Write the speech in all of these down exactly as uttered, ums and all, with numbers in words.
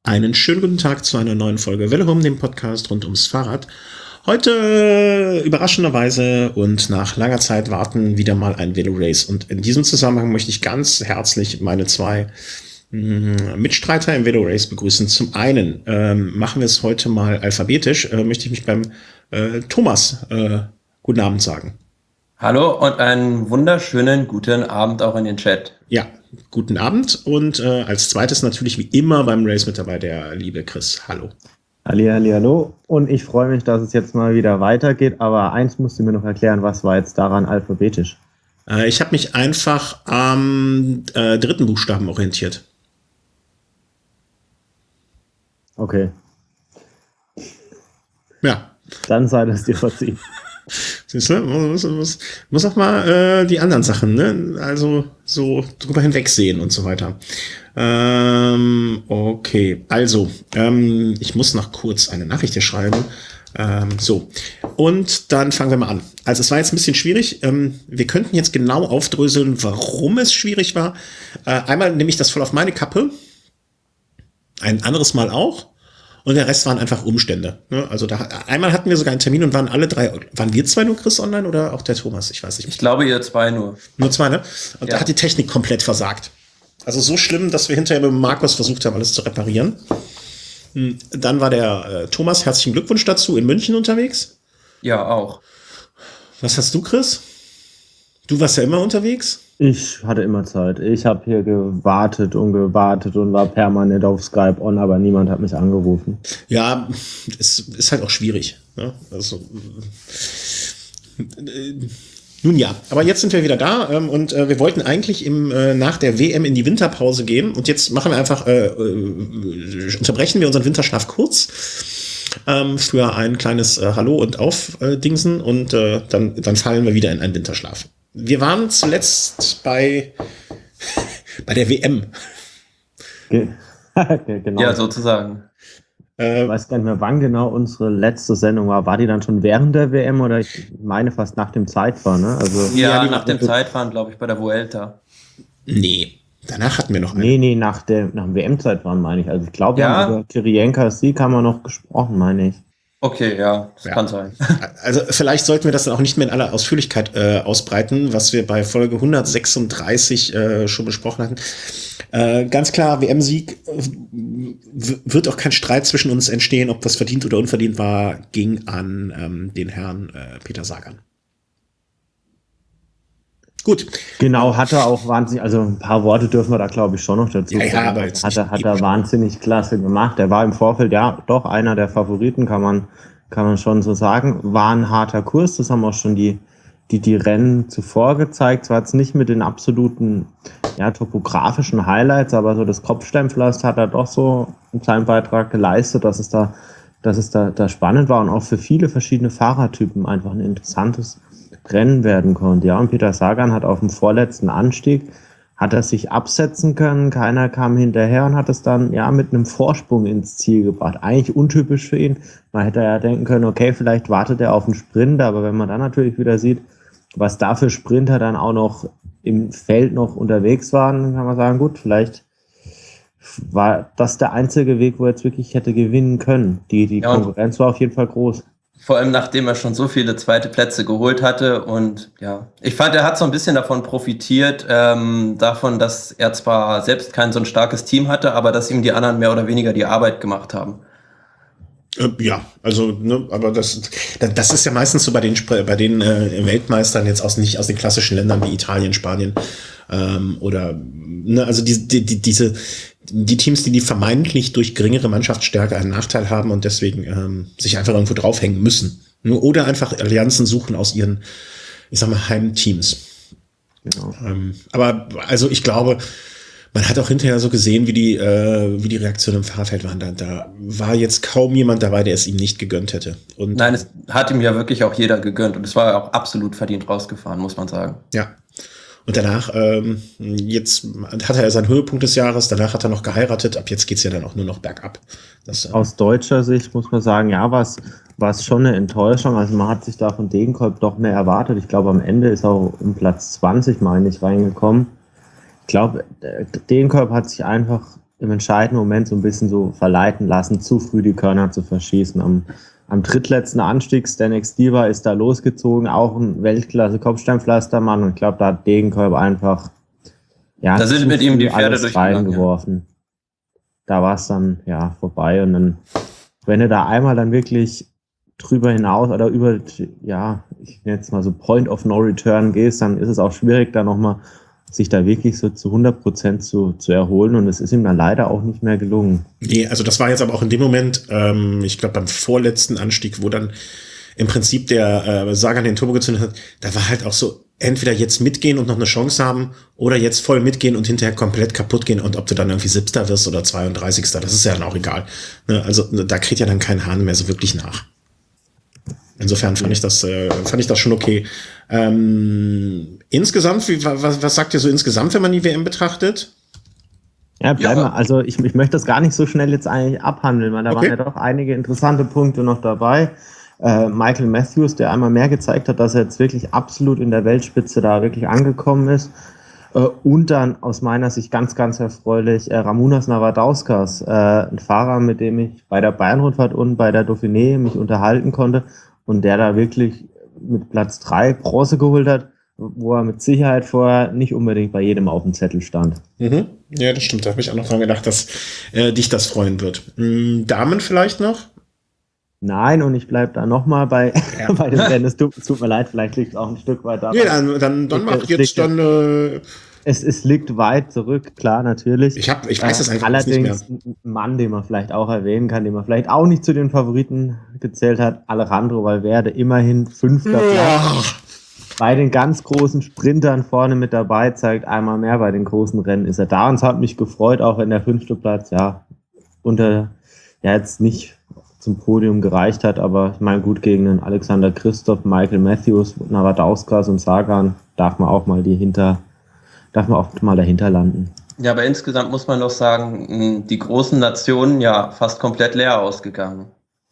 Einen schönen guten Tag zu einer neuen Folge Welle Home, dem Podcast rund ums Fahrrad. Heute äh, überraschenderweise und nach langer Zeit warten wieder mal ein Velo Race. Und in diesem Zusammenhang möchte ich ganz herzlich meine zwei mh, Mitstreiter im Velo Race begrüßen. Zum einen ähm, machen wir es heute mal alphabetisch. Äh, möchte ich mich beim äh, Thomas äh, guten Abend sagen. Hallo und einen wunderschönen guten Abend auch in den Chat. Ja, guten Abend und äh, als zweites natürlich wie immer beim Race mit dabei der liebe Chris. Hallo. Halli, halli, hallo. Und ich freue mich, dass es jetzt mal wieder weitergeht, aber eins musst du mir noch erklären, was war jetzt daran alphabetisch? Äh, ich habe mich einfach am äh, dritten Buchstaben orientiert. Okay. Ja. Dann sei das dir verziehen. Siehst du, muss, muss, muss auch mal äh, die anderen Sachen, ne? Also so drüber hinwegsehen und so weiter. Ähm, okay, also, ähm, ich muss noch kurz eine Nachricht hier schreiben. Ähm, so, und dann fangen wir mal an. Also es war jetzt ein bisschen schwierig. Ähm, wir könnten jetzt genau aufdröseln, warum es schwierig war. Äh, einmal nehme ich das voll auf meine Kappe. Ein anderes Mal auch. Und der Rest waren einfach Umstände. Ne? Also da einmal hatten wir sogar einen Termin und waren alle drei, waren wir zwei nur, Chris, online oder auch der Thomas? Ich weiß nicht. Ich glaube, ihr zwei nur. Nur zwei, ne? Und Ja. da hat die Technik komplett versagt. Also so schlimm, dass wir hinterher mit Markus versucht haben, alles zu reparieren. Hm, Dann war der äh, Thomas, herzlichen Glückwunsch dazu, in München unterwegs. Ja, auch. Was hast du, Chris? Du warst ja immer unterwegs. Ich hatte immer Zeit. Ich habe hier gewartet und gewartet und war permanent auf Skype on, aber niemand hat mich angerufen. Ja, es ist halt auch schwierig. Ne? Also, äh, nun ja, aber jetzt sind wir wieder da ähm, und äh, wir wollten eigentlich im, äh, nach der W M in die Winterpause gehen und jetzt machen wir einfach, äh, äh, unterbrechen wir unseren Winterschlaf kurz ähm, für ein kleines äh, Hallo und Aufdingsen und äh, dann, dann fallen wir wieder in einen Winterschlaf. Wir waren zuletzt bei, bei der W M. Ge genau. Ja, sozusagen. Äh, Ich weiß gar nicht mehr, wann genau unsere letzte Sendung war. War die dann schon während der W M oder ich meine fast nach dem Zeitfahren, ne? Also, Ja, Ja, die nach war- dem Zeitfahren, glaube ich, bei der Vuelta. nee, danach hatten wir noch eine. nee, nee, nach, der, nach dem W M-Zeitfahren meine ich. Also ich glaube, wir Ja? haben über Kirienkas Sieg haben wir noch gesprochen, meine ich. Okay, ja, das Ja. kann sein. Also vielleicht sollten wir das dann auch nicht mehr in aller Ausführlichkeit äh, ausbreiten, was wir bei Folge hundertsechsunddreißig äh, schon besprochen hatten. Äh, ganz klar, W M-Sieg äh, w- wird auch kein Streit zwischen uns entstehen, ob das verdient oder unverdient war, ging an ähm, den Herrn äh, Peter Sagan. Gut. Genau, hat er auch wahnsinnig, also ein paar Worte dürfen wir da glaube ich schon noch dazu Ja, ja, sagen. aber jetzt hat er, nicht hat er episch. wahnsinnig klasse gemacht. Er war im Vorfeld ja doch einer der Favoriten, kann man, kann man schon so sagen. War ein harter Kurs, das haben auch schon die, die, die Rennen zuvor gezeigt. Zwar jetzt nicht mit den absoluten ja, topografischen Highlights, aber so das Kopfsteinpflaster hat er doch so einen kleinen Beitrag geleistet, dass es da, dass es da, da spannend war und auch für viele verschiedene Fahrertypen einfach ein interessantes Rennen werden konnte. Ja, und Peter Sagan hat auf dem vorletzten Anstieg, hat er sich absetzen können, keiner kam hinterher und hat es dann ja mit einem Vorsprung ins Ziel gebracht. Eigentlich untypisch für ihn. Man hätte ja denken können, okay, vielleicht wartet er auf einen Sprinter, aber wenn man dann natürlich wieder sieht, was da für Sprinter dann auch noch im Feld noch unterwegs waren, dann kann man sagen, gut, vielleicht war das der einzige Weg, wo er jetzt wirklich hätte gewinnen können. Die, die Ja, und- Konkurrenz war auf jeden Fall groß. Vor allem, nachdem er schon so viele zweite Plätze geholt hatte. Und ja, ich fand, er hat so ein bisschen davon profitiert, ähm, davon, dass er zwar selbst kein so ein starkes Team hatte, aber dass ihm die anderen mehr oder weniger die Arbeit gemacht haben. Äh, ja, also, ne, aber das, das ist ja meistens so bei den, Spr- bei den äh, Weltmeistern jetzt aus nicht aus den klassischen Ländern wie Italien, Spanien ähm, oder ne, also die, die, die, diese die Teams, die die vermeintlich durch geringere Mannschaftsstärke einen Nachteil haben und deswegen ähm, sich einfach irgendwo draufhängen müssen. Ne, oder einfach Allianzen suchen aus ihren, ich sag mal, Heimteams. Genau. Ähm, aber also ich glaube, man hat auch hinterher so gesehen, wie die, äh, wie die Reaktionen im Fahrfeld waren. Da, da war jetzt kaum jemand dabei, der es ihm nicht gegönnt hätte. Und Nein, es hat ihm ja wirklich auch jeder gegönnt. Und es war ja auch absolut verdient rausgefahren, muss man sagen. ja. Und danach, ähm, jetzt hat er seinen Höhepunkt des Jahres, danach hat er noch geheiratet, ab jetzt geht's ja dann auch nur noch bergab. Das, äh, Aus deutscher Sicht muss man sagen, ja, war es war es schon eine Enttäuschung. Also man hat sich da von Degenkolb doch mehr erwartet. Ich glaube, am Ende ist er auch um Platz zwanzig, meine ich, reingekommen. Ich glaube, Degenkolb hat sich einfach im entscheidenden Moment so ein bisschen so verleiten lassen, zu früh die Körner zu verschießen. Am, am drittletzten Anstieg, Zdeněk Štivar ist da losgezogen, auch ein Weltklasse-Kopfsteinpflastermann, und ich glaube, da hat Degenkolb einfach ja, da sind mit ihm die Pferde alles reingeworfen. Ja. Da war es dann ja vorbei, und dann, wenn du da einmal dann wirklich drüber hinaus oder über, ja, ich nenne jetzt mal so Point of No Return gehst, dann ist es auch schwierig, da nochmal sich da wirklich so zu hundert Prozent zu, zu erholen, und es ist ihm dann leider auch nicht mehr gelungen. Nee, also das war jetzt aber auch in dem Moment, ähm, ich glaube beim vorletzten Anstieg, wo dann im Prinzip der äh, Sagan den Turbo gezündet hat, da war halt auch so, entweder jetzt mitgehen und noch eine Chance haben oder jetzt voll mitgehen und hinterher komplett kaputt gehen, und ob du dann irgendwie Siebter wirst oder zweiunddreißigster, das ist ja dann auch egal. Ne? Also da kriegt ja dann kein Hahn mehr so wirklich nach. Insofern fand ich das, äh, fand ich das schon okay. Ähm, insgesamt, wie, was, was sagt ihr so insgesamt, wenn man die W M betrachtet? Ja, bleiben wir. Also ich, ich möchte das gar nicht so schnell jetzt eigentlich abhandeln, weil da Okay. waren ja doch einige interessante Punkte noch dabei. Äh, Michael Matthews, der einmal mehr gezeigt hat, dass er jetzt wirklich absolut in der Weltspitze da wirklich angekommen ist. Äh, und dann aus meiner Sicht ganz, ganz erfreulich äh, Ramūnas Navadauskas, äh, ein Fahrer, mit dem ich bei der Bayern-Rundfahrt und bei der Dauphiné mich unterhalten konnte, und der da wirklich mit Platz drei Bronze geholt hat, wo er mit Sicherheit vorher nicht unbedingt bei jedem auf dem Zettel stand. Mhm. Ja, das stimmt. Da habe ich auch noch dran gedacht, dass äh, dich das freuen wird. Hm, Damen vielleicht noch? Nein, und ich bleibe da nochmal bei, Ja. bei dem Rennen. Es tut, tut mir leid, vielleicht liegt es auch ein Stück weit daran. Nee, dann, dann, dann mach Es jetzt liegt- dann. Äh, Es, es liegt weit zurück, klar, natürlich. ich hab, ich weiß es einfach Allerdings nicht mehr. ein Mann, den man vielleicht auch erwähnen kann, den man vielleicht auch nicht zu den Favoriten gezählt hat, Alejandro Valverde, immerhin fünfter Platz. Ja. Bei den ganz großen Sprintern vorne mit dabei, zeigt einmal mehr, bei den großen Rennen ist er da, und es hat mich gefreut, auch wenn der fünfte Platz, ja, unter, ja, jetzt nicht zum Podium gereicht hat, aber ich meine, gut, gegen den Alexander Kristoff, Michael Matthews, Navadauskas und Sagan darf man auch mal die hinter, darf man auch mal dahinter landen. Ja, aber insgesamt muss man doch sagen, die großen Nationen ja fast komplett leer ausgegangen.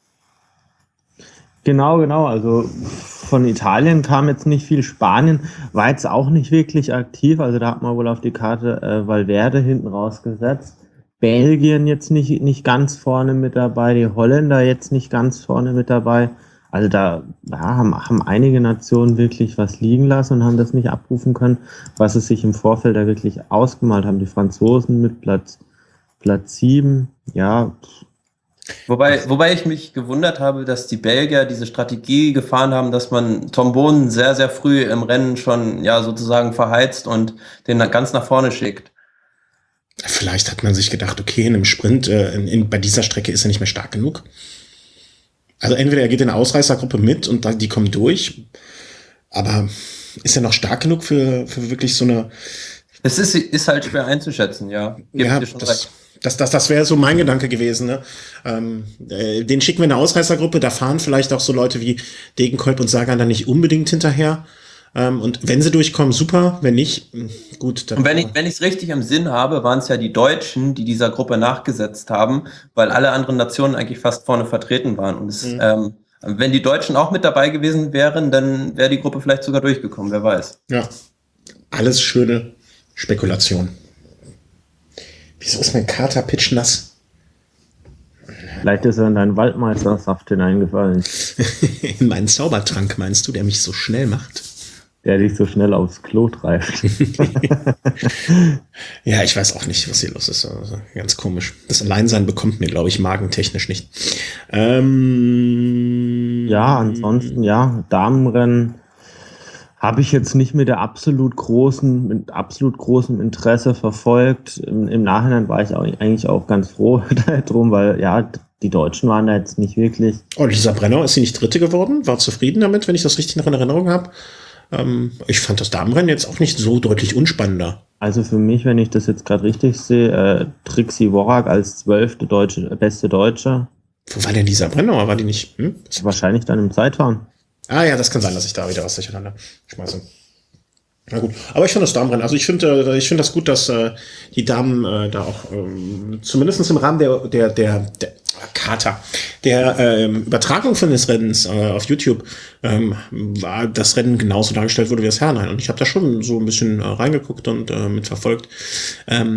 Genau, genau. Also von Italien kam jetzt nicht viel. Spanien war jetzt auch nicht wirklich aktiv. Also da hat man wohl auf die Karte äh, Valverde hinten rausgesetzt. Belgien jetzt nicht, nicht ganz vorne mit dabei. Die Holländer jetzt nicht ganz vorne mit dabei. Also da ja, haben, haben einige Nationen wirklich was liegen lassen und haben das nicht abrufen können, was sie sich im Vorfeld da wirklich ausgemalt haben. Die Franzosen mit Platz, Platz sieben, ja. Wobei, wobei ich mich gewundert habe, dass die Belgier diese Strategie gefahren haben, dass man Tom Bonen sehr, sehr früh im Rennen schon ja sozusagen verheizt und den dann ganz nach vorne schickt. Vielleicht hat man sich gedacht, okay, in einem Sprint, äh, in, in, bei dieser Strecke ist er nicht mehr stark genug. Also entweder er geht in eine Ausreißergruppe mit und dann, die kommen durch, aber ist er noch stark genug für, für wirklich so eine... Es ist, ist halt schwer einzuschätzen, ja. Gebe Ja, ich dir schon das, recht. das, das, das wäre so mein Gedanke gewesen. Ne? Ähm, äh, den schicken wir in eine Ausreißergruppe, da fahren vielleicht auch so Leute wie Degenkolb und Sagan dann nicht unbedingt hinterher. Ähm, und wenn sie durchkommen, super, wenn nicht, mh, gut. Dann Und wenn ich wenn ich es richtig im Sinn habe, waren es ja die Deutschen, die dieser Gruppe nachgesetzt haben, weil alle anderen Nationen eigentlich fast vorne vertreten waren. Und es, Mhm. ähm, wenn die Deutschen auch mit dabei gewesen wären, dann wäre die Gruppe vielleicht sogar durchgekommen, wer weiß. Ja, alles schöne Spekulation. Wieso ist mein Kater pitschnass? Vielleicht ist er in deinen Waldmeistersaft hineingefallen, In meinen Zaubertrank, meinst du, der mich so schnell macht? der dich so schnell aufs Klo treibt. Ja, ich weiß auch nicht, was hier los ist. Also, ganz komisch. Das Alleinsein bekommt mir, glaube ich, magentechnisch nicht. Ähm, Ja, ansonsten, ja, Damenrennen habe ich jetzt nicht mit der absolut großen, mit absolut großem Interesse verfolgt. Im, im Nachhinein war ich auch, eigentlich auch ganz froh drum, weil ja, die Deutschen waren da jetzt nicht wirklich. Oh, Lisa Brenner, ist sie nicht Dritte geworden? War zufrieden damit, wenn ich das richtig noch in Erinnerung habe. Ähm, ich fand das Damenrennen jetzt auch nicht so deutlich unspannender. Also für mich, wenn ich das jetzt gerade richtig sehe, äh, Trixie Worrack als zwölfte deutsche, beste Deutsche, Wo war denn Lisa Brenner? War die nicht? Hm? wahrscheinlich dann im Zeitfahren. Ah ja, das kann sein, dass ich da wieder was durcheinander schmeiße. Na gut, aber ich finde das Damenrennen, also ich finde äh, ich finde das gut, dass äh, die Damen äh, da auch ähm, zumindest im Rahmen der der der, der Kater, der ähm, Übertragung von des Rennens äh, auf YouTube ähm, war das Rennen genauso dargestellt wurde wie das Herrenrennen. Und ich habe da schon so ein bisschen äh, reingeguckt und äh, mitverfolgt. Ähm,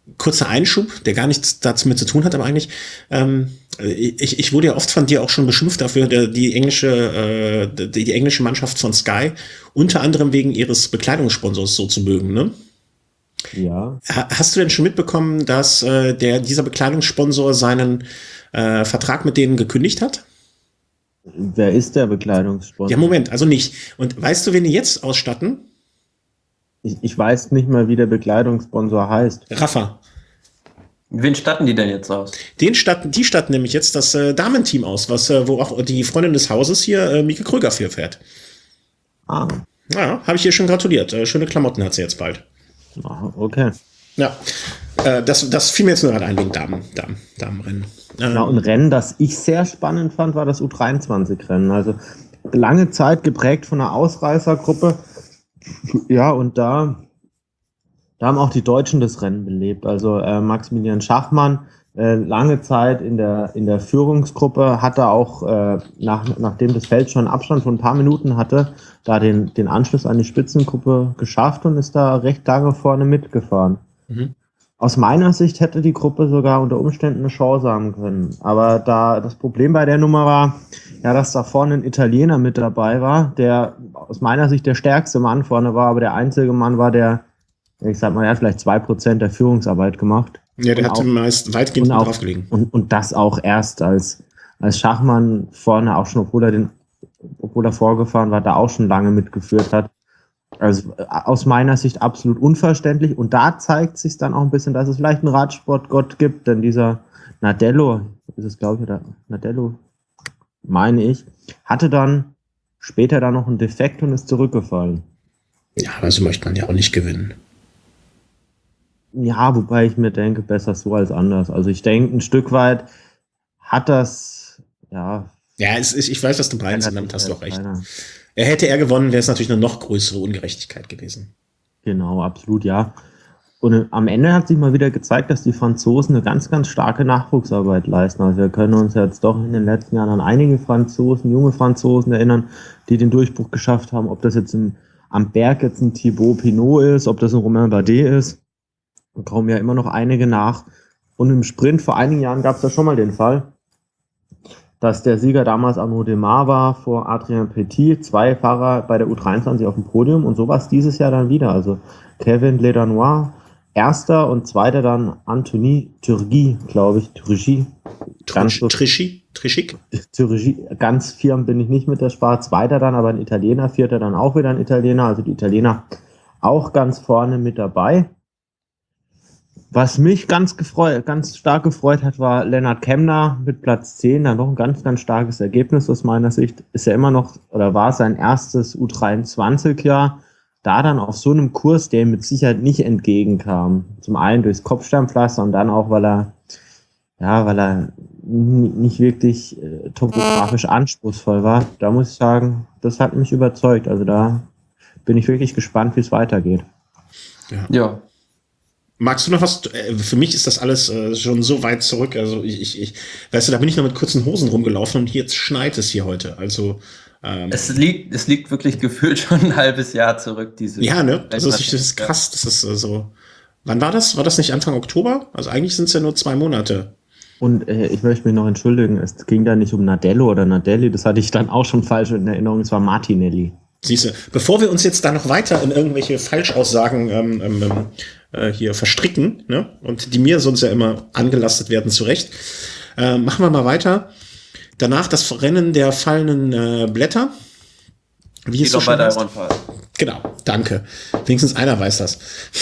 kurzer Einschub, der gar nichts dazu mit zu tun hat, aber eigentlich, ähm, ich, ich wurde ja oft von dir auch schon beschimpft dafür, der, die englische, äh, die, die englische Mannschaft von Sky, unter anderem wegen ihres Bekleidungssponsors so zu mögen, ne? Ja. Ha, hast du denn schon mitbekommen, dass äh, der, dieser Bekleidungssponsor seinen äh, Vertrag mit denen gekündigt hat? Wer ist der Bekleidungssponsor? Ja, Moment, also nicht. Und weißt du, wen die jetzt ausstatten? Ich, ich weiß nicht mal, wie der Bekleidungssponsor heißt. Rafa. Wen statten die denn jetzt aus? Den statten, die statten nämlich jetzt das äh, Damenteam aus, was, äh, wo auch die Freundin des Hauses hier, äh, Mieke Kröger, für fährt. Ah. Ja, habe ich ihr schon gratuliert. Äh, schöne Klamotten hat sie jetzt bald. Ah, okay. Ja, äh, das, das fiel mir jetzt nur gerade ein wegen Damen, Damen, Damenrennen. Ähm, Ja, und Rennen, das ich sehr spannend fand, war das U dreiundzwanzig-Rennen. Also lange Zeit geprägt von einer Ausreißergruppe. Ja, und da, da haben auch die Deutschen das Rennen belebt. Also äh, Maximilian Schachmann, äh, lange Zeit in der, in der Führungsgruppe, hat er auch, äh, nach, nachdem das Feld schon einen Abstand von ein paar Minuten hatte, da den, den Anschluss an die Spitzengruppe geschafft und ist da recht lange vorne mitgefahren. Mhm. Aus meiner Sicht hätte die Gruppe sogar unter Umständen eine Chance haben können. Aber da das Problem bei der Nummer war, ja, dass da vorne ein Italiener mit dabei war, der aus meiner Sicht der stärkste Mann vorne war, aber der einzige Mann war, der, ich sag mal, er hat vielleicht zwei Prozent der Führungsarbeit gemacht. Ja, der Und hat auch- meist weitgehend und auch- drauf gelegen. Und, und das auch erst als, als Schachmann vorne, auch schon, obwohl er den, obwohl er vorgefahren war, da auch schon lange mitgeführt hat. Also äh, aus meiner Sicht absolut unverständlich. Und da zeigt sich dann auch ein bisschen, dass es vielleicht einen Radsportgott gibt, denn dieser Nadello, ist es glaube ich, oder Nadello, meine ich, hatte dann später dann noch einen Defekt und ist zurückgefallen. Ja, aber so möchte man ja auch nicht gewinnen. Ja, wobei ich mir denke, besser so als anders. Also ich denke, ein Stück weit hat das, ja. Ja, es ist, ich weiß, was du meinst, und damit hast du auch recht. Keiner. Er hätte er gewonnen, wäre es natürlich eine noch größere Ungerechtigkeit gewesen. Genau, absolut, ja. Und am Ende hat sich mal wieder gezeigt, dass die Franzosen eine ganz, ganz starke Nachwuchsarbeit leisten. Also wir können uns jetzt doch in den letzten Jahren an einige Franzosen, junge Franzosen erinnern, die den Durchbruch geschafft haben. Ob das jetzt im, am Berg jetzt ein Thibaut Pinot ist, ob das ein Romain Bardet ist. Da kommen ja immer noch einige nach. Und im Sprint vor einigen Jahren gab es ja schon mal den Fall, dass der Sieger damals Arnaud Démare war vor Adrien Petit, zwei Fahrer bei der U dreiundzwanzig auf dem Podium und sowas dieses Jahr dann wieder. Also Kevin Ledanois, erster und zweiter dann Anthony Turgis, glaube ich, Turgis. Ganz so- Trischi? Trischik? Turgis, ganz firm bin ich nicht mit der Spar. Zweiter dann aber ein Italiener, vierter dann auch wieder ein Italiener. Also die Italiener auch ganz vorne mit dabei. Was mich ganz gefreut, ganz stark gefreut hat, war Lennart Kemner mit Platz zehn, dann noch ein ganz, ganz starkes Ergebnis aus meiner Sicht. Ist ja immer noch, oder war sein erstes U dreiundzwanzig-Jahr, da dann auf so einem Kurs, der ihm mit Sicherheit nicht entgegenkam. Zum einen durchs Kopfsteinpflaster und dann auch, weil er, ja, weil er n- nicht wirklich äh, topografisch anspruchsvoll war. Da muss ich sagen, das hat mich überzeugt. Also da bin ich wirklich gespannt, wie es weitergeht. Ja. Ja. Magst du noch was? äh, Für mich ist das alles äh, schon so weit zurück. Also ich, ich, ich, weißt du, da bin ich noch mit kurzen Hosen rumgelaufen und jetzt schneit es hier heute. Also ähm, Es liegt, es liegt wirklich gefühlt schon ein halbes Jahr zurück, diese. ja, ne? Also das ist, das ist krass. Das ist äh, so. Wann war das? War das nicht Anfang Oktober? Also eigentlich sind es ja nur zwei Monate. Und äh, ich möchte mich noch entschuldigen, es ging da nicht um Nadello oder Nadelli, das hatte ich dann auch schon falsch in Erinnerung, es war Martinelli. Siehst du, bevor wir uns jetzt da noch weiter in irgendwelche Falschaussagen ähm, ähm, äh, hier verstricken, ne? Und die mir sonst ja immer angelastet werden, zu Recht, äh, machen wir mal weiter. Danach das Rennen der fallenden äh, Blätter. Wie Die es so doch bei schön der heißt. Rundfahrt. Genau, danke. Wenigstens einer weiß das.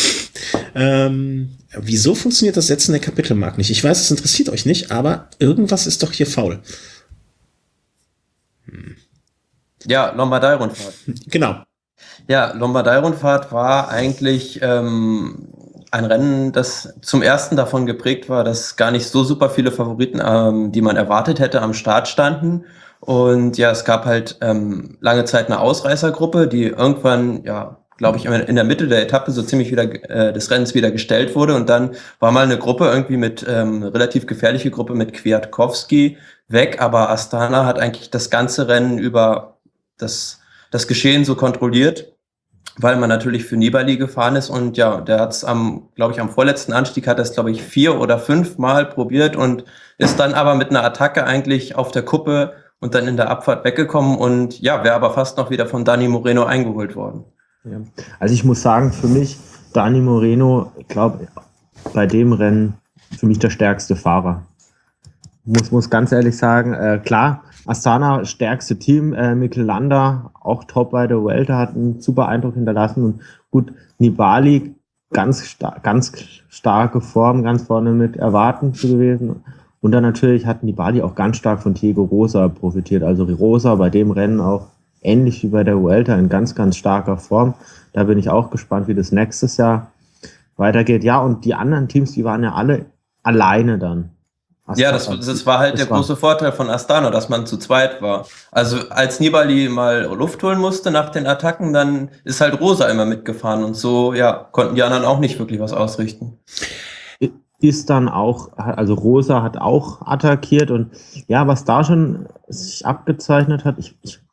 ähm, wieso funktioniert das Setzen der Kapitelmarken nicht? Ich weiß, es interessiert euch nicht, aber irgendwas ist doch hier faul. Ja, Lombardei-Rundfahrt. Genau. Ja, Lombardei-Rundfahrt war eigentlich ähm, ein Rennen, das zum ersten davon geprägt war, dass gar nicht so super viele Favoriten, ähm, die man erwartet hätte, am Start standen. Und ja, es gab halt ähm, lange Zeit eine Ausreißergruppe, die irgendwann, ja, glaube ich, in der Mitte der Etappe so ziemlich wieder äh, des Rennens wieder gestellt wurde. Und dann war mal eine Gruppe irgendwie mit, ähm, eine relativ gefährliche Gruppe mit Kwiatkowski weg. Aber Astana hat eigentlich das ganze Rennen über das, das Geschehen so kontrolliert. weil man natürlich für Nibali gefahren ist und ja, der hat es am, glaube ich, am vorletzten Anstieg hat er es, glaube ich, vier oder fünf Mal probiert und ist dann aber mit einer Attacke eigentlich auf der Kuppe und dann in der Abfahrt weggekommen und ja, wäre aber fast noch wieder von Dani Moreno eingeholt worden. Ja. Also ich muss sagen, für mich, Dani Moreno, ich glaube, bei dem Rennen für mich der stärkste Fahrer. Muss, muss ganz ehrlich sagen, äh, klar, Astana, stärkste Team, äh, Mikel Landa, auch top bei der Vuelta, hat einen super Eindruck hinterlassen und gut, Nibali, ganz, star- ganz starke Form, ganz vorne mit erwarten zu gewesen und dann natürlich hat Nibali auch ganz stark von Diego Rosa profitiert, also Rosa bei dem Rennen auch ähnlich wie bei der Vuelta in ganz, ganz starker Form, da bin ich auch gespannt, wie das nächstes Jahr weitergeht, ja und die anderen Teams, die waren ja alle alleine dann. Ja, das, das war halt das der war. große Vorteil von Astana, dass man zu zweit war. Also als Nibali mal Luft holen musste nach den Attacken, dann ist halt Rosa immer mitgefahren und so, ja, konnten die anderen auch nicht wirklich was ausrichten. Ist dann auch, also Rosa hat auch attackiert und ja, was da schon sich abgezeichnet hat, ich, ich,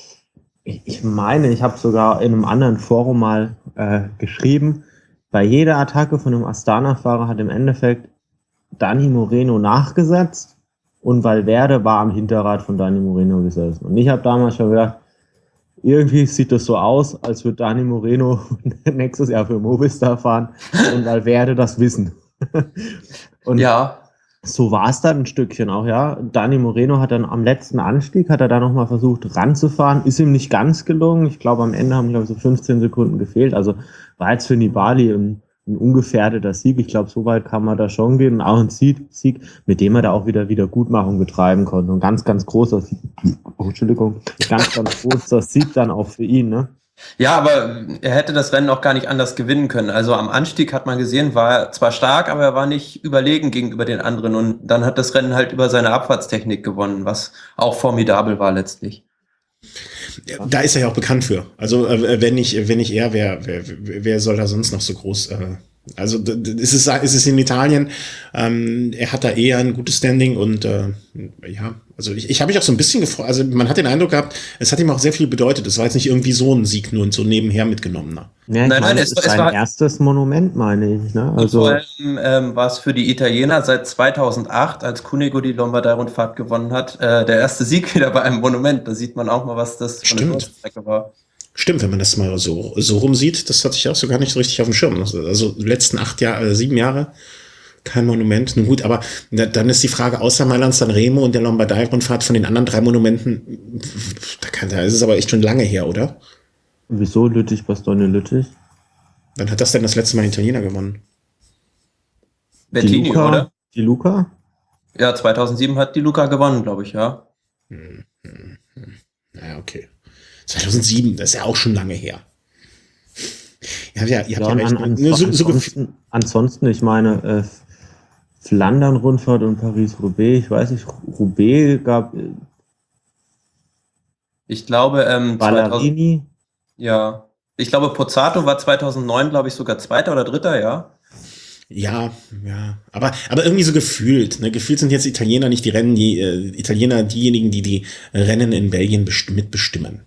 ich meine, ich habe sogar in einem anderen Forum mal äh, geschrieben, bei jeder Attacke von einem Astana-Fahrer hat im Endeffekt Dani Moreno nachgesetzt und Valverde war am Hinterrad von Dani Moreno gesessen. Und ich habe damals schon gedacht, irgendwie sieht das so aus, als würde Dani Moreno nächstes Jahr für Movistar fahren und Valverde das wissen. Und ja. So war es dann ein Stückchen auch, ja. Dani Moreno hat dann am letzten Anstieg, hat er da nochmal versucht ranzufahren, ist ihm nicht ganz gelungen. Ich glaube, am Ende haben, glaube ich, so fünfzehn Sekunden gefehlt. Also war jetzt für Nibali ein ein ungefährdeter Sieg. Ich glaube, so weit kann man da schon gehen. Und auch ein Sieg, Sieg, mit dem er da auch wieder Wiedergutmachung betreiben konnte. Und ganz, ganz großer Sieg. Oh, Entschuldigung. Ganz, ganz großer Sieg dann auch für ihn, ne? Ja, aber er hätte das Rennen auch gar nicht anders gewinnen können. Also am Anstieg hat man gesehen, war er zwar stark, aber er war nicht überlegen gegenüber den anderen. Und dann hat das Rennen halt über seine Abfahrtstechnik gewonnen, was auch formidabel war letztlich. Da ist er ja auch bekannt für. Also äh, wenn nicht, wenn nicht er, wer, wer, wer soll da sonst noch so groß? Äh, also es ist, es ist in Italien. Ähm, er hat da eher ein gutes Standing und äh, ja, also ich, ich habe mich auch so ein bisschen gefreut. Also man hat den Eindruck gehabt, es hat ihm auch sehr viel bedeutet. Es war jetzt nicht irgendwie so ein Sieg nur und so nebenher mitgenommener. Ja, ich nein, meine, nein, es ist sein war, erstes Monument, meine ich. Ne? Also vor allem ähm, war es für die Italiener seit zweitausendacht, als Cunego die Lombardei-Rundfahrt gewonnen hat, äh, der erste Sieg wieder bei einem Monument. Da sieht man auch mal, was das für eine Strecke war. Stimmt, wenn man das mal so, so rumsieht, das hatte ich auch so gar nicht so richtig auf dem Schirm. Also die letzten acht Jahre, äh, sieben Jahre, kein Monument. Nun gut, aber da, dann ist die Frage, außer Mailand, Sanremo und der Lombardei-Rundfahrt von den anderen drei Monumenten, da, kann, da ist es aber echt schon lange her, oder? Wieso Lüttich, Bastogne, Lüttich? Wann hat das denn das letzte Mal Italiener gewonnen? Bettini, die Luca, oder? Die Luca? Ja, zweitausendsieben hat die Luca gewonnen, glaube ich, ja. Hm, hm, hm. Naja, okay. zweitausendsieben, das ist ja auch schon lange her. Ja, ja, ihr habt ja, ja recht. An, an, so, ansonsten, so ansonsten, ich meine, äh, Flandern-Rundfahrt und Paris-Roubaix, ich weiß nicht, Roubaix gab... Äh, ich glaube, ähm, Ballerini. zweitausend, ja, ich glaube, Pozzato war zweitausendneun, glaube ich, sogar Zweiter oder Dritter, ja. Ja, ja, aber aber irgendwie so gefühlt, ne? Gefühlt sind jetzt Italiener nicht die Rennen, die äh, Italiener diejenigen, die die Rennen in Belgien best- mitbestimmen.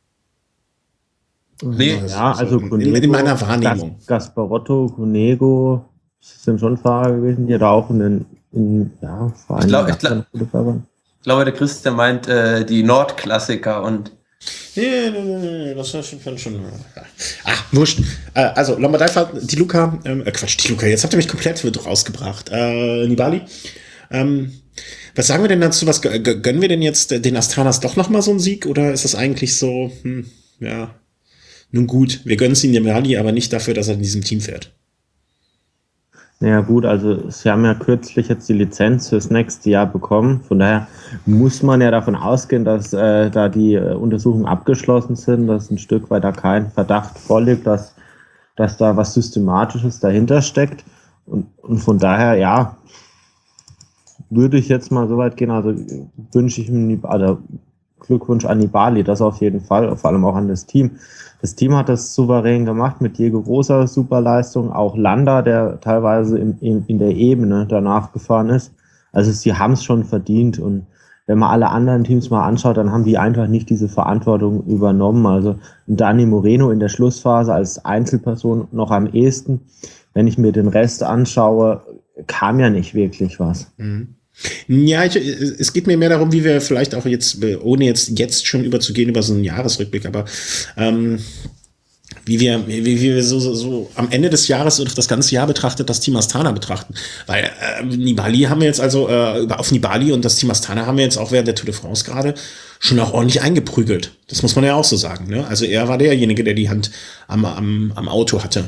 Nee, ja, also so Cunego, in, in meiner Wahrnehmung. Gas, Gasparotto, Cunego sind schon Fahrer gewesen, die da auch in den, in, ja, vor ich glaube, ich, glaub, ich glaube, der Christian meint äh, die Nordklassiker und Nee, nee, nee, nee, das ist schon, schon. Ach, wurscht. Äh, also, Lombardei-Fahrt, die Luca, ähm, äh, Quatsch, die Luca, jetzt habt ihr mich komplett rausgebracht. Äh, Nibali. Ähm, was sagen wir denn dazu? Was gönnen wir denn jetzt den Astanas doch nochmal so einen Sieg? Oder ist das eigentlich so, hm, ja, nun gut, wir gönnen es ihm Nibali, aber nicht dafür, dass er in diesem Team fährt? Naja gut, also sie haben ja kürzlich jetzt die Lizenz fürs nächste Jahr bekommen. Von daher muss man ja davon ausgehen, dass äh, da die äh, Untersuchungen abgeschlossen sind, dass ein Stück weit da kein Verdacht vorliegt, dass, dass da was Systematisches dahinter steckt. Und, und von daher, ja, würde ich jetzt mal so weit gehen, also wünsche ich mir, also Glückwunsch an Nibali, das auf jeden Fall, vor allem auch an das Team. Das Team hat das souverän gemacht mit Diego Rosa, super Leistung, auch Landa, der teilweise in, in, in der Ebene danach gefahren ist. Also sie haben es schon verdient und wenn man alle anderen Teams mal anschaut, dann haben die einfach nicht diese Verantwortung übernommen. Also Dani Moreno in der Schlussphase als Einzelperson noch am ehesten. Wenn ich mir den Rest anschaue, kam ja nicht wirklich was. Mhm. Ja, ich, es geht mir mehr darum, wie wir vielleicht auch jetzt, ohne jetzt jetzt schon überzugehen über so einen Jahresrückblick, aber ähm, wie wir, wie, wie wir so, so, so am Ende des Jahres oder das ganze Jahr betrachtet das Team Astana betrachten. Weil äh, Nibali haben wir jetzt also, äh, auf Nibali und das Team Astana haben wir jetzt auch während der Tour de France gerade schon auch ordentlich eingeprügelt. Das muss man ja auch so sagen. Ne? Also er war derjenige, der die Hand am, am, am Auto hatte.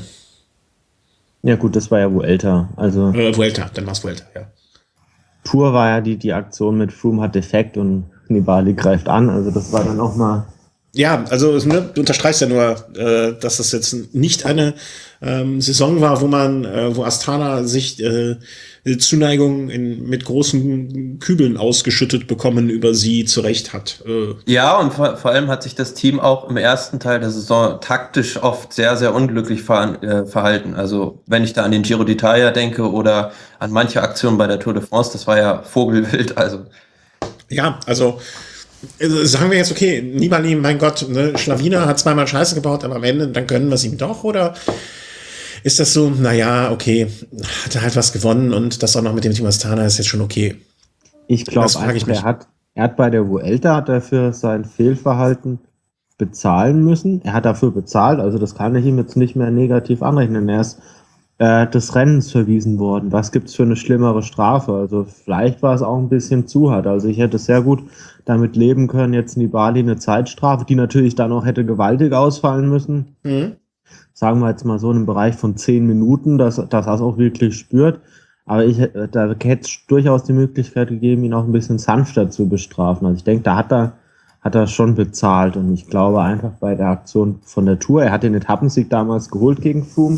Ja gut, das war ja Vuelta. Also äh, Vuelta, dann war es Vuelta, ja. Tour war ja die, die Aktion mit Froome hat defekt und Nibali greift an. Also das war dann auch mal... Ja, also ne, du unterstreichst ja nur, äh, dass das jetzt nicht eine ähm, Saison war, wo man, äh, wo Astana sich äh, Zuneigung in, mit großen Kübeln ausgeschüttet bekommen über sie zurecht hat. Äh. Ja, und vor, vor allem hat sich das Team auch im ersten Teil der Saison taktisch oft sehr, sehr unglücklich ver, äh, verhalten. Also wenn ich da an den Giro d'Italia denke oder an manche Aktionen bei der Tour de France, das war ja vogelwild. Also ja, also sagen wir jetzt, okay, Nibali, mein Gott, ne, Schlawiner hat zweimal Scheiße gebaut, aber am Ende, dann gönnen wir es ihm doch, oder ist das so, naja, okay, hat er halt was gewonnen und das auch noch mit dem Team Astana ist jetzt schon okay. Ich glaube, er hat, er hat bei der Vuelta hat er für sein Fehlverhalten bezahlen müssen. Er hat dafür bezahlt, also das kann ich ihm jetzt nicht mehr negativ anrechnen. Er ist äh, des Rennens verwiesen worden. Was gibt's für eine schlimmere Strafe? Also vielleicht war es auch ein bisschen zu hart. Also ich hätte sehr gut damit leben können, jetzt Nibali eine Zeitstrafe, die natürlich dann auch hätte gewaltig ausfallen müssen. Mhm. Sagen wir jetzt mal so in einem Bereich von zehn Minuten, dass, dass er es auch wirklich spürt. Aber ich, da hätte es durchaus die Möglichkeit gegeben, ihn auch ein bisschen sanfter zu bestrafen. Also ich denke, da hat er, hat er schon bezahlt. Und ich glaube einfach bei der Aktion von der Tour, er hat den Etappensieg damals geholt gegen Froome.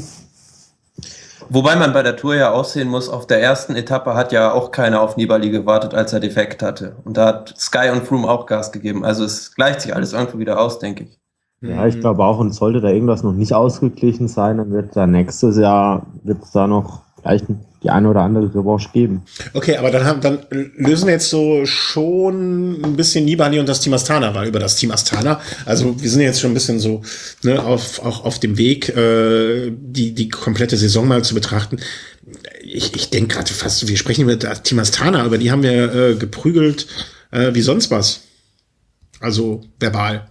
Wobei man bei der Tour ja auch sehen muss, auf der ersten Etappe hat ja auch keiner auf Nibali gewartet, als er defekt hatte. Und da hat Sky und Froome auch Gas gegeben. Also es gleicht sich alles irgendwo wieder aus, denke ich. Ja, ich glaube auch, und sollte da irgendwas noch nicht ausgeglichen sein, dann wird da nächstes Jahr, wird es da noch vielleicht die eine oder andere Revanche geben. Okay, aber dann haben, dann lösen wir jetzt so schon ein bisschen Nibali und das Team Astana, weil über das Team Astana, also wir sind jetzt schon ein bisschen so, ne, auf, auch auf dem Weg, äh, die, die komplette Saison mal zu betrachten. Ich, ich denke gerade fast, wir sprechen über das Team Astana, aber die haben wir äh, geprügelt, äh, wie sonst was. Also verbal.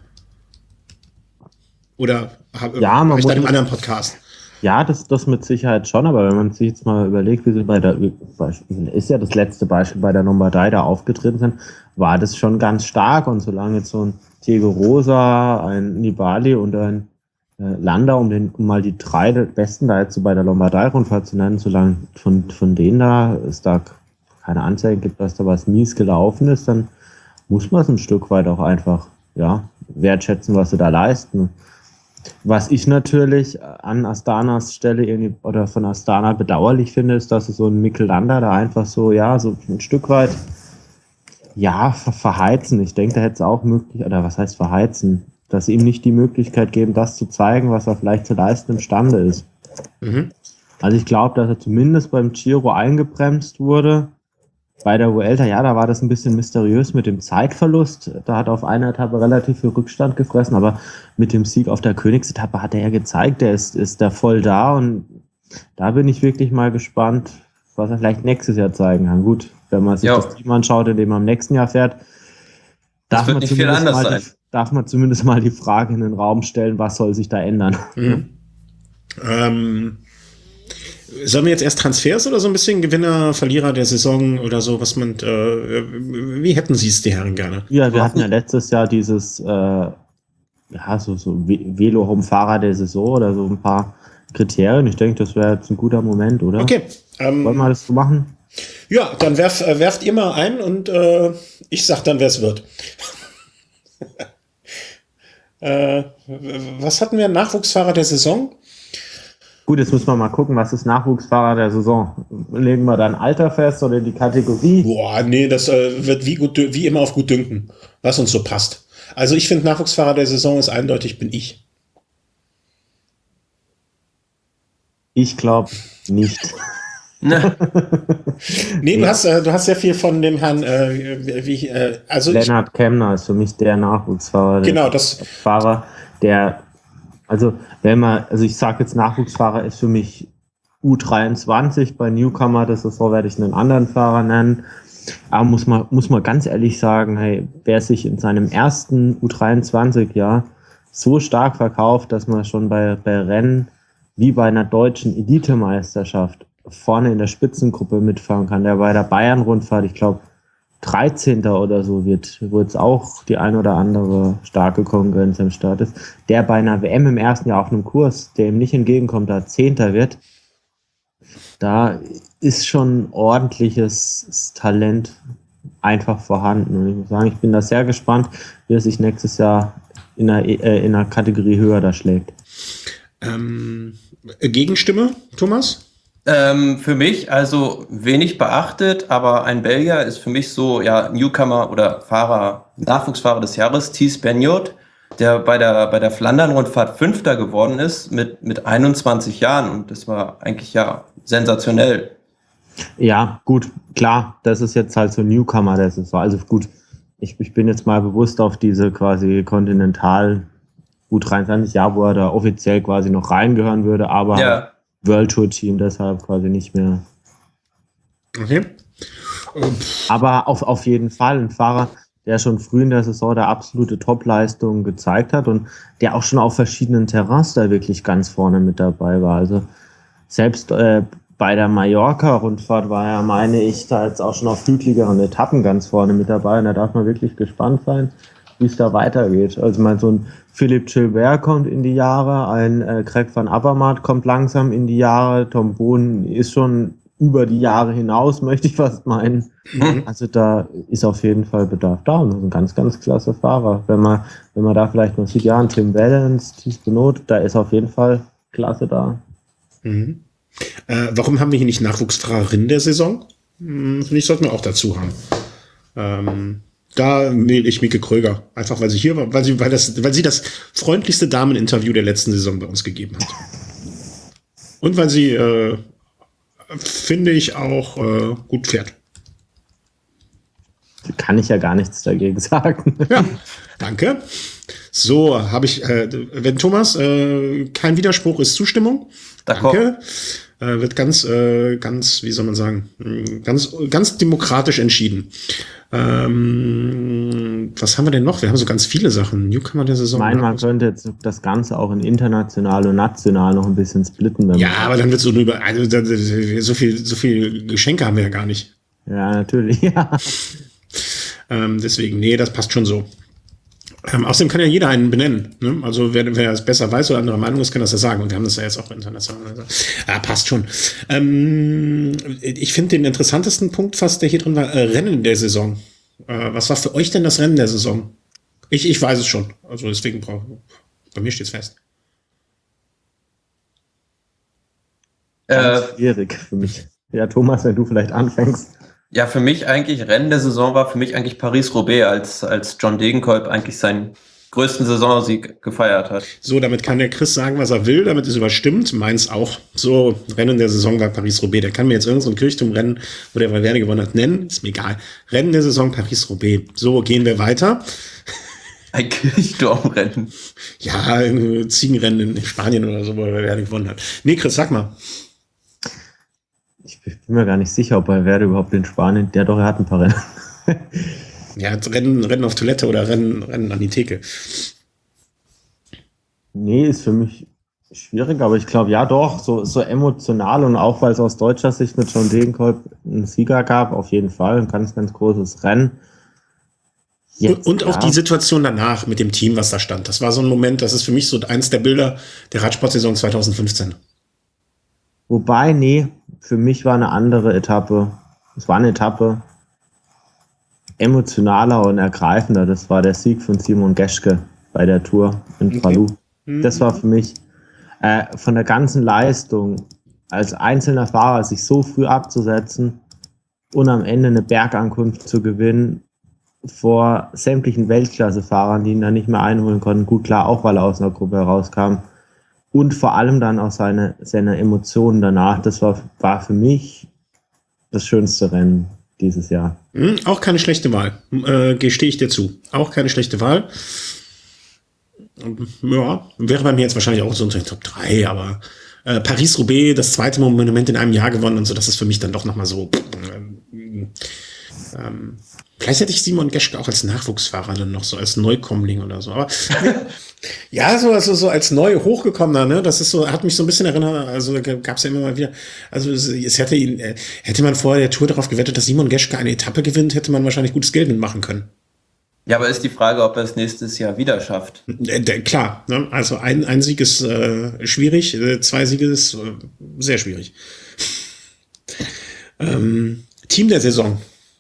Oder habe ja, ich da einen anderen Podcast? Ja, das, das mit Sicherheit schon, aber wenn man sich jetzt mal überlegt, wie sie bei der, ist ja das letzte Beispiel, bei der Lombardei da aufgetreten sind, war das schon ganz stark. Und solange jetzt so ein Diego Rosa, ein Nibali und ein äh, Landa, um, den, um mal die drei Besten da jetzt so bei der Lombardei-Rundfahrt zu nennen, solange von, von denen da es da keine Anzeigen gibt, dass da was mies gelaufen ist, dann muss man es ein Stück weit auch einfach, ja, wertschätzen, was sie da leisten. Was ich natürlich an Astanas Stelle irgendwie oder von Astana bedauerlich finde, ist, dass es so ein Mikel Landa da einfach so, ja, so ein Stück weit, ja, ver- verheizen. Ich denke, da hätte es auch möglich, oder was heißt verheizen? Dass sie ihm nicht die Möglichkeit geben, das zu zeigen, was er vielleicht zu leisten imstande ist. Mhm. Also ich glaube, dass er zumindest beim Giro eingebremst wurde. Bei der Vuelta, ja, da war das ein bisschen mysteriös mit dem Zeitverlust. Da hat er auf einer Etappe relativ viel Rückstand gefressen, aber mit dem Sieg auf der Königsetappe hat er ja gezeigt, der ist, ist da voll da und da bin ich wirklich mal gespannt, was er vielleicht nächstes Jahr zeigen kann. Gut, wenn man sich jo. das Team anschaut, in dem er im nächsten Jahr fährt, darf man, nicht viel anders mal sein. Die, darf man zumindest mal die Frage in den Raum stellen, was soll sich da ändern? Mhm. ähm... Sollen wir jetzt erst Transfers oder so ein bisschen Gewinner, Verlierer der Saison oder so, was man, äh, wie hätten Sie es, die Herren, gerne? Ja, wir hatten ja letztes Jahr dieses, äh, ja, so, so Velo-Home-Fahrer der Saison oder so ein paar Kriterien. Ich denke, das wäre jetzt ein guter Moment, oder? Okay. Ähm, Wollen wir das so machen? Ja, dann werf, äh, werft ihr mal ein und äh, ich sag dann, wer es wird. äh, was hatten wir? Nachwuchsfahrer der Saison? Gut, jetzt müssen wir mal gucken, was ist Nachwuchsfahrer der Saison? Legen wir dann Alter fest oder die Kategorie? Boah, nee, das äh, wird wie, gut, wie immer auf gut dünken, was uns so passt. Also ich finde, Nachwuchsfahrer der Saison ist eindeutig, bin ich. Ich glaube nicht. Ne. Nee, du hast, äh, du hast sehr viel von dem Herrn, äh, wie, äh, also Lennart Kemner ist für mich der Nachwuchsfahrer. Der genau, das Fahrer, der, also wenn man, also ich sage jetzt Nachwuchsfahrer ist für mich U dreiundzwanzig, bei Newcomer der Saison werde ich einen anderen Fahrer nennen. Aber muss man, muss man ganz ehrlich sagen, hey, wer sich in seinem ersten U dreiundzwanzig-Jahr so stark verkauft, dass man schon bei, bei Rennen wie bei einer deutschen Elitemeisterschaft vorne in der Spitzengruppe mitfahren kann, der bei der Bayern-Rundfahrt, ich glaube, dreizehnter oder so wird, wo jetzt auch die ein oder andere starke Konkurrenz am Start ist, der bei einer W M im ersten Jahr auf einem Kurs, der ihm nicht entgegenkommt, da Zehnter wird, da ist schon ordentliches Talent einfach vorhanden. Und ich muss sagen, ich bin da sehr gespannt, wie er sich nächstes Jahr in einer, äh, in einer Kategorie höher da schlägt. ähm, Gegenstimme, Thomas? Ähm, für mich also wenig beachtet, aber ein Belgier ist für mich so, ja, Newcomer oder Fahrer, Nachwuchsfahrer des Jahres, Thies Benoot, der bei der, bei der Flandern-Rundfahrt Fünfter geworden ist mit, mit einundzwanzig Jahren, und das war eigentlich ja sensationell. Ja, gut, klar, das ist jetzt halt so ein Newcomer der Saison. Also gut, ich, ich bin jetzt mal bewusst auf diese quasi Kontinental U dreiundzwanzig Jahre, wo er da offiziell quasi noch reingehören würde, aber Ja. World Tour Team deshalb quasi nicht mehr. Okay. Aber auf, auf jeden Fall ein Fahrer, der schon früh in der Saison der absolute Topleistung gezeigt hat und der auch schon auf verschiedenen Terrains da wirklich ganz vorne mit dabei war. Also selbst äh, bei der Mallorca-Rundfahrt war er, meine ich, da jetzt auch schon auf hügeligeren Etappen ganz vorne mit dabei. Und da darf man wirklich gespannt sein, wie es da weitergeht. Also mein so ein Philipp Gilbert kommt in die Jahre, ein äh, Greg van Avermaet kommt langsam in die Jahre, Tom Bohn ist schon über die Jahre hinaus, möchte ich fast meinen. Mhm. Also da ist auf jeden Fall Bedarf da und das ist ein ganz, ganz klasse Fahrer. Wenn man, wenn man da vielleicht mal sieht, ja, ein Tim Wellens, Thies Benoot, da ist auf jeden Fall Klasse da. Mhm. Äh, warum haben wir hier nicht Nachwuchsfahrerin der Saison? Hm, finde ich, sollten wir auch dazu haben. Ähm, da wähle ich Mieke Kröger. Einfach weil sie hier war, weil sie, weil das, weil sie das freundlichste Dameninterview der letzten Saison bei uns gegeben hat. Und weil sie, äh, finde ich, auch äh, gut fährt. Kann ich ja gar nichts dagegen sagen. Ja, danke. So, habe ich, äh, wenn Thomas, äh, kein Widerspruch ist Zustimmung. D'accord. Danke. Äh, wird ganz, äh, ganz, wie soll man sagen, ganz, ganz demokratisch entschieden. Ähm, was haben wir denn noch? Wir haben so ganz viele Sachen. Newcomer der Saison. Ich meine, man könnte jetzt das Ganze auch in international und national noch ein bisschen splitten. Wenn Ja, man aber dann wird so über, also da- da- so viel, so viel Geschenke haben wir ja gar nicht. ja, natürlich, ja. Ähm, deswegen, nee, das passt schon so. Ähm, außerdem kann ja jeder einen benennen. Ne? Also wer, wer es besser weiß oder anderer Meinung ist, kann das ja sagen. Und wir haben das ja jetzt auch international. Also, ja, passt schon. Ähm, ich finde den interessantesten Punkt fast, der hier drin war, äh, Rennen der Saison. Äh, was war für euch denn das Rennen der Saison? Ich, ich weiß es schon. Also deswegen brauche bei mir steht es fest. Äh, Schwierig für mich. Ja, Thomas, wenn du vielleicht anfängst. ja, für mich eigentlich, Rennen der Saison war für mich eigentlich Paris-Roubaix, als, als John Degenkolb eigentlich seinen größten Saisonsieg gefeiert hat. So, damit kann der Chris sagen, was er will, damit es überstimmt. Meins auch. So, Rennen der Saison war Paris-Roubaix. Der kann mir jetzt irgendein so Kirchturmrennen, wo der Valverde gewonnen hat, nennen. Ist mir egal. Rennen der Saison Paris-Roubaix. So, gehen wir weiter. Ein Kirchturmrennen. Ja, irgendwie Ziegenrennen in Spanien oder so, wo der Valverde gewonnen hat. Nee, Chris, sag mal. Ich bin mir gar nicht sicher, ob er Werde überhaupt in Spanien, der doch, er hat ein paar Rennen. Ja, Rennen, Rennen auf Toilette oder Rennen, Rennen an die Theke. Nee, ist für mich schwierig, aber ich glaube, ja doch, so, so emotional und auch, weil es aus deutscher Sicht mit John Degenkolb einen Sieger gab, auf jeden Fall, ein ganz, ganz großes Rennen. Jetzt, und auch ja. die Situation danach mit dem Team, was da stand. Das war so ein Moment, das ist für mich so eins der Bilder der Radsportsaison zwanzig fünfzehn. Wobei, nee, für mich war eine andere Etappe. Es war eine Etappe emotionaler und ergreifender. Das war der Sieg von Simon Geschke bei der Tour in Okay. Falou. Mhm. Das war für mich äh, von der ganzen Leistung als einzelner Fahrer sich so früh abzusetzen und am Ende eine Bergankunft zu gewinnen vor sämtlichen Weltklasse-Fahrern, die ihn dann nicht mehr einholen konnten. Gut, klar, auch weil er aus einer Gruppe herauskam. Und vor allem dann auch seine, seine Emotionen danach. Das war, war für mich das schönste Rennen dieses Jahr. Hm, auch keine schlechte Wahl. Äh, gestehe ich dir zu. Auch keine schlechte Wahl. Ja, wäre bei mir jetzt wahrscheinlich auch so unter den Top drei, aber äh, Paris-Roubaix, das zweite Monument in einem Jahr gewonnen und so, das ist für mich dann doch nochmal so. Äh, ähm, vielleicht hätte ich Simon Geschke auch als Nachwuchsfahrer dann noch so, als Neukommling oder so. Aber ja, so, also so als neu hochgekommener, ne, das ist so, hat mich so ein bisschen erinnert, also gab es ja immer mal wieder, also es, es hätte ihn, äh, hätte man vor der Tour darauf gewettet, dass Simon Geschke eine Etappe gewinnt, hätte man wahrscheinlich gutes Geld mitmachen können. Ja, aber ist die Frage, ob er es nächstes Jahr wieder schafft. Äh, klar, ne? Also ein, ein Sieg ist äh, schwierig, äh, zwei Siege ist äh, sehr schwierig. ähm, Team der Saison.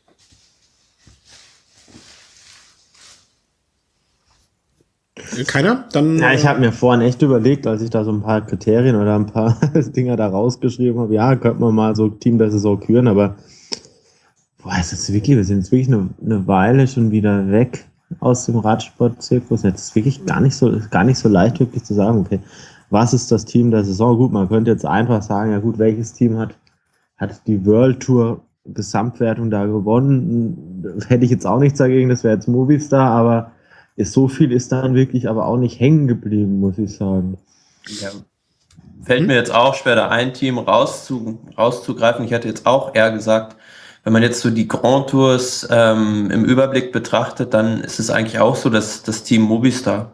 Keiner? Dann, ja, ich habe mir vorhin echt überlegt, als ich da so ein paar Kriterien oder ein paar Dinger da rausgeschrieben habe, ja, könnte man mal so Team der Saison küren, aber boah, ist das wirklich, wir sind jetzt wirklich eine, eine Weile schon wieder weg aus dem Radsport-Zirkus. Jetzt ist wirklich gar nicht so, gar nicht so leicht, wirklich zu sagen, okay, was ist das Team der Saison? Gut, man könnte jetzt einfach sagen, ja gut, welches Team hat, hat die World Tour Gesamtwertung da gewonnen? Hätte ich jetzt auch nichts dagegen, das wäre jetzt Movistar, aber ist so viel ist dann wirklich aber auch nicht hängen geblieben, muss ich sagen. Ja. Fällt hm? mir jetzt auch schwer, da ein Team rauszu, rauszugreifen. Ich hätte jetzt auch eher gesagt, wenn man jetzt so die Grand Tours ähm, im Überblick betrachtet, dann ist es eigentlich auch so, dass das Team Movistar.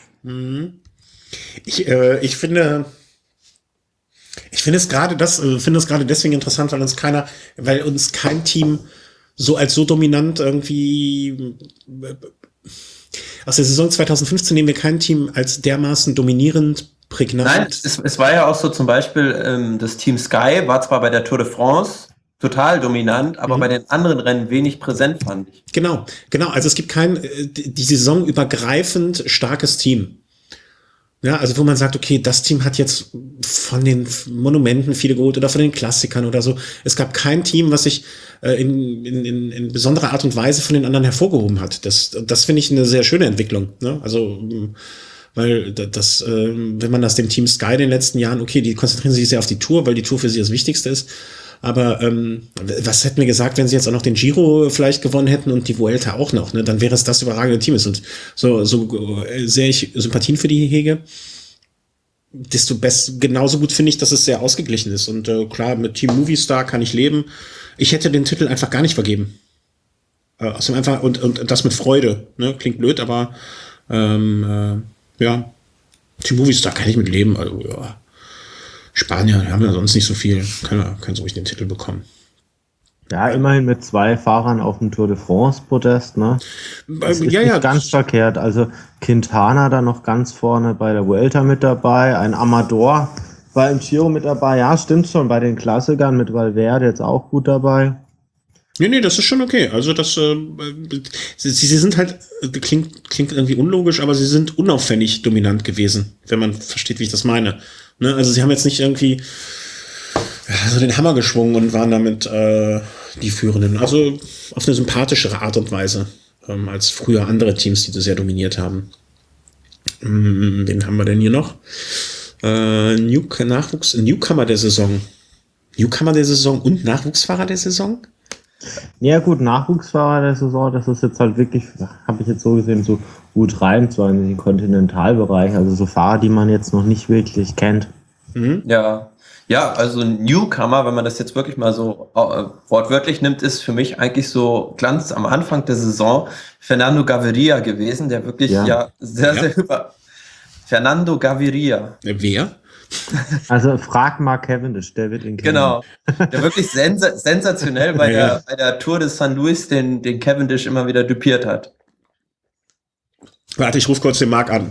Ich, äh, ich finde, ich finde es gerade das, äh, finde es gerade deswegen interessant, weil uns keiner, weil uns kein Team so als so dominant irgendwie äh, aus der Saison zwanzig fünfzehn nehmen wir kein Team als dermaßen dominierend, prägnant. Nein, es, es war ja auch so zum Beispiel ähm, das Team Sky war zwar bei der Tour de France total dominant, aber mhm. bei den anderen Rennen wenig präsent, fand ich. Genau, genau. Also es gibt kein die Saison übergreifend starkes Team. Ja, also wo man sagt, okay, das Team hat jetzt von den Monumenten viele geholt oder von den Klassikern oder so. Es gab kein Team, was sich äh, in, in, in, in besonderer Art und Weise von den anderen hervorgehoben hat. Das, das finde ich eine sehr schöne Entwicklung. Ne? Also weil das, äh, wenn man das dem Team Sky in den letzten Jahren, okay, die konzentrieren sich sehr auf die Tour, weil die Tour für sie das Wichtigste ist. Aber ähm, was hätten wir gesagt, wenn sie jetzt auch noch den Giro vielleicht gewonnen hätten und die Vuelta auch noch, ne? Dann wäre es das überragende Team ist. Und so, so sehr ich Sympathien für die hege, desto best, genauso gut finde ich, dass es sehr ausgeglichen ist. Und äh, klar, mit Team Movistar kann ich leben. Ich hätte den Titel einfach gar nicht vergeben. Äh, aus dem einfach, und, und das mit Freude. Ne? Klingt blöd, aber ähm, äh, ja, Team Movistar kann ich mit leben. Also, ja. Spanier haben ja sonst nicht so viel, können, können so ruhig den Titel bekommen. Ja, immerhin mit zwei Fahrern auf dem Tour de France Podest, ne? Das ist ja, nicht ja. ganz verkehrt. Also Quintana da noch ganz vorne bei der Vuelta mit dabei, ein Amador war im Giro mit dabei. Ja, stimmt schon, bei den Klassikern mit Valverde jetzt auch gut dabei. Nee, nee, das ist schon okay. Also das, äh, sie, sie sind halt, klingt, klingt irgendwie unlogisch, aber sie sind unauffällig dominant gewesen, wenn man versteht, wie ich das meine. Ne? Also sie haben jetzt nicht irgendwie so den Hammer geschwungen und waren damit äh, die Führenden. Also auf eine sympathischere Art und Weise ähm, als früher andere Teams, die das sehr dominiert haben. Hm, wen haben wir denn hier noch? Äh, New Nachwuchs, Newcomer der Saison. Newcomer der Saison und Nachwuchsfahrer der Saison? Ja gut, Nachwuchsfahrer der Saison, das ist jetzt halt wirklich, habe ich jetzt so gesehen, so U dreiundzwanzig im Kontinentalbereich, also so Fahrer, die man jetzt noch nicht wirklich kennt. Mhm. Ja, ja, also Newcomer, wenn man das jetzt wirklich mal so äh, wortwörtlich nimmt, ist für mich eigentlich so Glanz am Anfang der Saison Fernando Gaviria gewesen, der wirklich ja, ja sehr, ja. sehr über... Fernando Gaviria. Wer? Also frag mal Cavendish, der wird ihn kennen. Genau, der wirklich sens sensationell bei, ja. der, bei der Tour de San Luis den, den Cavendish immer wieder dupiert hat. Warte, ich rufe kurz den Marc an.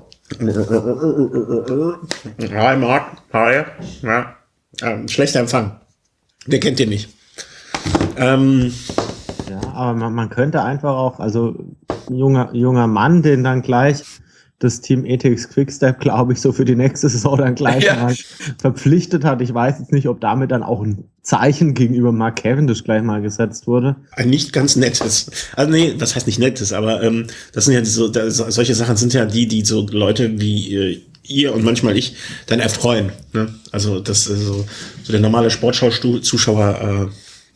Hi Marc, hi. Ja. Ähm, schlechter Empfang. Der kennt den nicht. Ähm, ja, aber man, man könnte einfach auch, also junger, junger Mann, den dann gleich das Team E T X Quickstep, glaube ich, so für die nächste Saison dann gleich ja. mal verpflichtet hat. Ich weiß jetzt nicht, ob damit dann auch ein Zeichen gegenüber Mark Cavendish gleich mal gesetzt wurde. Ein nicht ganz nettes. Also nee, das heißt nicht nettes, aber ähm, das sind ja so, das, solche Sachen sind ja die, die so Leute wie äh, ihr und manchmal ich dann erfreuen. Ne? Also das äh, so, so der normale Sportschau-Zuschauer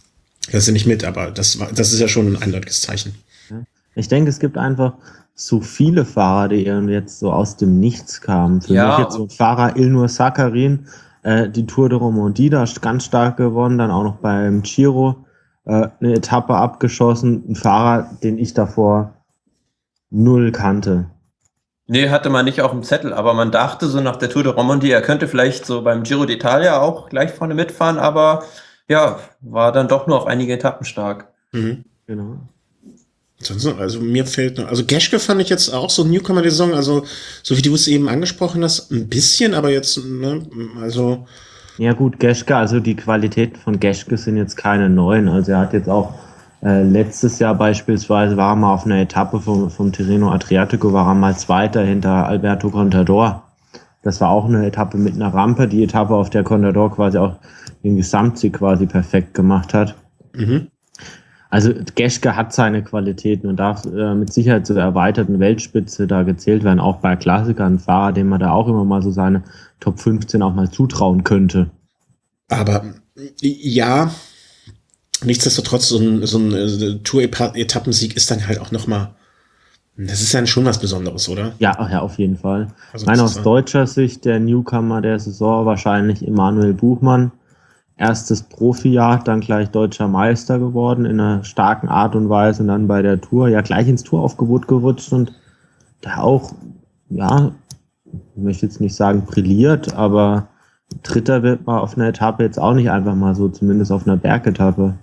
Das ist nicht mit, aber das war, das ist ja schon ein eindeutiges Zeichen. Ich denke, es gibt einfach so viele Fahrer, die irgendwie jetzt so aus dem Nichts kamen. Für Ja, mich jetzt so ein Fahrer Ilnur Sakarin, äh, die Tour de Romandie da ganz stark gewonnen, dann auch noch beim Giro äh, eine Etappe abgeschossen. Ein Fahrer, den ich davor null kannte. Nee, hatte man nicht auf dem Zettel, aber man dachte so nach der Tour de Romandie, er könnte vielleicht so beim Giro d'Italia auch gleich vorne mitfahren, aber ja, war dann doch nur auf einige Etappen stark. Mhm. Genau. Ansonsten, also mir fehlt noch, also Geschke fand ich jetzt auch so ein Newcomer der Saison, also so wie du es eben angesprochen hast, ein bisschen, aber jetzt, ne, also Ja gut, Geschke, also die Qualitäten von Geschke sind jetzt keine neuen. Also er hat jetzt auch äh, letztes Jahr beispielsweise, war er mal auf einer Etappe vom, vom Tirreno Adriatico, war er mal Zweiter hinter Alberto Contador. Das war auch eine Etappe mit einer Rampe, die Etappe, auf der Contador quasi auch den Gesamtsieg quasi perfekt gemacht hat. mhm. Also Geschke hat seine Qualitäten und darf äh, mit Sicherheit zur erweiterten Weltspitze da gezählt werden, auch bei Klassikern, ein Fahrer, dem man da auch immer mal so seine Top fünfzehn auch mal zutrauen könnte. Aber ja, nichtsdestotrotz, so ein, so ein äh, Tour-Etappensieg ist dann halt auch nochmal, das ist dann schon was Besonderes, oder? Ja, ach ja, auf jeden Fall. Also Ich meine, das aus ist- deutscher Sicht der Newcomer der Saison wahrscheinlich Emanuel Buchmann. Erstes Profijahr, dann gleich deutscher Meister geworden in einer starken Art und Weise und dann bei der Tour ja gleich ins Touraufgebot gerutscht und da auch, ja, ich möchte jetzt nicht sagen brilliert, aber Dritter wird man auf einer Etappe jetzt auch nicht einfach mal so, zumindest auf einer Bergetappe.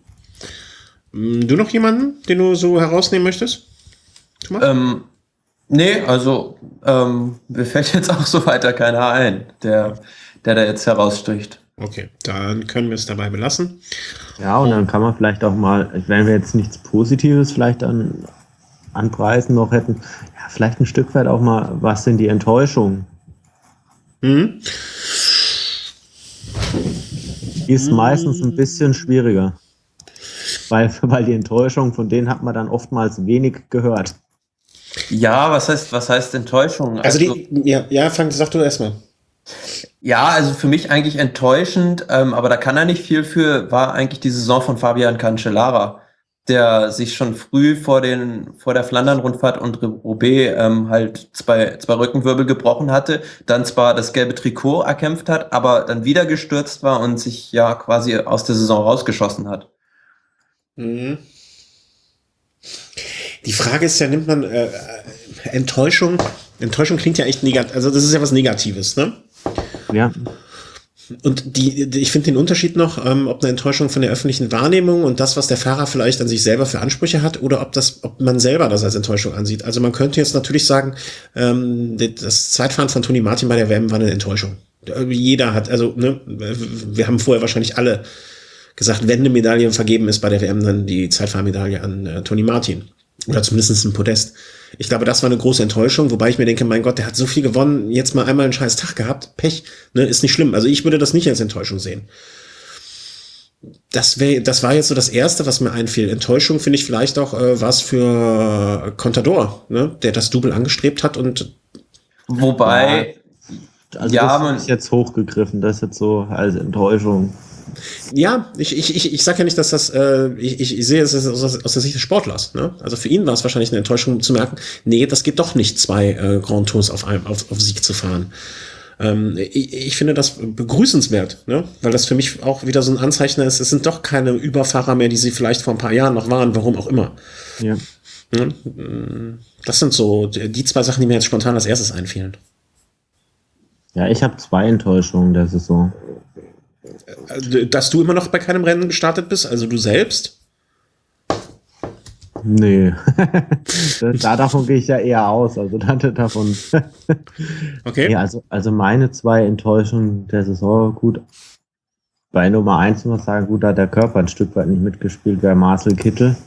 Mhm. Du noch jemanden, den du so herausnehmen möchtest? Thomas? Ähm, nee, also ähm, mir fällt jetzt auch so weiter keiner ein, der, der da jetzt heraussticht. Okay, dann können wir es dabei belassen. Ja, und dann kann man vielleicht auch mal, wenn wir jetzt nichts Positives vielleicht an, an Preisen noch hätten, ja, vielleicht ein Stück weit auch mal, was sind die Enttäuschungen? Mhm. Ist meistens ein bisschen schwieriger. Weil, weil die Enttäuschung, von denen hat man dann oftmals wenig gehört. Ja, was heißt, was heißt Enttäuschung? Also die, ja, ja, Frank, sag du erstmal. Ja, also für mich eigentlich enttäuschend, ähm, aber da kann er nicht viel für, war eigentlich die Saison von Fabian Cancellara, der sich schon früh vor den vor der Flandern-Rundfahrt und Roubaix ähm, halt zwei, zwei Rückenwirbel gebrochen hatte, dann zwar das gelbe Trikot erkämpft hat, aber dann wieder gestürzt war und sich ja quasi aus der Saison rausgeschossen hat. Mhm. Die Frage ist ja, nimmt man äh, Enttäuschung? Enttäuschung klingt ja echt negativ, also das ist ja was Negatives, ne? Ja, Und die, die ich finde den Unterschied noch, ähm, ob eine Enttäuschung von der öffentlichen Wahrnehmung und das, was der Fahrer vielleicht an sich selber für Ansprüche hat, oder ob das, ob man selber das als Enttäuschung ansieht. Also man könnte jetzt natürlich sagen, ähm, das Zeitfahren von Toni Martin bei der W M war eine Enttäuschung. Jeder hat, also ne, wir haben vorher wahrscheinlich alle gesagt, wenn eine Medaille vergeben ist bei der W M, dann die Zeitfahrmedaille an äh, Toni Martin. Oder zumindest ein Podest. Ich glaube, das war eine große Enttäuschung, wobei ich mir denke, mein Gott, der hat so viel gewonnen, jetzt mal einmal einen scheiß Tag gehabt, Pech, ne, ist nicht schlimm. Also ich würde das nicht als Enttäuschung sehen. Das wäre, das war jetzt so das Erste, was mir einfiel. Enttäuschung finde ich vielleicht auch äh, was für Contador, ne, der das Double angestrebt hat und Wobei, also ja, das man, ist jetzt hochgegriffen, das ist jetzt so als Enttäuschung. ja, ich, ich, ich, ich sage ja nicht, dass das, äh, ich, ich, ich sehe es aus, aus der Sicht des Sportlers. Ne? Also für ihn war es wahrscheinlich eine Enttäuschung zu merken, nee, das geht doch nicht, zwei äh, Grand Tours auf, einem, auf, auf Sieg zu fahren. Ähm, ich, ich finde das begrüßenswert, ne? Weil das für mich auch wieder so ein Anzeichen ist, es sind doch keine Überfahrer mehr, die sie vielleicht vor ein paar Jahren noch waren, warum auch immer. Ja. Ne? Das sind so die zwei Sachen, die mir jetzt spontan als erstes einfielen. Ja, ich habe zwei Enttäuschungen der Saison. Dass du immer noch bei keinem Rennen gestartet bist, also du selbst? Nee. da, davon gehe ich ja eher aus. Also da, davon. Okay. Ja, also, also meine zwei Enttäuschungen der Saison, gut. Bei Nummer eins muss man sagen, gut, da hat der Körper ein Stück weit nicht mitgespielt, wäre Marcel Kittel.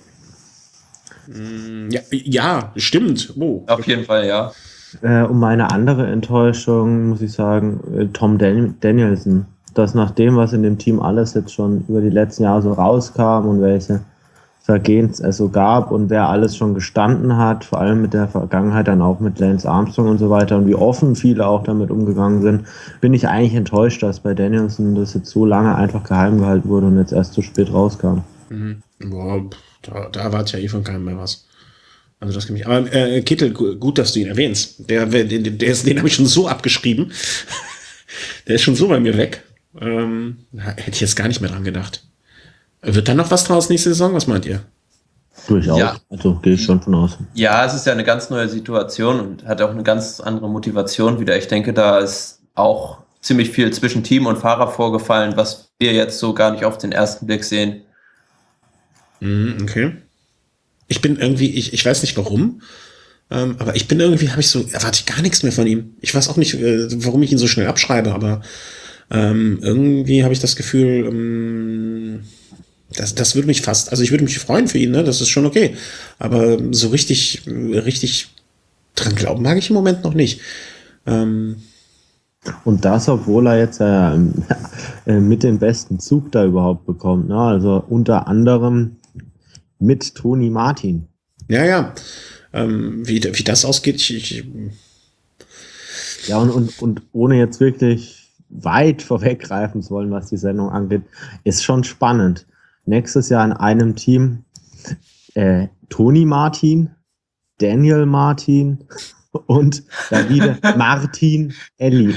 Ja, ja, stimmt. Oh. auf jeden Fall, ja. Äh, und meine andere Enttäuschung, muss ich sagen, äh, Tom Dan- Danielson. Das nach dem, was in dem Team alles jetzt schon über die letzten Jahre so rauskam und welche Vergehens es so gab und wer alles schon gestanden hat, vor allem mit der Vergangenheit dann auch mit Lance Armstrong und so weiter und wie offen viele auch damit umgegangen sind, bin ich eigentlich enttäuscht, dass bei Danielson das jetzt so lange einfach geheim gehalten wurde und jetzt erst zu spät rauskam. Mhm. Boah, da, da erwarte ich ja eh von keinem mehr was. Also das kann ich. Aber äh, Kittel, gut, dass du ihn erwähnst. Der, der, der, der ist, den habe ich schon so abgeschrieben. Der ist schon so bei mir weg. Ähm, hätte ich jetzt gar nicht mehr dran gedacht. Wird da noch was draus nächste Saison? Was meint ihr? Durchaus. Ja. Also gehe ich schon von aus. Ja, es ist ja eine ganz neue Situation und hat auch eine ganz andere Motivation wieder. Ich denke, da ist auch ziemlich viel zwischen Team und Fahrer vorgefallen, was wir jetzt so gar nicht auf den ersten Blick sehen. Mhm, okay. Ich bin irgendwie, ich, ich weiß nicht warum, ähm, aber ich bin irgendwie, habe ich so, erwarte ich gar nichts mehr von ihm. Ich weiß auch nicht, äh, warum ich ihn so schnell abschreibe, aber ähm, irgendwie habe ich das Gefühl, ähm, das, das würde mich fast, also ich würde mich freuen für ihn, ne? Das ist schon okay. Aber so richtig, richtig dran glauben mag ich im Moment noch nicht. Ähm, Und das, obwohl er jetzt äh, äh, mit den besten Zug da überhaupt bekommt. Ne? Also unter anderem mit Toni Martin. ja, ja. Ähm, wie, wie das ausgeht, ich, ich Ja, und, und, und ohne jetzt wirklich weit vorweggreifen zu wollen, was die Sendung angeht, ist schon spannend. Nächstes Jahr in einem Team äh, Toni Martin, Daniel Martin und Davide Martin Elli.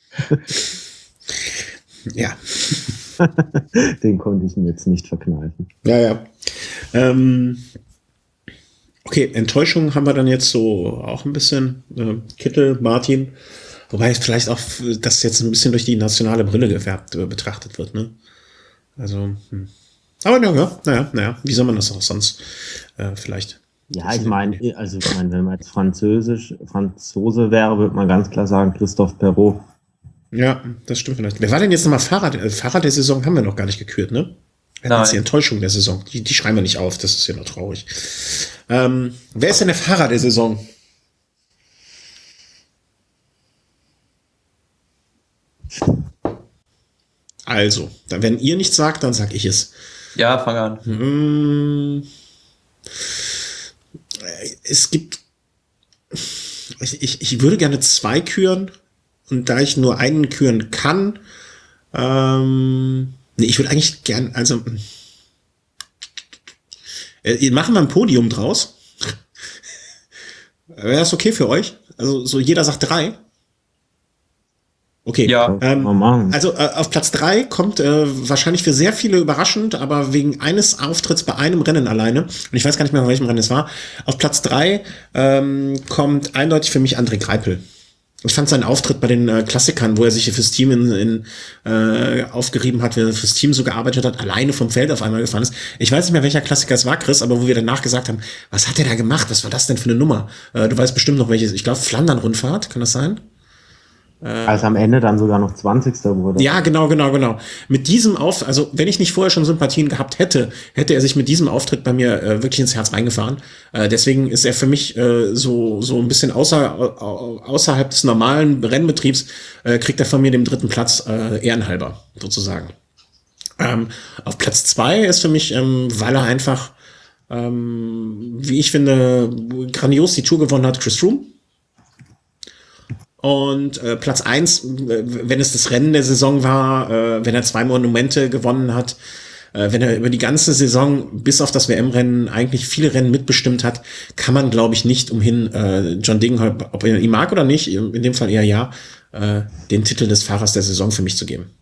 ja. Den konnte ich mir jetzt nicht verkneifen. Ja, ja. Ähm, okay, Enttäuschung haben wir dann jetzt so auch ein bisschen. Äh, Kittel, Martin. Wobei vielleicht auch das jetzt ein bisschen durch die nationale Brille gefärbt äh, betrachtet wird, ne? Also, hm. Aber ja, ja, naja, naja, wie soll man das auch sonst äh, vielleicht? Ja, ich meine, also ich meine, wenn man jetzt Französisch, Franzose wäre, würde man ganz klar sagen, Christophe Perrault. Ja, das stimmt vielleicht. Wer war denn jetzt nochmal Fahrer? Äh, Fahrer der Saison haben wir noch gar nicht gekürt, ne? Wir hatten jetzt die Enttäuschung der Saison. Die, die schreiben wir nicht auf, das ist ja noch traurig. Ähm, wer ist denn der Fahrer der Saison? Also, dann, wenn ihr nichts sagt, dann sag ich es. Ja, fang an. Hm, es gibt. Ich, ich, ich würde gerne zwei küren. Und da ich nur einen küren kann, ähm, nee, ich würde eigentlich gern, also, äh, machen wir ein Podium draus. Wäre das okay für euch? Also, so jeder sagt drei. Okay. Ja. Ähm, also äh, auf Platz drei kommt äh, wahrscheinlich für sehr viele überraschend, aber wegen eines Auftritts bei einem Rennen alleine, und ich weiß gar nicht mehr, bei welchem Rennen es war, auf Platz drei ähm, kommt eindeutig für mich André Greipel. Ich fand seinen Auftritt bei den äh, Klassikern, wo er sich fürs Team in, in, äh, aufgerieben hat, wie er fürs Team so gearbeitet hat, alleine vom Feld auf einmal gefahren ist. Ich weiß nicht mehr, welcher Klassiker es war, Chris, aber wo wir danach gesagt haben, was hat er da gemacht? Was war das denn für eine Nummer? Äh, du weißt bestimmt noch welches. Ich glaube, Flandern-Rundfahrt, kann das sein? Als am Ende dann sogar noch zwanzigster wurde. Ja, genau, genau, genau. Mit diesem Auf, also wenn ich nicht vorher schon Sympathien gehabt hätte, hätte er sich mit diesem Auftritt bei mir äh, wirklich ins Herz reingefahren. Äh, deswegen ist er für mich äh, so so ein bisschen außer, au, außerhalb des normalen Rennbetriebs, äh, kriegt er von mir den dritten Platz äh, ehrenhalber, sozusagen. Ähm, auf Platz zwei ist für mich, ähm, weil er einfach, ähm, wie ich finde, grandios die Tour gewonnen hat, Chris Froome. Und äh, Platz eins, äh, wenn es das Rennen der Saison war, äh, wenn er zwei Monumente gewonnen hat, äh, wenn er über die ganze Saison bis auf das W M-Rennen eigentlich viele Rennen mitbestimmt hat, kann man, glaube ich, nicht umhin, äh, John Degenkolb, ob er ihn mag oder nicht, in dem Fall eher ja, äh, den Titel des Fahrers der Saison für mich zu geben.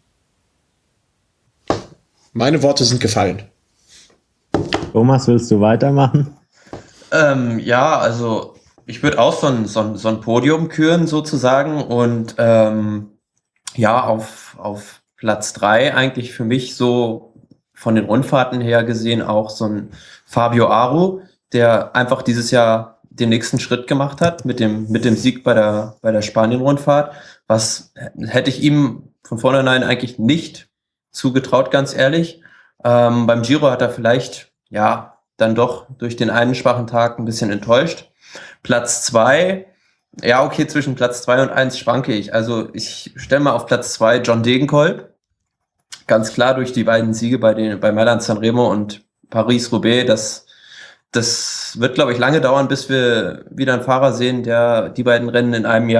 Meine Worte sind gefallen. Thomas, willst du weitermachen? Ähm, ja, also ich würde auch so ein, so ein, so ein Podium küren sozusagen und ähm, ja, auf, auf Platz drei eigentlich für mich so von den Rundfahrten her gesehen auch so ein Fabio Aru, der einfach dieses Jahr den nächsten Schritt gemacht hat mit dem, mit dem Sieg bei der, bei der Spanien-Rundfahrt. Was hätte ich ihm von vornherein eigentlich nicht zugetraut, ganz ehrlich. Ähm, beim Giro hat er vielleicht, ja, dann doch durch den einen schwachen Tag ein bisschen enttäuscht. Platz zwei, ja, okay, zwischen Platz zwei und eins schwanke ich. Also ich stelle mal auf Platz zwei John Degenkolb. Ganz klar durch die beiden Siege bei den bei Mailand-Sanremo und Paris-Roubaix. Das, das wird, glaube ich, lange dauern, bis wir wieder einen Fahrer sehen, der die beiden Rennen in einem Jahr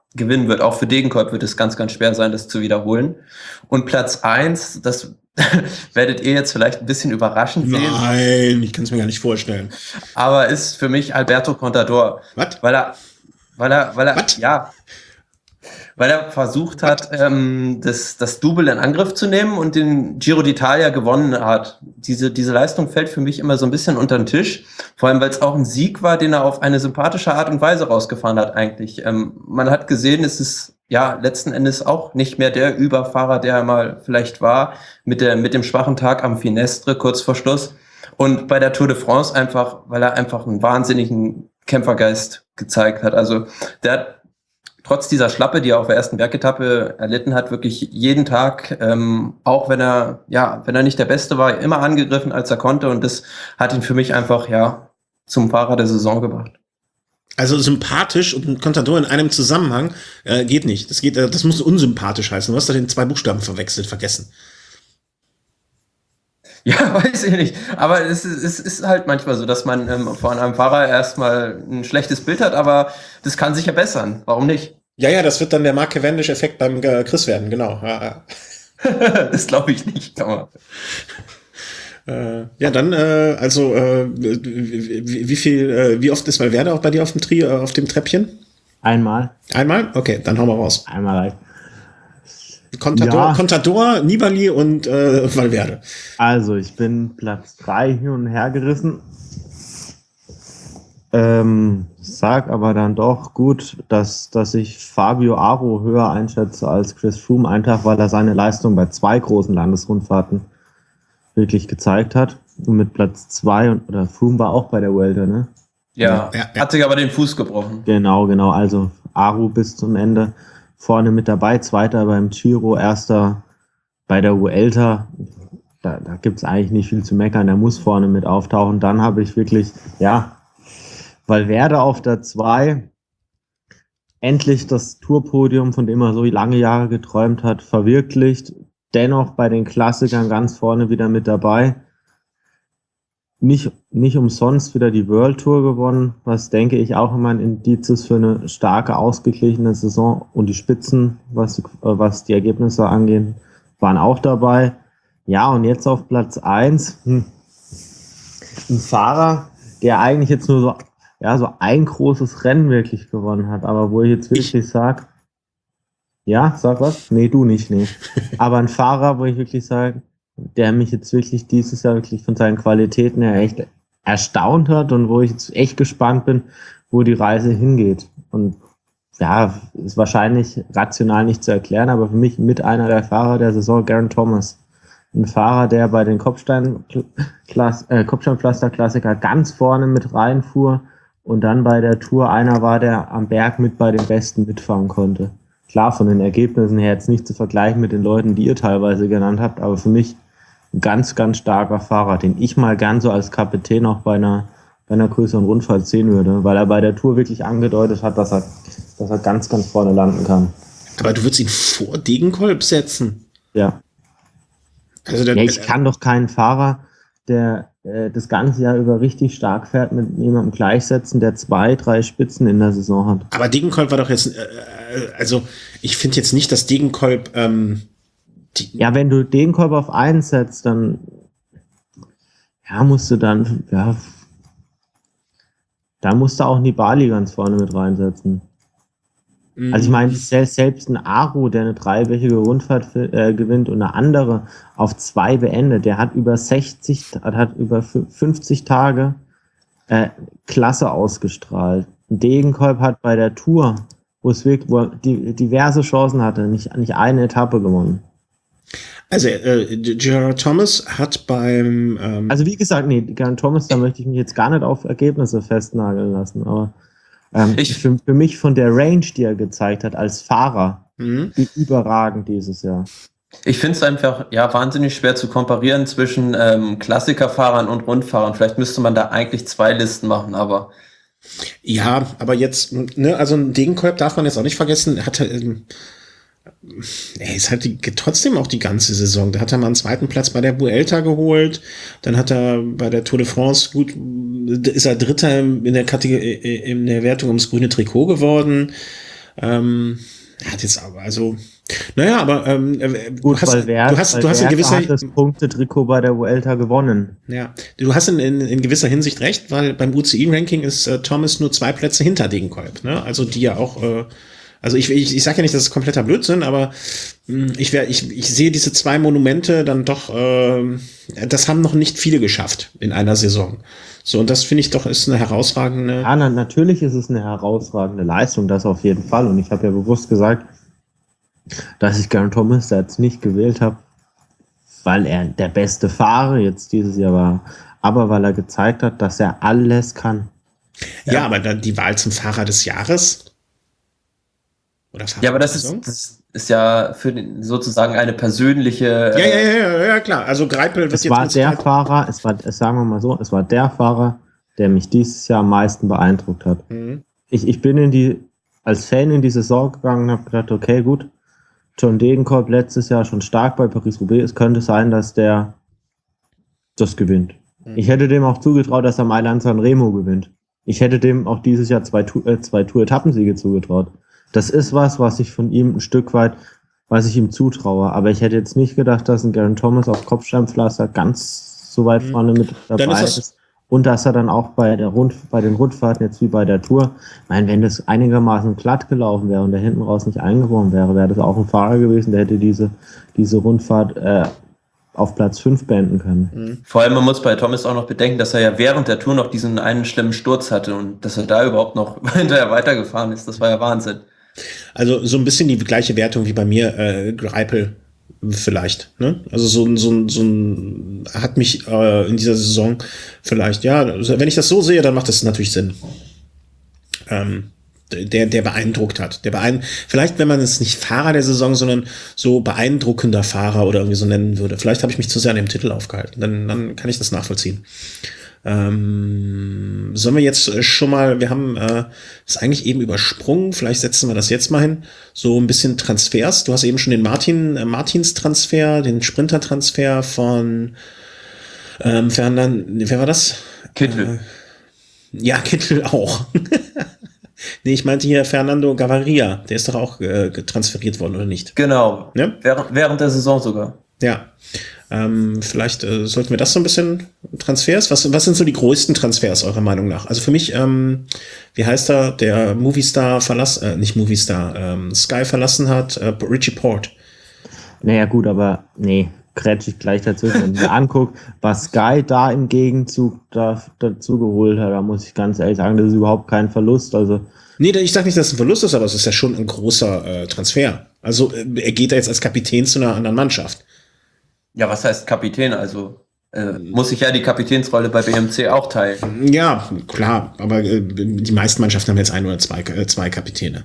gewinnen wird. Auch für Degenkolb wird es ganz, ganz schwer sein, das zu wiederholen. Und Platz eins, das werdet ihr jetzt vielleicht ein bisschen überraschend sehen. Nein, ich kann es mir gar nicht vorstellen. Aber ist für mich Alberto Contador. Was? Weil er, weil er, weil er, Was? ja, weil er versucht hat, ähm, das, das Double in Angriff zu nehmen und den Giro d'Italia gewonnen hat. Diese, diese Leistung fällt für mich immer so ein bisschen unter den Tisch. Vor allem, weil es auch ein Sieg war, den er auf eine sympathische Art und Weise rausgefahren hat eigentlich. Ähm, man hat gesehen, es ist ja letzten Endes auch nicht mehr der Überfahrer, der er mal vielleicht war, mit der, mit dem schwachen Tag am Finestre kurz vor Schluss. Und bei der Tour de France einfach, weil er einfach einen wahnsinnigen Kämpfergeist gezeigt hat. Also der hat trotz dieser Schlappe, die er auf der ersten Bergetappe erlitten hat, wirklich jeden Tag, ähm, auch wenn er, ja, wenn er nicht der Beste war, immer angegriffen, als er konnte. Und das hat ihn für mich einfach, ja, zum Fahrer der Saison gebracht. Also sympathisch und Contador in einem Zusammenhang äh, geht nicht. Das geht, äh, das muss unsympathisch heißen. Du hast da den zwei Buchstaben verwechselt, vergessen. Ja, weiß ich nicht. Aber es ist, es ist halt manchmal so, dass man ähm, von einem Fahrer erstmal ein schlechtes Bild hat, aber das kann sich ja bessern. Warum nicht? Ja, ja, das wird dann der Mark Cavendish-Effekt beim äh, Chris werden, genau. Ja, ja. Das glaube ich nicht. Aber Äh, ja, dann, äh, also, äh, wie, wie viel, äh, wie oft ist Valverde auch bei dir auf dem Tri, äh, auf dem Treppchen? Einmal. Einmal? Okay, dann hauen wir raus. Einmal reicht. Contador, Ja. Contador, Nibali und äh, Valverde. Also, ich bin Platz drei hin und her gerissen. Ähm, sag aber dann doch gut, dass, dass ich Fabio Aru höher einschätze als Chris Froome, einfach weil er seine Leistung bei zwei großen Landesrundfahrten wirklich gezeigt hat. Und mit Platz zwei und oder Froome war auch bei der Vuelta, ne? ja, Ja, ja. hat sich aber den Fuß gebrochen. Genau, genau. Also Aru bis zum Ende vorne mit dabei, Zweiter beim Giro, Erster bei der Vuelta. Da, da gibt es eigentlich nicht viel zu meckern. Der muss vorne mit auftauchen. Dann habe ich wirklich, ja, Valverde auf der zwei, endlich das Tourpodium, von dem er so lange Jahre geträumt hat, verwirklicht. Dennoch bei den Klassikern ganz vorne wieder mit dabei. Nicht, nicht umsonst wieder die World Tour gewonnen, was denke ich auch immer ein Indiz ist für eine starke, ausgeglichene Saison. Und die Spitzen, was, was die Ergebnisse angehen, waren auch dabei. Ja, und jetzt auf Platz eins hm, ein Fahrer, der eigentlich jetzt nur so, ja, so ein großes Rennen wirklich gewonnen hat, aber wo ich jetzt wirklich sage, ja, sag was? Nee, du nicht, nee. Aber ein Fahrer, wo ich wirklich sage, der mich jetzt wirklich dieses Jahr wirklich von seinen Qualitäten her echt erstaunt hat und wo ich jetzt echt gespannt bin, wo die Reise hingeht. Und ja, ist wahrscheinlich rational nicht zu erklären, aber für mich mit einer der Fahrer der Saison, Geraint Thomas. Ein Fahrer, der bei den Kopfstein, äh, Kopfsteinpflaster-Klassiker ganz vorne mit reinfuhr und dann bei der Tour einer war, der am Berg mit bei den Besten mitfahren konnte. Klar, von den Ergebnissen her jetzt nicht zu vergleichen mit den Leuten, die ihr teilweise genannt habt, aber für mich ein ganz, ganz starker Fahrer, den ich mal gern so als Kapitän auch bei einer, bei einer größeren Rundfahrt sehen würde, weil er bei der Tour wirklich angedeutet hat, dass er, dass er ganz, ganz vorne landen kann. Aber du würdest ihn vor Degenkolb setzen. Ja. Also der, Ja, ich kann doch keinen Fahrer, der äh, das ganze Jahr über richtig stark fährt, mit jemandem gleichsetzen, der zwei, drei Spitzen in der Saison hat. Aber Degenkolb war doch jetzt, äh, also ich finde jetzt nicht, dass Degenkolb ähm, die, Ja, wenn du den Kolb auf einen setzt, dann ja, musst du dann, ja, da musst du auch Nibali ganz vorne mit reinsetzen. Also ich meine, selbst, selbst ein Aru, der eine dreiwöchige Rundfahrt äh, gewinnt und eine andere auf zwei beendet, der hat über sechzig, hat über fünfzig Tage äh, Klasse ausgestrahlt. Degenkolb hat bei der Tour, wo es wirklich, wo er die, diverse Chancen hatte, nicht, nicht eine Etappe gewonnen. Also äh, Geraint Thomas hat beim ähm Also wie gesagt, nee, Geraint Thomas, da möchte ich mich jetzt gar nicht auf Ergebnisse festnageln lassen, aber ähm, Ich- für, für mich von der Range, die er gezeigt hat als Fahrer, mhm. überragend dieses Jahr. Ich finde es einfach ja wahnsinnig schwer zu komparieren zwischen ähm, Klassikerfahrern und Rundfahrern. Vielleicht müsste man da eigentlich zwei Listen machen, aber Ja, aber jetzt, ne, also ein Degenkolb darf man jetzt auch nicht vergessen, hat er, ähm, er ist halt die, trotzdem auch die ganze Saison. Da hat er mal einen zweiten Platz bei der Vuelta geholt, dann hat er bei der Tour de France, gut, ist er Dritter in der Kategorie, in der Wertung ums grüne Trikot geworden. Ähm, er hat jetzt aber, also, naja, aber ähm, Gut, du hast, weil Wert, du hast, weil du hast in Wert gewisser hat das Punktetrikot bei der Vuelta gewonnen. Ja, du hast in, in, in gewisser Hinsicht recht, weil beim U C I-Ranking ist äh, Thomas nur zwei Plätze hinter Degenkolb, ne? Also die ja auch, äh, also ich, ich, ich sage ja nicht, das ist kompletter Blödsinn, aber mh, ich, wär, ich, ich sehe diese zwei Monumente dann doch, äh, das haben noch nicht viele geschafft in einer Saison. So, und das finde ich doch ist eine herausragende. Ja, na, natürlich ist es eine herausragende Leistung, das auf jeden Fall. Und ich habe ja bewusst gesagt, dass ich Geraint Thomas da jetzt nicht gewählt habe, weil er der beste Fahrer jetzt dieses Jahr war, aber weil er gezeigt hat, dass er alles kann. Ja, ja, aber dann die Wahl zum Fahrer des Jahres. Oder Fahrer ja, aber das ist, das ist ja für den, sozusagen eine persönliche. Ja, ja, ja, ja, ja, klar. Also Greipel wird es jetzt. War der Fahrer, es war, sagen wir mal so, es war der Fahrer, der mich dieses Jahr am meisten beeindruckt hat. Mhm. Ich, ich bin in die, als Fan in die Saison gegangen und habe gedacht, okay, gut, John Degenkolb letztes Jahr schon stark bei Paris-Roubaix. Es könnte sein, dass der das gewinnt. Mhm. Ich hätte dem auch zugetraut, dass er Mailand San Remo gewinnt. Ich hätte dem auch dieses Jahr zwei, äh, zwei Tour-Etappensiege zugetraut. Das ist was, was ich von ihm ein Stück weit, was ich ihm zutraue. Aber ich hätte jetzt nicht gedacht, dass ein Geraint Thomas auf Kopfsteinpflaster ganz so weit vorne mit dabei ist. ist. Und dass er dann auch bei der Rund, bei den Rundfahrten jetzt wie bei der Tour, ich meine, wenn das einigermaßen glatt gelaufen wäre und der hinten raus nicht eingeworfen wäre, wäre das auch ein Fahrer gewesen, der hätte diese, diese Rundfahrt äh, auf Platz fünf beenden können. Vor allem, man muss bei Thomas auch noch bedenken, dass er ja während der Tour noch diesen einen schlimmen Sturz hatte und dass er da überhaupt noch hinterher weitergefahren ist, das war ja Wahnsinn. Also so ein bisschen die gleiche Wertung wie bei mir, äh, Greipel vielleicht, ne? Also so ein, so ein, so ein hat mich äh, in dieser Saison vielleicht, ja, wenn ich das so sehe, dann macht das natürlich Sinn. Ähm, der, der beeindruckt hat. Der beein vielleicht, wenn man es nicht Fahrer der Saison, sondern so beeindruckender Fahrer oder irgendwie so nennen würde. Vielleicht habe ich mich zu sehr an dem Titel aufgehalten. Dann, dann kann ich das nachvollziehen. Ähm, sollen wir jetzt schon mal, wir haben äh, das eigentlich eben übersprungen, vielleicht setzen wir das jetzt mal hin, so ein bisschen Transfers. Du hast eben schon den Martin, äh, Martins Transfer, den Sprinter-Transfer von ähm, Fernand, wer war das? Kittel. Äh, ja, Kittel auch. Nee, ich meinte hier Fernando Gaviria, der ist doch auch äh, transferiert worden, oder nicht? Genau, ja? während, während der Saison sogar. Ja, ähm, vielleicht äh, sollten wir das so ein bisschen Transfers, was, was sind so die größten Transfers eurer Meinung nach? Also für mich, ähm, wie heißt er, der Movistar verlassen, äh, nicht Movistar, ähm, Sky verlassen hat, äh, Richie Porte. Naja gut, aber nee, kretsch ich gleich dazwischen. Wenn ich mir angucke, was Sky da im Gegenzug da, dazu geholt hat, da muss ich ganz ehrlich sagen, das ist überhaupt kein Verlust. Also nee, ich sage nicht, dass es ein Verlust ist, aber es ist ja schon ein großer äh, Transfer. Also äh, er geht da jetzt als Kapitän zu einer anderen Mannschaft. Ja, was heißt Kapitän? Also äh, muss ich ja die Kapitänsrolle bei B M C auch teilen. Ja, klar, aber äh, die meisten Mannschaften haben jetzt ein oder zwei, äh, zwei Kapitäne.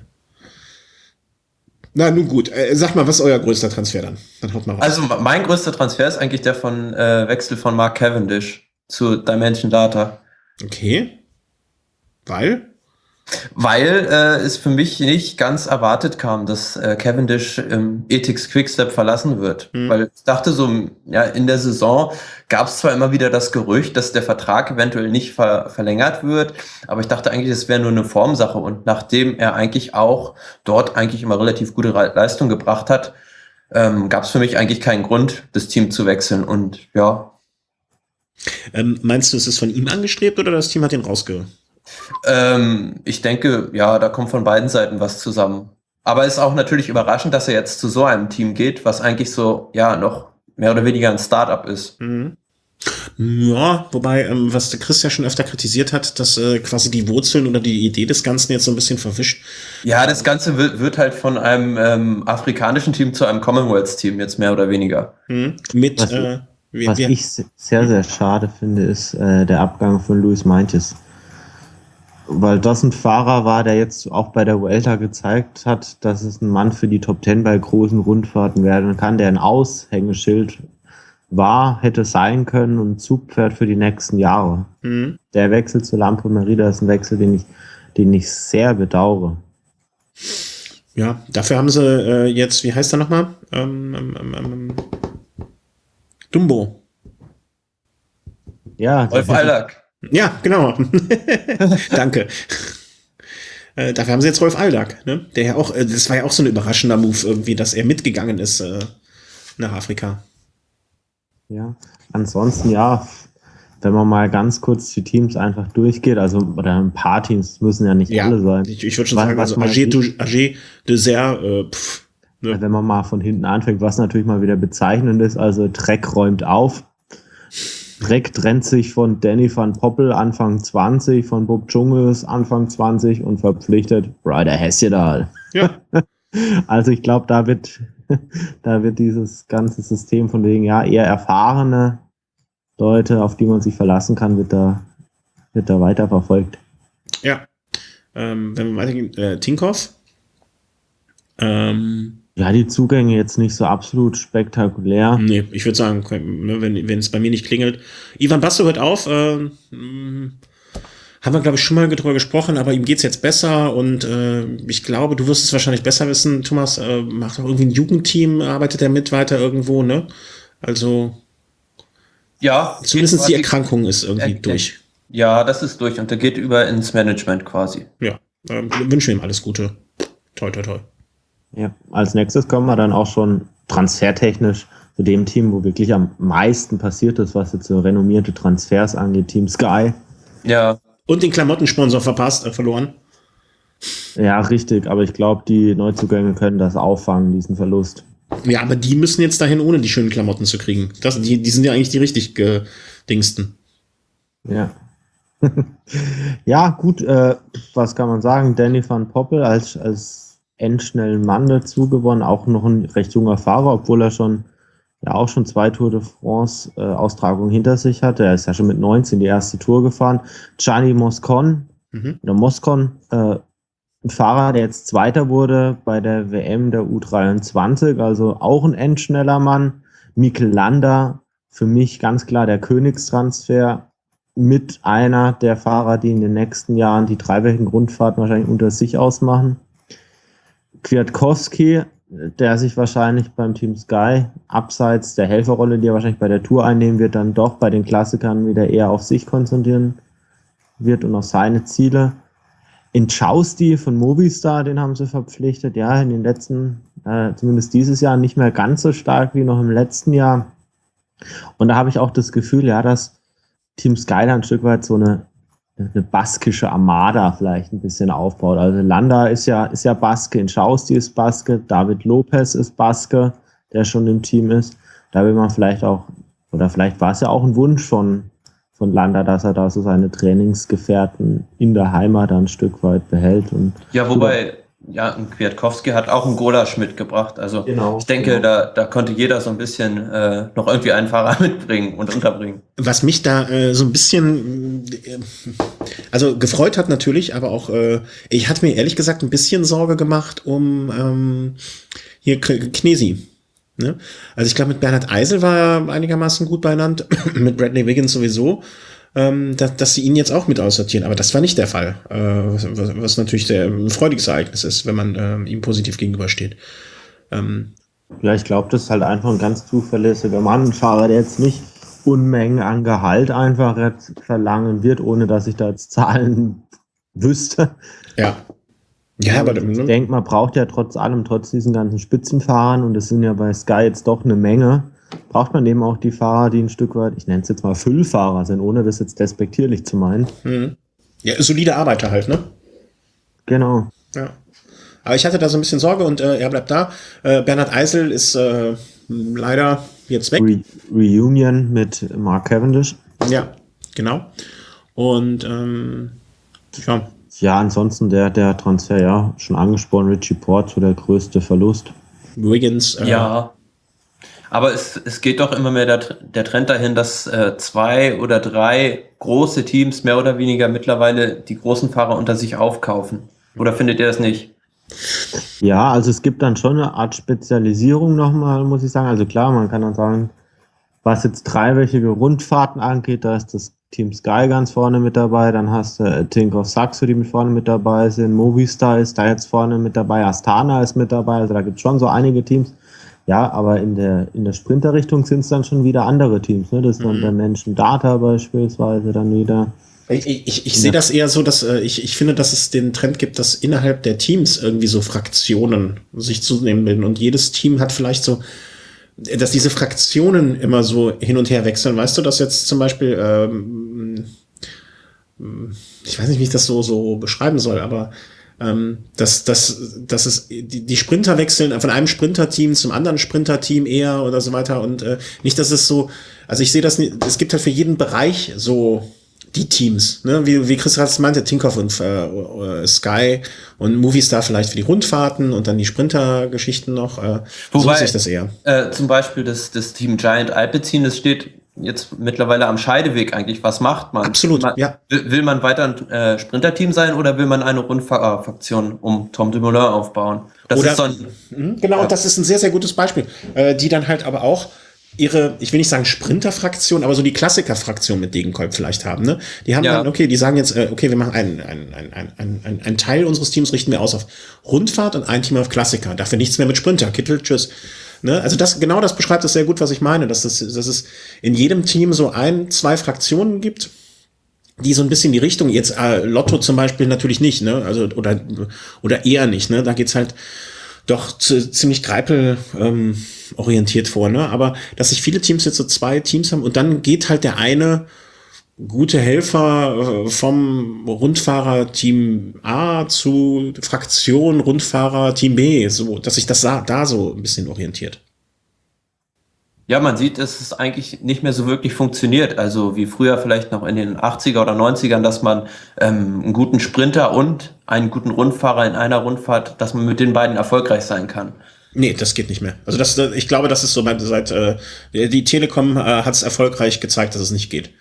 Na, nun gut. Äh, sag mal, was ist euer größter Transfer dann? Dann haut mal raus. Also mein größter Transfer ist eigentlich der von äh, Wechsel von Mark Cavendish zu Dimension Data. Okay. Weil? Weil äh, es für mich nicht ganz erwartet kam, dass äh, Cavendish ähm, Ethics Quickstep verlassen wird. Mhm. Weil ich dachte so, ja, in der Saison gab es zwar immer wieder das Gerücht, dass der Vertrag eventuell nicht ver verlängert wird, aber ich dachte eigentlich, das wäre nur eine Formsache. Und nachdem er eigentlich auch dort eigentlich immer relativ gute Leistung gebracht hat, ähm, gab es für mich eigentlich keinen Grund, das Team zu wechseln. Und ja. Ähm, meinst du, ist es von ihm angestrebt oder das Team hat ihn rausge... Ähm, ich denke, ja, da kommt von beiden Seiten was zusammen. Aber es ist auch natürlich überraschend, dass er jetzt zu so einem Team geht, was eigentlich so, ja, noch mehr oder weniger ein Start-up ist. Mhm. Ja, wobei, ähm, was der Chris ja schon öfter kritisiert hat, dass äh, quasi die Wurzeln oder die Idee des Ganzen jetzt so ein bisschen verwischt. Ja, das Ganze wird, wird halt von einem ähm, afrikanischen Team zu einem Commonwealth-Team jetzt mehr oder weniger. Mhm. Mit, was, äh, wie, was wie, ich sehr, sehr schade finde, ist äh, der Abgang von Luis Meintjes. Weil das ein Fahrer war, der jetzt auch bei der Vuelta gezeigt hat, dass es ein Mann für die Top Ten bei großen Rundfahrten werden kann, der ein Aushängeschild war, hätte sein können und ein Zugpferd für die nächsten Jahre. Mhm. Der Wechsel zu Lampo Merida ist ein Wechsel, den ich, den ich sehr bedauere. Ja, dafür haben sie äh, jetzt, wie heißt er nochmal? Ähm, ähm, ähm, Dumbo. Ja, Rolf Eilak. Ja, genau. Danke. Äh, dafür haben sie jetzt Rolf Aldag, ne? Der ja auch, äh, das war ja auch so ein überraschender Move irgendwie, dass er mitgegangen ist äh, nach Afrika. Ja, ansonsten ja, wenn man mal ganz kurz die Teams einfach durchgeht, also oder ein paar Teams, müssen ja nicht Ja, alle sein. ich, ich würde schon Was- sagen, was also man Agé sieht- du- Agé Dessert, äh, pff, ne? Wenn man mal von hinten anfängt, was natürlich mal wieder bezeichnend ist, also Trek räumt auf. Trek trennt sich von Danny van Poppel Anfang zwanzig, von Bob Dschungels Anfang zwanzig und verpflichtet Ryder Hesjedal. Ja, Also ich glaube, da wird, da wird dieses ganze System von wegen, ja, eher erfahrene Leute, auf die man sich verlassen kann, wird da, wird da weiter verfolgt. ja. Ähm, wenn wir weitergehen, äh, Tinkoff. Ähm, Ja, die Zugänge jetzt nicht so absolut spektakulär. nee, ich würde sagen, ne, wenn wenn es bei mir nicht klingelt. Ivan Basso hört auf. Ähm, mh, haben wir, glaube ich, schon mal drüber gesprochen, aber ihm geht's jetzt besser und äh, ich glaube, du wirst es wahrscheinlich besser wissen. Thomas äh, macht auch irgendwie ein Jugendteam, arbeitet er mit weiter irgendwo, ne? Also Ja, zumindest geht die quasi- Erkrankung ist irgendwie Er- er- durch. Ja, das ist durch und der geht über ins Management quasi. Ja, ähm, wünschen wir ihm alles Gute. Toi, toi, toi. Ja, als nächstes kommen wir dann auch schon transfertechnisch zu dem Team, wo wirklich am meisten passiert ist, was jetzt so renommierte Transfers angeht, Team Sky. Ja, Und den Klamottensponsor verpasst, äh, verloren. Ja, richtig, aber ich glaube, die Neuzugänge können das auffangen, diesen Verlust. Ja, aber die müssen jetzt dahin, ohne die schönen Klamotten zu kriegen. Das, die, die sind ja eigentlich die richtig gedingsten. Ja. Ja, gut, äh, was kann man sagen? Danny van Poppel als, als endschnellen Mann dazu gewonnen, auch noch ein recht junger Fahrer, obwohl er schon ja auch schon zwei Tour de France äh, Austragungen hinter sich hatte. Er ist ja schon mit neunzehn die erste Tour gefahren. Gianni Moscon Mhm. oder Moscon, äh, ein Fahrer, der jetzt Zweiter wurde bei der W M der U dreiundzwanzig, also auch ein endschneller Mann. Mikel Landa, für mich ganz klar der Königstransfer, mit einer der Fahrer, die in den nächsten Jahren die dreiwöchigen Grundfahrten wahrscheinlich unter sich ausmachen. Kwiatkowski, der sich wahrscheinlich beim Team Sky abseits der Helferrolle, die er wahrscheinlich bei der Tour einnehmen wird, dann doch bei den Klassikern wieder eher auf sich konzentrieren wird und auf seine Ziele. In Chausti von Movistar, den haben sie verpflichtet, ja, in den letzten, äh, zumindest dieses Jahr nicht mehr ganz so stark wie noch im letzten Jahr. Und da habe ich auch das Gefühl, ja, dass Team Sky da ein Stück weit so eine, eine baskische Armada vielleicht ein bisschen aufbaut. Also Landa ist ja, ist ja Baske, in Chausti ist Baske, David Lopez ist Baske, der schon im Team ist. Da will man vielleicht auch, oder vielleicht war es ja auch ein Wunsch von, von Landa, dass er da so seine Trainingsgefährten in der Heimat ein Stück weit behält. Und ja, wobei, ja, ein Kwiatkowski hat auch einen Gulasch mitgebracht. Also Genau, ich denke, genau. da, da konnte jeder so ein bisschen äh, noch irgendwie einen Fahrer mitbringen und unterbringen. Was mich da äh, so ein bisschen, äh, also gefreut hat natürlich, aber auch, äh, ich hatte mir ehrlich gesagt ein bisschen Sorge gemacht um ähm, hier K- Knesi. Ne? Also ich glaube, mit Bernhard Eisel war er einigermaßen gut beieinander, mit Bradley Wiggins sowieso, ähm, dass, dass sie ihn jetzt auch mit aussortieren. Aber das war nicht der Fall, äh, was, was, was natürlich sehr ein freudiges Ereignis ist, wenn man ähm, ihm positiv gegenübersteht. Ähm, Ja, ich glaube, das ist halt einfach ein ganz zuverlässiger Mann, ein Fahrer, der jetzt nicht Unmengen an Gehalt einfach jetzt verlangen wird, ohne dass ich da jetzt Zahlen wüsste. ja. Ja, aber ich ne? denke, man braucht ja trotz allem, trotz diesen ganzen Spitzenfahrern, und es sind ja bei Sky jetzt doch eine Menge, braucht man eben auch die Fahrer, die ein Stück weit, ich nenne es jetzt mal Füllfahrer sind, ohne das jetzt despektierlich zu meinen. Mhm. Ja, solide Arbeiter halt, ne? Genau. Ja. Aber ich hatte da so ein bisschen Sorge und äh, er bleibt da. Äh, Bernhard Eisel ist äh, leider jetzt weg. Re Reunion mit Mark Cavendish. Ja, genau. Und ähm, ja, Ja, ansonsten der, der Transfer, ja, schon angesprochen, Richie Port, so der größte Verlust. Wiggins. Äh, Ja. Aber es, es geht doch immer mehr der, der Trend dahin, dass äh, zwei oder drei große Teams mehr oder weniger mittlerweile die großen Fahrer unter sich aufkaufen. Oder findet ihr das nicht? Ja, also es gibt dann schon eine Art Spezialisierung nochmal, muss ich sagen. Also klar, man kann dann sagen, was jetzt dreiwöchige Rundfahrten angeht, da ist das Team Sky ganz vorne mit dabei, dann hast du äh, Tinkoff Saxo, die mit vorne mit dabei sind, Movistar ist da jetzt vorne mit dabei, Astana ist mit dabei, also da gibt es schon so einige Teams. Ja, aber in der, in der Sprinterrichtung sind es dann schon wieder andere Teams, ne? Das ist dann Mhm. der Menschen Data beispielsweise dann wieder. Ich, ich, ich sehe das eher so, dass äh, ich, ich finde, dass es den Trend gibt, dass innerhalb der Teams irgendwie so Fraktionen sich zunehmen bilden und jedes Team hat vielleicht so, dass diese Fraktionen immer so hin und her wechseln. Weißt du, dass jetzt zum Beispiel, ähm, ich weiß nicht, wie ich das so so beschreiben soll, aber ähm, dass, dass, dass es die, die Sprinter wechseln von einem Sprinterteam zum anderen Sprinterteam eher oder so weiter und äh, nicht, dass es so, also ich sehe das nicht, es gibt halt für jeden Bereich so die Teams, ne, wie, wie Chris Ratz meinte, Tinkoff und äh, Sky und Movistar vielleicht für die Rundfahrten und dann die Sprinter-Geschichten noch, äh, Wobei, so sehe ich das eher. Äh, zum Beispiel das, das Team Giant Alpecin, das steht jetzt mittlerweile am Scheideweg eigentlich. Was macht man? Absolut, man, ja. Will, will man weiter ein äh, Sprinterteam sein oder will man eine Rundfahrerfraktion um Tom Dumoulin aufbauen? Das Oder, ist so ein, genau, ja. das ist ein sehr, sehr gutes Beispiel, äh, die dann halt aber auch ihre, ich will nicht sagen Sprinterfraktion, aber so die Klassikerfraktion mit Degenkolb vielleicht haben, ne? Die haben Ja. dann, okay, die sagen jetzt, äh, okay, wir machen einen, einen, einen, einen, einen, einen Teil unseres Teams richten wir aus auf Rundfahrt und ein Team auf Klassiker. Dafür nichts mehr mit Sprinter. Kittel, tschüss. Ne? Also das, genau das beschreibt es sehr gut, was ich meine, dass es, dass es in jedem Team so ein, zwei Fraktionen gibt, die so ein bisschen die Richtung, jetzt äh, Lotto zum Beispiel natürlich nicht, ne? Also, oder, oder eher nicht, ne? Da geht's halt doch zu, ziemlich Greipel ähm, orientiert vor, ne? Aber dass sich viele Teams jetzt so zwei Teams haben und dann geht halt der eine gute Helfer äh, vom Rundfahrer Team A zu Fraktion Rundfahrer Team B, so, dass sich das da, da so ein bisschen orientiert. Ja, man sieht, dass es eigentlich nicht mehr so wirklich funktioniert. Also wie früher vielleicht noch in den achtziger oder neunzigern, dass man ähm, einen guten Sprinter und einen guten Rundfahrer in einer Rundfahrt, dass man mit den beiden erfolgreich sein kann. Nee, das geht nicht mehr. Also das, ich glaube, das ist so seit, seit äh, die Telekom äh, hat es erfolgreich gezeigt, dass es nicht geht.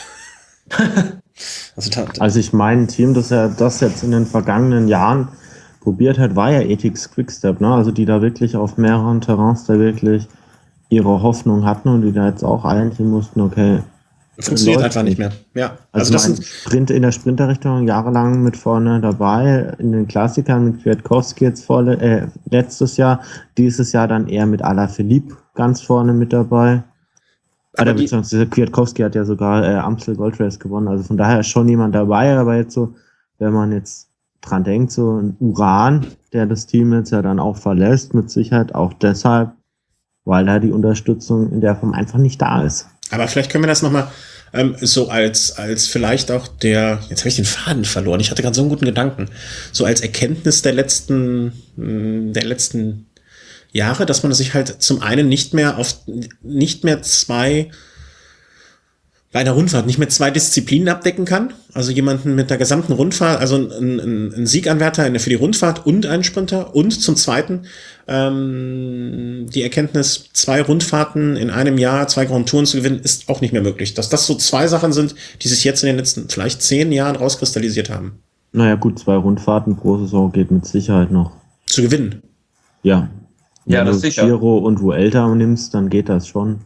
also, da, also ich meine, ein Team, das ja das jetzt in den vergangenen Jahren probiert hat, war ja Ethics Quickstep, ne? Also die da wirklich auf mehreren Terrains da wirklich ihre Hoffnung hatten und die da jetzt auch einsehen mussten, okay. Funktioniert einfach nicht mehr. Ja. Also, also das sind Sprint in der Sprinterrichtung jahrelang mit vorne dabei, in den Klassikern mit Kwiatkowski jetzt vorle äh, letztes Jahr, dieses Jahr dann eher mit Alaphilippe ganz vorne mit dabei. Aber beziehungsweise Kwiatkowski hat ja sogar äh, Amstel Gold Race gewonnen, also von daher ist schon jemand dabei, aber jetzt so, wenn man jetzt dran denkt, so ein Uran, der das Team jetzt ja dann auch verlässt, mit Sicherheit auch deshalb, weil da die Unterstützung in der Form einfach nicht da ist. Aber vielleicht können wir das nochmal ähm, so als als vielleicht auch der, jetzt habe ich den Faden verloren, ich hatte gerade so einen guten Gedanken, so als Erkenntnis der letzten mh, der letzten Jahre, dass man sich halt zum einen nicht mehr auf nicht mehr zwei bei einer Rundfahrt nicht mehr zwei Disziplinen abdecken kann, also jemanden mit der gesamten Rundfahrt, also ein, ein, ein Sieganwärter für die Rundfahrt und einen Sprinter und zum Zweiten ähm, die Erkenntnis, zwei Rundfahrten in einem Jahr, zwei Grand Touren zu gewinnen, ist auch nicht mehr möglich. Dass das so zwei Sachen sind, die sich jetzt in den letzten vielleicht zehn Jahren rauskristallisiert haben. Naja gut, zwei Rundfahrten pro Saison geht mit Sicherheit noch. Zu gewinnen? Ja. Ja, Wenn das du sicher. Giro und Vuelta nimmst, dann geht das schon.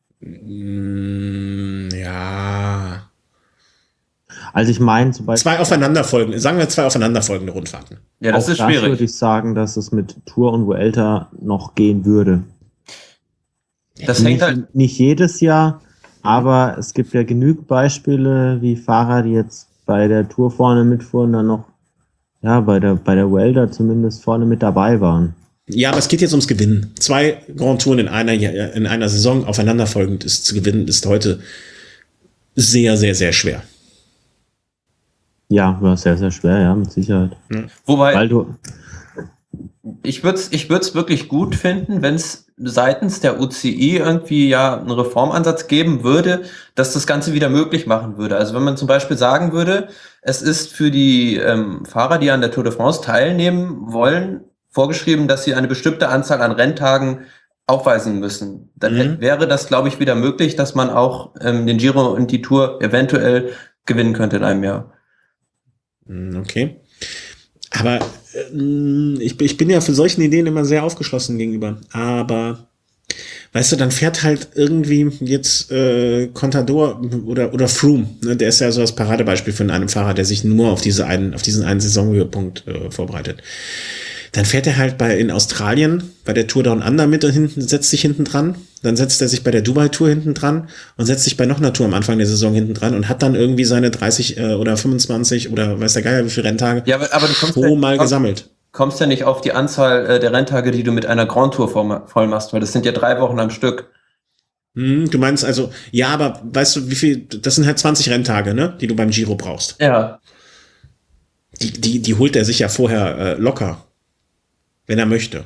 Ja. Also ich meine zum Beispiel... Zwei aufeinanderfolgende, sagen wir zwei aufeinanderfolgende Rundfahrten. Ja, das auch ist das schwierig. würde ich sagen, dass es mit Tour und Vuelta noch gehen würde. Das hängt nicht, halt... nicht jedes Jahr, aber es gibt ja genügend Beispiele, wie Fahrer, die jetzt bei der Tour vorne mitfuhren, dann noch, ja, bei der, bei der Vuelta zumindest vorne mit dabei waren. Ja, aber es geht jetzt ums Gewinnen. Zwei Grand Touren in einer, in einer Saison aufeinanderfolgend ist zu gewinnen, ist heute sehr, sehr, sehr schwer. Ja, war sehr, sehr schwer, ja, mit Sicherheit. Ja. Wobei, Weil du, ich würde es ich würd's wirklich gut finden, wenn es seitens der U C I irgendwie ja einen Reformansatz geben würde, dass das Ganze wieder möglich machen würde. Also wenn man zum Beispiel sagen würde, es ist für die ähm, Fahrer, die an der Tour de France teilnehmen wollen, vorgeschrieben, dass sie eine bestimmte Anzahl an Renntagen aufweisen müssen. Dann Mhm. hätte- wäre das, glaube ich, wieder möglich, dass man auch ähm, den Giro und die Tour eventuell gewinnen könnte in einem Jahr. Okay. Aber äh, ich, ich bin ja für solchen Ideen immer sehr aufgeschlossen gegenüber. Aber weißt du, dann fährt halt irgendwie jetzt äh, Contador oder oder Froome, ne? Der ist ja so das Paradebeispiel von einem Fahrer, der sich nur auf diese einen auf diesen einen Saisonhöhepunkt äh, vorbereitet. Dann fährt er halt bei in Australien bei der Tour Down Under mit und hinten, setzt sich hinten dran. Dann setzt er sich bei der Dubai-Tour hinten dran und setzt sich bei noch einer Tour am Anfang der Saison hinten dran und hat dann irgendwie seine dreißig äh, oder fünfundzwanzig oder weiß der Geier wie viele Renntage Ja, aber, aber du kommst pro ja, Mal komm, gesammelt. kommst ja nicht auf die Anzahl äh, der Renntage, die du mit einer Grand Tour voll, voll machst, weil das sind ja drei Wochen am Stück. Hm, du meinst also, ja, aber weißt du, wie viel, das sind halt zwanzig Renntage, ne, die du beim Giro brauchst. Ja. Die, die, die holt er sich ja vorher äh, locker, wenn er möchte.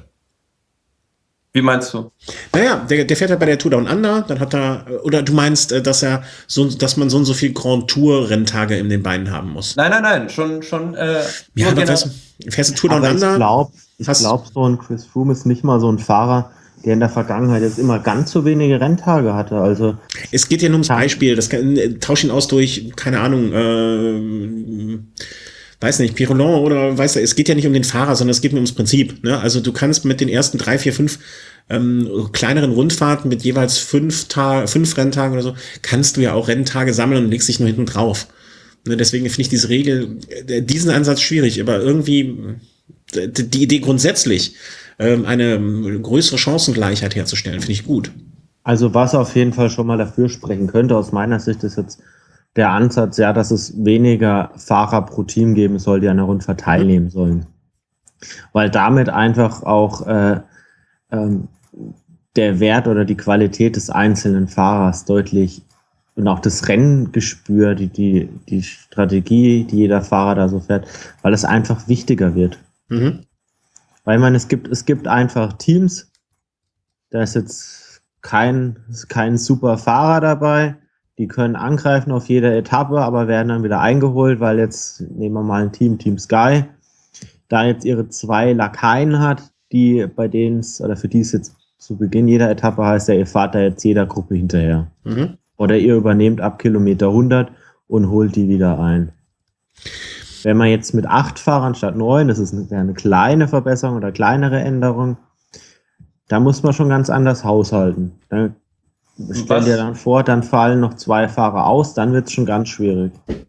Wie meinst du? Naja, der, der fährt halt bei der Tour Down Under, dann hat er, oder du meinst, äh, dass er so, dass man so und so viel Grand Tour Renntage in den Beinen haben muss. Nein, nein, nein, schon, schon, äh, Ja, nur aber genau- fährst, du- fährst du Tour Down Aber ich Under? glaube, ich hast- glaub, so ein Chris Froome ist nicht mal so ein Fahrer, der in der Vergangenheit jetzt immer ganz so wenige Renntage hatte. Also Es geht ja nur ums Ja. Beispiel. Das kann, äh, tausch ihn aus durch, keine Ahnung, äh, weiß nicht, Pirelon oder weiß du, es geht ja nicht um den Fahrer, sondern es geht nur ums Prinzip. Ne? Also du kannst mit den ersten drei, vier, fünf ähm, kleineren Rundfahrten mit jeweils fünf, Ta- fünf Renntagen oder so, kannst du ja auch Renntage sammeln und legst dich nur hinten drauf. Ne? Deswegen finde ich diese Regel, äh, diesen Ansatz schwierig, aber irgendwie äh, die Idee grundsätzlich, ähm, eine größere Chancengleichheit herzustellen, finde ich gut. Also was auf jeden Fall schon mal dafür sprechen könnte, aus meiner Sicht ist jetzt der Ansatz, ja, dass es weniger Fahrer pro Team geben soll, die an der Rundfahrt teilnehmen sollen. Weil damit einfach auch äh, ähm, der Wert oder die Qualität des einzelnen Fahrers deutlich und auch das Renngespür, die, die, die Strategie, die jeder Fahrer da so fährt, weil es einfach wichtiger wird. Mhm. Weil man, es gibt, es gibt einfach Teams, da ist jetzt kein, kein super Fahrer dabei, die können angreifen auf jeder Etappe, aber werden dann wieder eingeholt, weil jetzt, nehmen wir mal ein Team, Team Sky, da jetzt ihre zwei Lakaien hat, die bei denen es, oder für die es jetzt zu Beginn jeder Etappe heißt, ja, ihr fahrt da jetzt jeder Gruppe hinterher. Mhm. Oder ihr übernehmt ab Kilometer hundert und holt die wieder ein. Wenn man jetzt mit acht Fahrern statt neun, das ist eine, eine kleine Verbesserung oder kleinere Änderung, da muss man schon ganz anders haushalten. Da stell Was? dir dann vor, dann fallen noch zwei Fahrer aus, dann wird es schon ganz schwierig.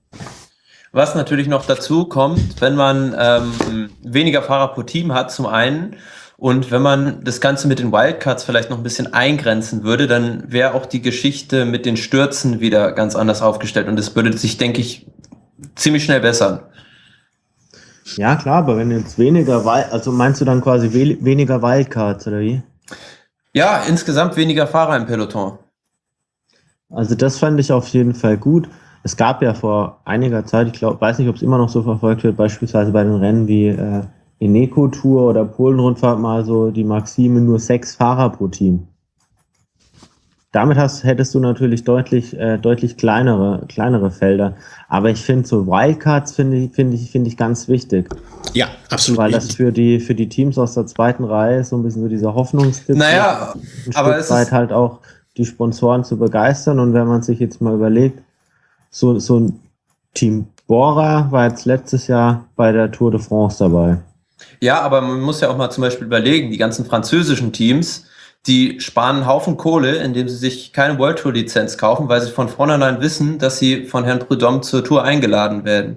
Was natürlich noch dazu kommt, wenn man ähm, weniger Fahrer pro Team hat, zum einen, und wenn man das Ganze mit den Wildcards vielleicht noch ein bisschen eingrenzen würde, dann wäre auch die Geschichte mit den Stürzen wieder ganz anders aufgestellt und das würde sich, denke ich, ziemlich schnell bessern. Ja, klar, aber wenn jetzt weniger, Wild, also meinst du dann quasi we weniger Wildcards oder wie? Ja, insgesamt weniger Fahrer im Peloton. Also das fand ich auf jeden Fall gut. Es gab ja vor einiger Zeit, ich glaube, weiß nicht, ob es immer noch so verfolgt wird, beispielsweise bei den Rennen wie äh, Eneco Tour oder Polen-Rundfahrt mal so die Maxime nur sechs Fahrer pro Team. Damit hast, hättest du natürlich deutlich, äh, deutlich kleinere, kleinere Felder. Aber ich finde so Wildcards finde ich, finde ich, finde ich ganz wichtig. Ja, absolut. Weil das für die, für die Teams aus der zweiten Reihe so ein bisschen so dieser Hoffnungstipp Naja, ein aber Stück es weit ist, halt auch die Sponsoren zu begeistern. Und wenn man sich jetzt mal überlegt, so, so ein Team Bora war jetzt letztes Jahr bei der Tour de France dabei. ja, aber man muss ja auch mal zum Beispiel überlegen, die ganzen französischen Teams, die sparen einen Haufen Kohle, indem sie sich keine World Tour Lizenz kaufen, weil sie von vornherein wissen, dass sie von Herrn Prudhomme zur Tour eingeladen werden.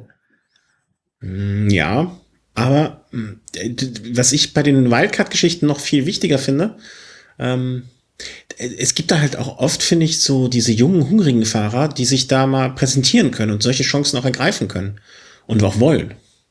Mm, Ja, aber mm, was ich bei den Wildcard-Geschichten noch viel wichtiger finde, ähm, es gibt da halt auch oft, finde ich, so diese jungen, hungrigen Fahrer, die sich da mal präsentieren können und solche Chancen auch ergreifen können und auch wollen.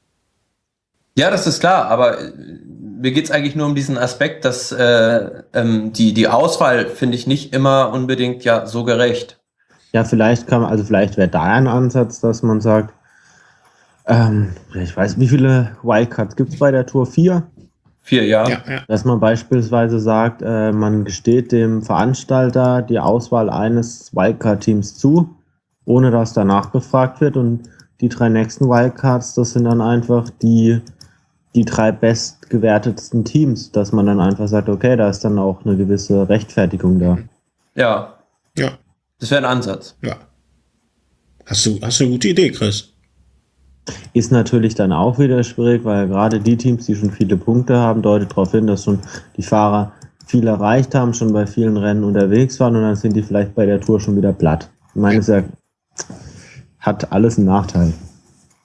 Ja, das ist klar, aber äh, mir geht's eigentlich nur um diesen Aspekt, dass äh, ähm, die, die Auswahl, finde ich, nicht immer unbedingt ja so gerecht. Ja, vielleicht kann man, also vielleicht wäre da ein Ansatz, dass man sagt, ähm, ich weiß, wie viele Wildcards gibt es bei der Tour? Vier? Vier Jahre. Ja, ja. Dass man beispielsweise sagt, äh, man gesteht dem Veranstalter die Auswahl eines Wildcard-Teams zu, ohne dass danach gefragt wird. Und die drei nächsten Wildcards, das sind dann einfach die, die drei bestgewertetsten Teams, dass man dann einfach sagt, okay, da ist dann auch eine gewisse Rechtfertigung da. Ja, Ja, das wäre ein Ansatz. ja. Hast du, hast du eine gute Idee, Chris? Ist natürlich dann auch wieder schwierig, weil gerade die Teams, die schon viele Punkte haben, deutet darauf hin, dass schon die Fahrer viel erreicht haben, schon bei vielen Rennen unterwegs waren und dann sind die vielleicht bei der Tour schon wieder platt. Ich meine, es ja, hat alles einen Nachteil.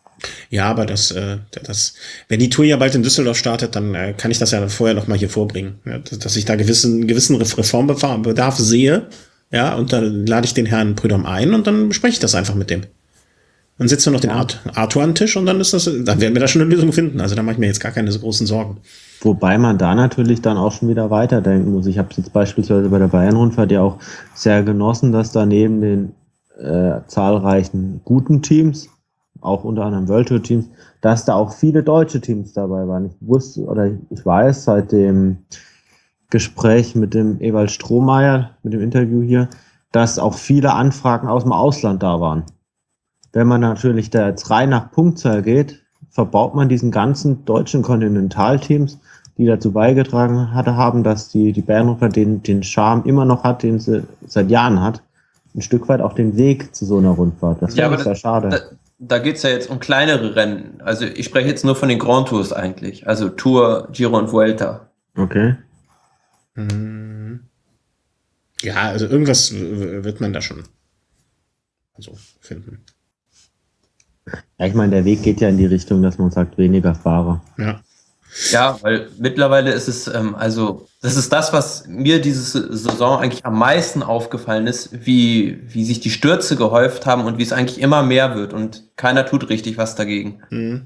Ja, aber das, äh, das, wenn die Tour ja bald in Düsseldorf startet, dann äh, kann ich das ja vorher noch mal hier vorbringen, ja, dass, dass ich da gewissen gewissen Reformbedarf sehe, ja, und dann lade ich den Herrn Prudhomme ein und dann bespreche ich das einfach mit dem. Dann setzt er noch den Ja. Art, Arthur an den Tisch und dann ist das, dann werden wir da schon eine Lösung finden. Also da mache ich mir jetzt gar keine so großen Sorgen. Wobei man da natürlich dann auch schon wieder weiterdenken muss. Ich habe es jetzt beispielsweise bei der Bayern-Rundfahrt ja auch sehr genossen, dass da neben den äh, zahlreichen guten Teams, auch unter anderem World Tour Teams, dass da auch viele deutsche Teams dabei waren. Ich wusste oder ich weiß seit dem Gespräch mit dem Ewald Strohmeier, mit dem Interview hier, dass auch viele Anfragen aus dem Ausland da waren. Wenn man natürlich da jetzt rein nach Punktzahl geht, verbaut man diesen ganzen deutschen Kontinentalteams, die dazu beigetragen hatte, haben, dass die, die Bayern-Rundfahrt den, den Charme immer noch hat, den sie seit Jahren hat, ein Stück weit auch den Weg zu so einer Rundfahrt. Das Ja, finde aber ich sehr schade. Da, da geht's ja jetzt um kleinere Rennen. Also ich spreche jetzt nur von den Grand Tours eigentlich. Also Tour, Giro und Vuelta. Okay. Hm. Ja, also irgendwas w- wird man da schon also finden. Ja, ich meine, der Weg geht ja in die Richtung, dass man sagt, weniger Fahrer. Ja. Ja, weil mittlerweile ist es, ähm, also das ist das, was mir diese Saison eigentlich am meisten aufgefallen ist, wie, wie sich die Stürze gehäuft haben und wie es eigentlich immer mehr wird und keiner tut richtig was dagegen. Hm.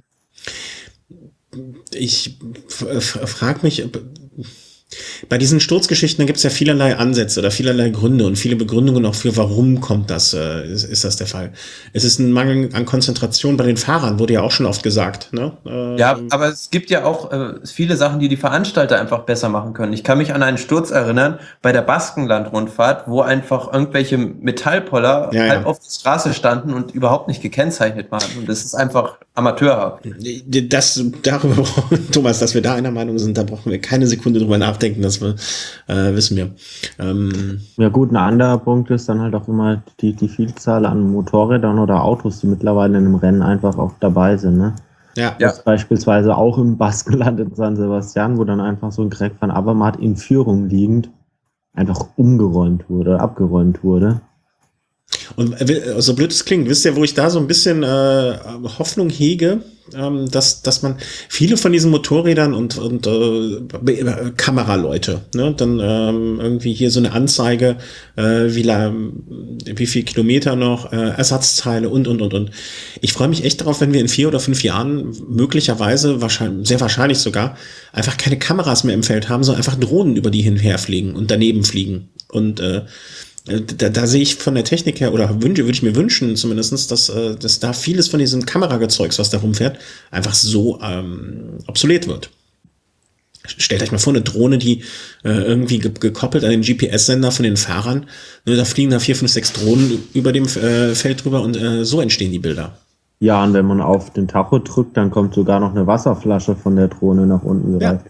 Ich frage mich, ob- bei diesen Sturzgeschichten, da gibt es ja vielerlei Ansätze oder vielerlei Gründe und viele Begründungen auch für, warum kommt das, äh, ist, ist das der Fall. Es ist ein Mangel an Konzentration bei den Fahrern, wurde ja auch schon oft gesagt. Ne? Äh, Ja, aber es gibt ja auch äh, viele Sachen, die die Veranstalter einfach besser machen können. Ich kann mich an einen Sturz erinnern bei der Baskenland-Rundfahrt, wo einfach irgendwelche Metallpoller Ja, halb ja. auf der Straße standen und überhaupt nicht gekennzeichnet waren. Und das ist einfach amateurhaft. Das, darüber, Thomas, dass wir da einer Meinung sind, da brauchen wir keine Sekunde drüber nachdenken, das wir, äh, wissen wir. Ähm, Ja gut, ein anderer Punkt ist dann halt auch immer die, die Vielzahl an Motorrädern oder Autos, die mittlerweile in einem Rennen einfach auch dabei sind. Ne? ja, Ja. Jetzt beispielsweise auch im Baskenland in San Sebastian, wo dann einfach so ein Greg van Avermaet in Führung liegend einfach umgeräumt wurde, abgeräumt wurde. Und äh, so blöd es klingt, wisst ihr, wo ich da so ein bisschen äh, Hoffnung hege, ähm, dass, dass man viele von diesen Motorrädern und, und äh, äh, Kameraleute, ne, dann ähm, irgendwie hier so eine Anzeige, äh, wie, la, wie viel Kilometer noch, äh, Ersatzteile und, und, und, und. Ich freue mich echt darauf, wenn wir in vier oder fünf Jahren möglicherweise, wahrscheinlich, sehr wahrscheinlich sogar, einfach keine Kameras mehr im Feld haben, sondern einfach Drohnen über die hinher fliegen und daneben fliegen. Und äh, Da, da sehe ich von der Technik her, oder wünsche, würde ich mir wünschen zumindestens, dass, äh, dass da vieles von diesem Kameragezeugs, was da rumfährt, einfach so ähm, obsolet wird. Stellt euch mal vor, eine Drohne, die äh, irgendwie ge gekoppelt an den G P S-Sender von den Fahrern, ne, da fliegen da vier, fünf, sechs Drohnen über dem äh, Feld drüber und äh, so entstehen die Bilder. Ja, und wenn man auf den Tacho drückt, dann kommt sogar noch eine Wasserflasche von der Drohne nach unten gereicht.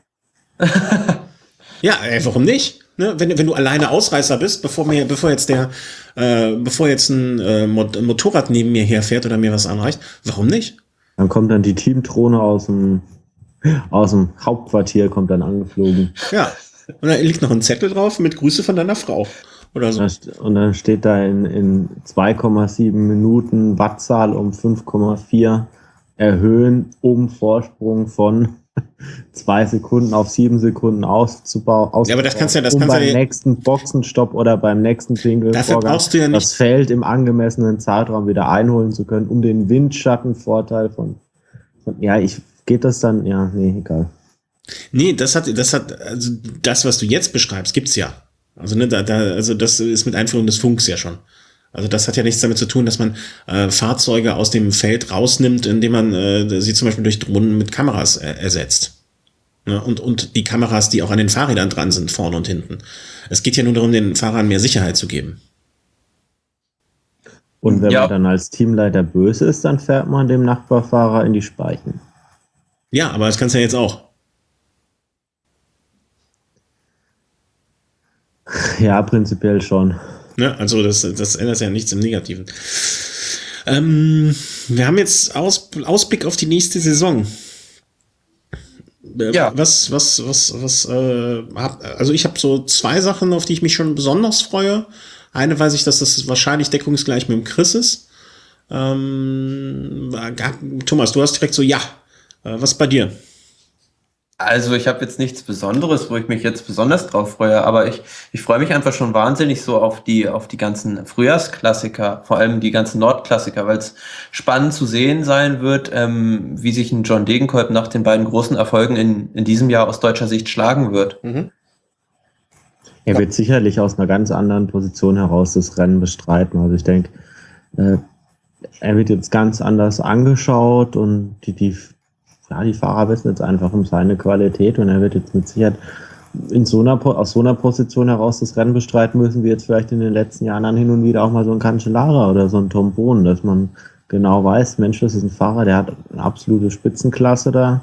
Ja, ey, warum nicht? Ne, wenn, wenn du alleine Ausreißer bist, bevor mir, bevor jetzt der, äh, bevor jetzt ein äh, Mot- Motorrad neben mir herfährt oder mir was anreicht, warum nicht? Dann kommt dann die Teamdrohne aus dem, aus dem Hauptquartier, kommt dann angeflogen. Ja. Und da liegt noch ein Zettel drauf mit Grüße von deiner Frau. Oder so. Da st- Und dann steht da in, in zwei Komma sieben Minuten Wattzahl um fünf Komma vier erhöhen, um Vorsprung von zwei Sekunden auf sieben Sekunden auszubauen. Ja, aber das kannst du ja- das um kannst du beim ja- Boxenstopp Boxenstopp oder beim nächsten Jingle Dafür brauchst du ja nicht- das Feld im angemessenen Zeitraum wieder einholen zu können, um den Windschattenvorteil von, von ja, ich geht das dann, ja, nee, egal. Nee, das hat, das hat, also das, was du jetzt beschreibst, gibt's ja. Also, ne, da, da, also das ist mit Einführung des Funks ja schon. Also das hat ja nichts damit zu tun, dass man äh, Fahrzeuge aus dem Feld rausnimmt, indem man äh, sie zum Beispiel durch Drohnen mit Kameras äh, ersetzt. Ne? Und, und die Kameras, die auch an den Fahrrädern dran sind, vorne und hinten. Es geht ja nur darum, den Fahrern mehr Sicherheit zu geben. Und wenn Ja. man dann als Teamleiter böse ist, dann fährt man dem Nachbarfahrer in die Speichen. Ja, aber das kannst du ja jetzt auch. Ja, prinzipiell schon. Ne? Also das, das ändert ja nichts im Negativen. Ähm, wir haben jetzt Aus, Ausblick auf die nächste Saison. Äh, Ja. Was, was, was, was, äh, hab, also ich habe so zwei Sachen, auf die ich mich schon besonders freue. Eine weiß ich, dass das wahrscheinlich deckungsgleich mit dem Chris ist. Ähm, Thomas, du hast direkt so, ja. Äh, was bei dir? Also ich habe jetzt nichts Besonderes, wo ich mich jetzt besonders drauf freue, aber ich, ich freue mich einfach schon wahnsinnig so auf die, auf die ganzen Frühjahrsklassiker, vor allem die ganzen Nordklassiker, weil es spannend zu sehen sein wird, ähm, wie sich ein John Degenkolb nach den beiden großen Erfolgen in, in diesem Jahr aus deutscher Sicht schlagen wird. Mhm. Er wird sicherlich aus einer ganz anderen Position heraus das Rennen bestreiten. Also ich denke, äh, er wird jetzt ganz anders angeschaut und die, die Ja, die Fahrer wissen jetzt einfach um seine Qualität und er wird jetzt mit Sicherheit in so einer, aus so einer Position heraus das Rennen bestreiten müssen, wie jetzt vielleicht in den letzten Jahren dann hin und wieder auch mal so ein Cancellara oder so ein Tom Bohn, dass man genau weiß, Mensch, das ist ein Fahrer, der hat eine absolute Spitzenklasse da.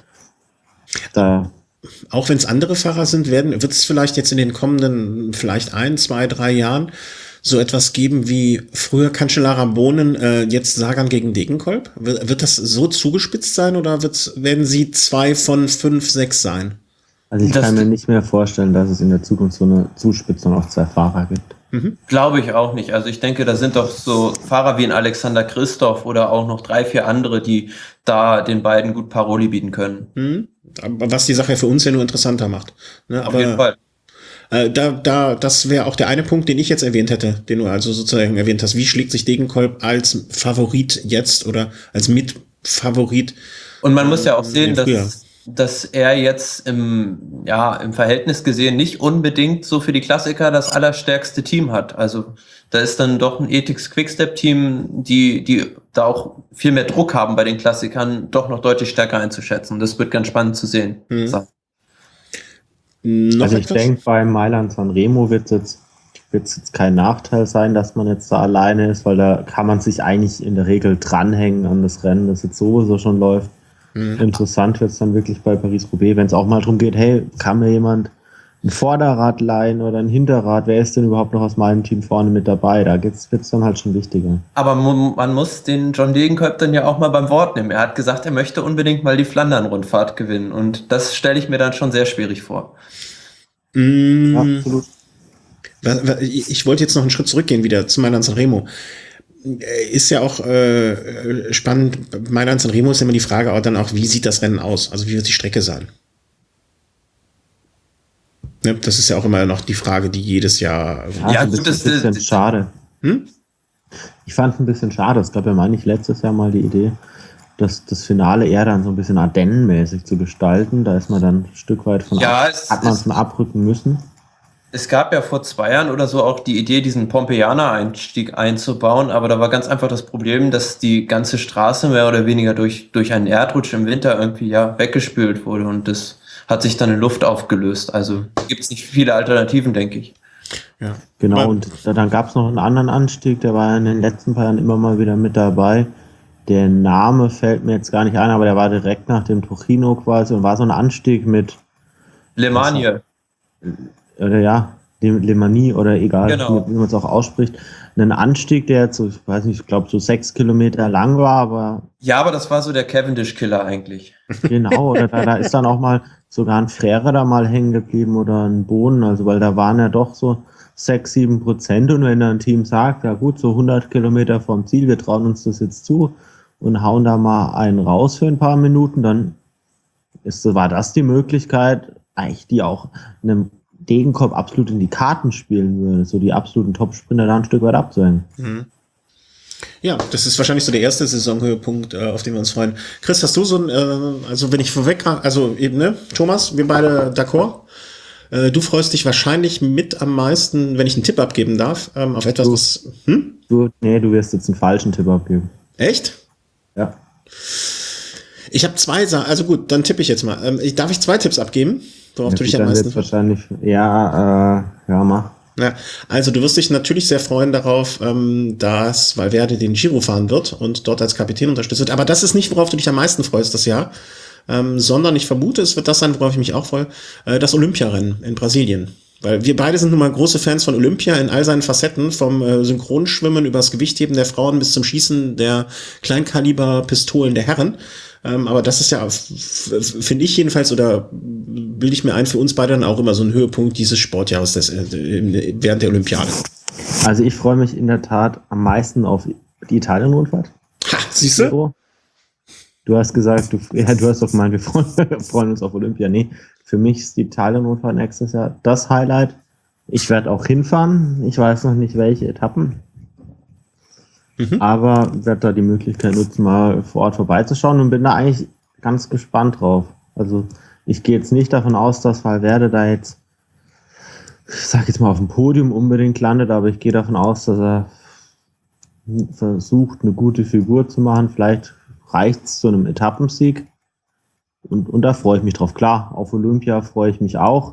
da Auch wenn es andere Fahrer sind, werden, wird es vielleicht jetzt in den kommenden, vielleicht ein, zwei, drei Jahren so etwas geben wie früher Cancellara Bohnen, äh, jetzt Sagan gegen Degenkolb? Wird, wird das so zugespitzt sein oder wird's, werden sie zwei von fünf, sechs sein? Also ich Das- kann mir nicht mehr vorstellen, dass es in der Zukunft so eine Zuspitzung auf zwei Fahrer gibt. Mhm. Glaube ich auch nicht. Also ich denke, da sind doch so Fahrer wie ein Alexander Christoph oder auch noch drei, vier andere, die da den beiden gut Paroli bieten können. Mhm. Aber was die Sache für uns ja nur interessanter macht. Ne, Auf aber jeden Fall. Äh, da, da, das wäre auch der eine Punkt, den ich jetzt erwähnt hätte, den du also sozusagen erwähnt hast. Wie schlägt sich Degenkolb als Favorit jetzt oder als Mitfavorit? Und man muss ja auch Ähm, sehen, ja, früher. dass, dass er jetzt im, ja, im Verhältnis gesehen nicht unbedingt so für die Klassiker das allerstärkste Team hat. Also da ist dann doch ein Ethics Quickstep-Team, die, die da auch viel mehr Druck haben bei den Klassikern, doch noch deutlich stärker einzuschätzen. Das wird ganz spannend zu sehen Mhm. sein. Noch Also ich etwas? denke, bei Mailand Sanremo wird es jetzt, wird's jetzt kein Nachteil sein, dass man jetzt da alleine ist, weil da kann man sich eigentlich in der Regel dranhängen an das Rennen, das jetzt sowieso schon läuft. Mhm. Interessant wird es dann wirklich bei Paris-Roubaix, wenn es auch mal darum geht, hey, kann mir jemand ein Vorderrad leihen oder ein Hinterrad, wer ist denn überhaupt noch aus meinem Team vorne mit dabei? Da wird es dann halt schon wichtiger. Aber mu- man muss den John Degenkolb dann ja auch mal beim Wort nehmen. Er hat gesagt, er möchte unbedingt mal die Flandern-Rundfahrt gewinnen. Und das stelle ich mir dann schon sehr schwierig vor. Mm, Ja, absolut. wa- wa- Ich ich wollte jetzt noch einen Schritt zurückgehen wieder zu Mailand Sanremo. Äh, Ist ja auch äh, spannend. Bei Mailand Sanremo ist immer die Frage auch dann auch, wie sieht das Rennen aus? Also wie wird die Strecke sein? Ne, das ist ja auch immer noch die Frage, die jedes Jahr. Ja, Ja, ein gut, bisschen, das- bisschen das- schade. Hm? Ich fand es ein bisschen schade. Es gab ja, meine ich, letztes Jahr mal die Idee, dass das Finale eher dann so ein bisschen Ardennenmäßig zu gestalten. Da ist man dann ein Stück weit von Ja, ab, es hat man ist- von abrücken müssen. Es gab ja vor zwei Jahren oder so auch die Idee, diesen Pompeianer-Einstieg einzubauen, aber da war ganz einfach das Problem, dass die ganze Straße mehr oder weniger durch, durch einen Erdrutsch im Winter irgendwie ja weggespült wurde und das hat sich dann in Luft aufgelöst. Also gibt es nicht viele Alternativen, denke ich. Ja. Genau, Aber- und da, dann gab es noch einen anderen Anstieg, der war in den letzten paar Jahren immer mal wieder mit dabei. Der Name fällt mir jetzt gar nicht ein, aber der war direkt nach dem Trojino quasi und war so ein Anstieg mit, Le Mans, oder ja, Le, Le Mani oder egal, Genau. wie, wie man es auch ausspricht. Ein Anstieg, der jetzt so, ich weiß nicht, ich glaube so sechs Kilometer lang war, aber ja, aber das war so der Cavendish-Killer eigentlich. genau, oder da, da ist dann auch mal sogar ein Frère da mal hängen geblieben oder ein Bohnen, also weil da waren ja doch so sechs, sieben Prozent und wenn dann ein Team sagt, ja gut, so hundert Kilometer vom Ziel, wir trauen uns das jetzt zu und hauen da mal einen raus für ein paar Minuten, dann ist, war das die Möglichkeit, eigentlich die auch einem Degenkolb absolut in die Karten spielen würde, so die absoluten Top-Sprinter da ein Stück weit abzuhängen. Mhm. Ja, das ist wahrscheinlich so der erste Saisonhöhepunkt, äh, auf den wir uns freuen. Chris, hast du so ein, äh, also wenn ich vorweg, also eben, ne, Thomas, wir beide d'accord. Äh, du freust dich wahrscheinlich mit am meisten, wenn ich einen Tipp abgeben darf, ähm, auf etwas, Du. was, hm? Du, nee, du wirst jetzt einen falschen Tipp abgeben. Echt? Ja. Ich habe zwei Sachen, also gut, dann tippe ich jetzt mal. Ähm, ich, darf ich zwei Tipps abgeben, worauf Ja, du dich gut, am dann meisten wird's freust? wahrscheinlich, ja, äh, ja, mach. Ja, also du wirst dich natürlich sehr freuen darauf, ähm, dass Valverde den Giro fahren wird und dort als Kapitän unterstützt wird. Aber das ist nicht, worauf du dich am meisten freust das Jahr, ähm, sondern ich vermute, es wird das sein, worauf ich mich auch freue, äh, das Olympiarennen in Brasilien. Weil wir beide sind nun mal große Fans von Olympia in all seinen Facetten, vom äh, Synchronschwimmen über das Gewichtheben der Frauen bis zum Schießen der Kleinkaliber-Pistolen der Herren. Ähm, aber das ist ja, finde ich jedenfalls, oder bilde ich mir ein, für uns beide dann auch immer so ein Höhepunkt dieses Sportjahres des, äh, während der Olympiade. Also ich freue mich in der Tat am meisten auf Die Italien-Rundfahrt? Ha, siehst du? Du hast gesagt, du, ja, du hast doch gemeint, wir freuen, freuen uns auf Olympia. Nee, für mich ist die Italien-Rundfahrt nächstes Jahr das Highlight. Ich werde auch hinfahren. Ich weiß noch nicht, welche Etappen. Mhm. Aber werde da die Möglichkeit nutzen, mal vor Ort vorbeizuschauen und bin da eigentlich ganz gespannt drauf. Also ich gehe jetzt nicht davon aus, dass Valverde da jetzt, ich sag jetzt mal, auf dem Podium unbedingt landet, aber ich gehe davon aus, dass er versucht, eine gute Figur zu machen. Vielleicht reicht es zu einem Etappensieg. Und, und da freue ich mich drauf. Klar, auf Olympia freue ich mich auch.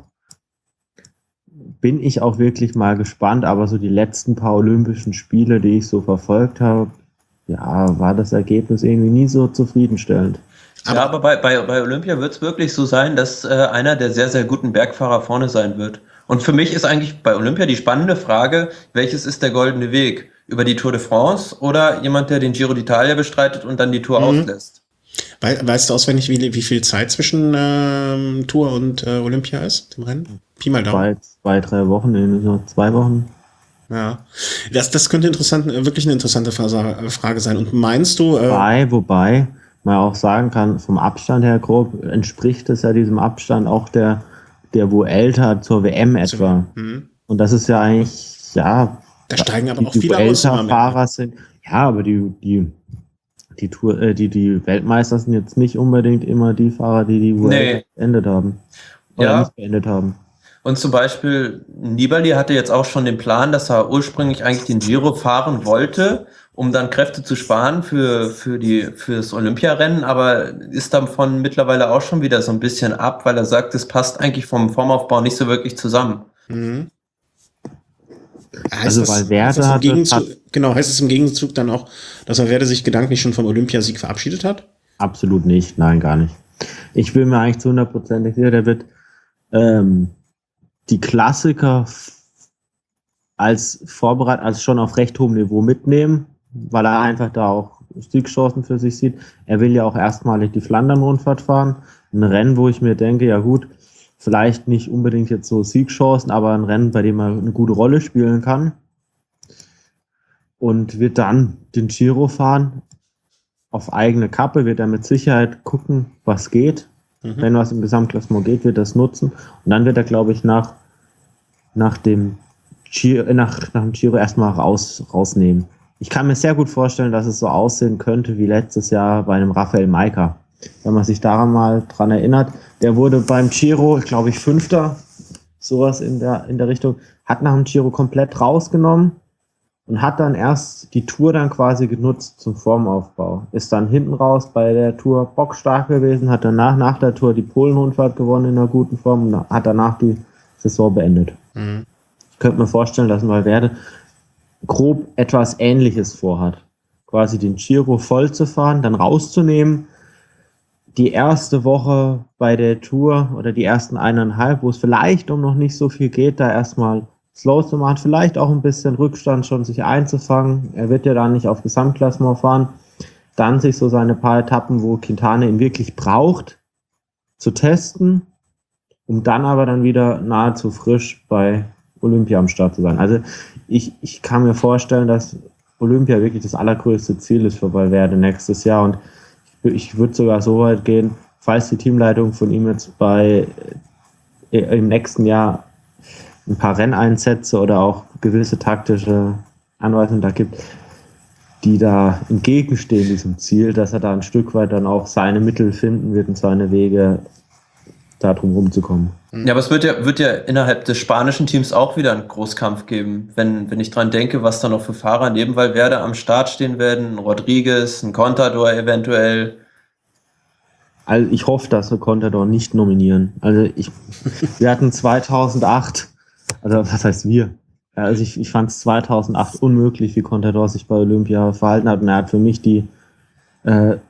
Bin ich auch wirklich mal gespannt, aber so die letzten paar Olympischen Spiele, die ich so verfolgt habe, ja, war das Ergebnis irgendwie nie so zufriedenstellend. Aber ja, aber bei, bei, bei Olympia wird es wirklich so sein, dass äh, einer der sehr, sehr guten Bergfahrer vorne sein wird. Und für mich ist eigentlich bei Olympia die spannende Frage, welches ist der goldene Weg? Über die Tour de France oder jemand, der den Giro d'Italia bestreitet und dann die Tour mhm. auslässt? We- weißt du auswendig, wie, wie viel Zeit zwischen ähm, Tour und äh, Olympia ist, dem Rennen? Pi mal Daumen. Zwei, zwei drei Wochen, nee, so zwei Wochen. Ja, das, das könnte interessant, wirklich eine interessante Frage sein. Und meinst du... Äh wobei, wobei man auch sagen kann, vom Abstand her grob entspricht es ja diesem Abstand auch der, der Vuelta zur W M etwa. Mhm. Und das ist ja eigentlich, ja... Da steigen aber die auch viele aus. Fahrer sind, ja, aber die, die, die, Tour, äh, die, die Weltmeister sind jetzt nicht unbedingt immer die Fahrer, die die Vuelta nee. beendet haben. Oder ja. nicht beendet haben. Und zum Beispiel Nibali hatte jetzt auch schon den Plan, dass er ursprünglich eigentlich den Giro fahren wollte, um dann Kräfte zu sparen für, für die, fürs Olympiarennen, aber ist davon mittlerweile auch schon wieder so ein bisschen ab, weil er sagt, es passt eigentlich vom Formaufbau nicht so wirklich zusammen. Mhm. Heißt also das, Valverde heißt das im Gegenzug, hat, genau, heißt es im Gegenzug dann auch, dass Valverde sich gedanklich schon vom Olympiasieg verabschiedet hat? Absolut nicht, nein, gar nicht. Ich bin mir eigentlich zu hundertprozentig sicher, der wird ähm, die Klassiker als vorbereitet, als schon auf recht hohem Niveau mitnehmen, weil er einfach da auch Siegchancen für sich sieht. Er will ja auch erstmalig die Flandern-Rundfahrt fahren. Ein Rennen, wo ich mir denke, ja gut, vielleicht nicht unbedingt jetzt so Siegchancen, aber ein Rennen, bei dem er eine gute Rolle spielen kann. Und wird dann den Giro fahren. Auf eigene Kappe wird er mit Sicherheit gucken, was geht. Mhm. Wenn was im Gesamtklassement geht, wird er das nutzen. Und dann wird er, glaube ich, nach, nach, dem Giro, nach, nach dem Giro erstmal raus, rausnehmen. Ich kann mir sehr gut vorstellen, dass es so aussehen könnte wie letztes Jahr bei einem Rafael Majka. Wenn man sich daran mal dran erinnert, der wurde beim Giro, glaube ich, Fünfter, sowas in der, in der Richtung, hat nach dem Giro komplett rausgenommen und hat dann erst die Tour dann quasi genutzt zum Formaufbau. Ist dann hinten raus bei der Tour bockstark gewesen, hat danach nach der Tour die Polen-Rundfahrt gewonnen in einer guten Form und hat danach die Saison beendet. Mhm. Ich könnte mir vorstellen, dass Valverde grob etwas Ähnliches vorhat. Quasi den Giro voll zu fahren, dann rauszunehmen, die erste Woche bei der Tour oder die ersten eineinhalb, wo es vielleicht um noch nicht so viel geht, da erstmal slow zu machen, vielleicht auch ein bisschen Rückstand schon sich einzufangen. Er wird ja da nicht auf Gesamtklassement fahren. Dann sich so seine paar Etappen, wo Quintana ihn wirklich braucht, zu testen, um dann aber dann wieder nahezu frisch bei Olympia am Start zu sein. Also ich, ich kann mir vorstellen, dass Olympia wirklich das allergrößte Ziel ist für Valverde nächstes Jahr und ich würde sogar so weit gehen, falls die Teamleitung von ihm jetzt bei äh, im nächsten Jahr ein paar Renneinsätze oder auch gewisse taktische Anweisungen da gibt, die da entgegenstehen diesem Ziel, dass er da ein Stück weit dann auch seine Mittel finden wird und seine Wege, da drum rumzukommen. Ja, aber es wird ja, wird ja innerhalb des spanischen Teams auch wieder einen Großkampf geben, wenn, wenn ich dran denke, was da noch für Fahrer neben Valverde am Start stehen werden, ein Rodriguez, ein Contador eventuell. Also ich hoffe, dass wir Contador nicht nominieren. Also ich, wir hatten zweitausendacht, also was heißt wir? Also ich, ich fand es zweitausendacht unmöglich, wie Contador sich bei Olympia verhalten hat und er hat für mich die äh,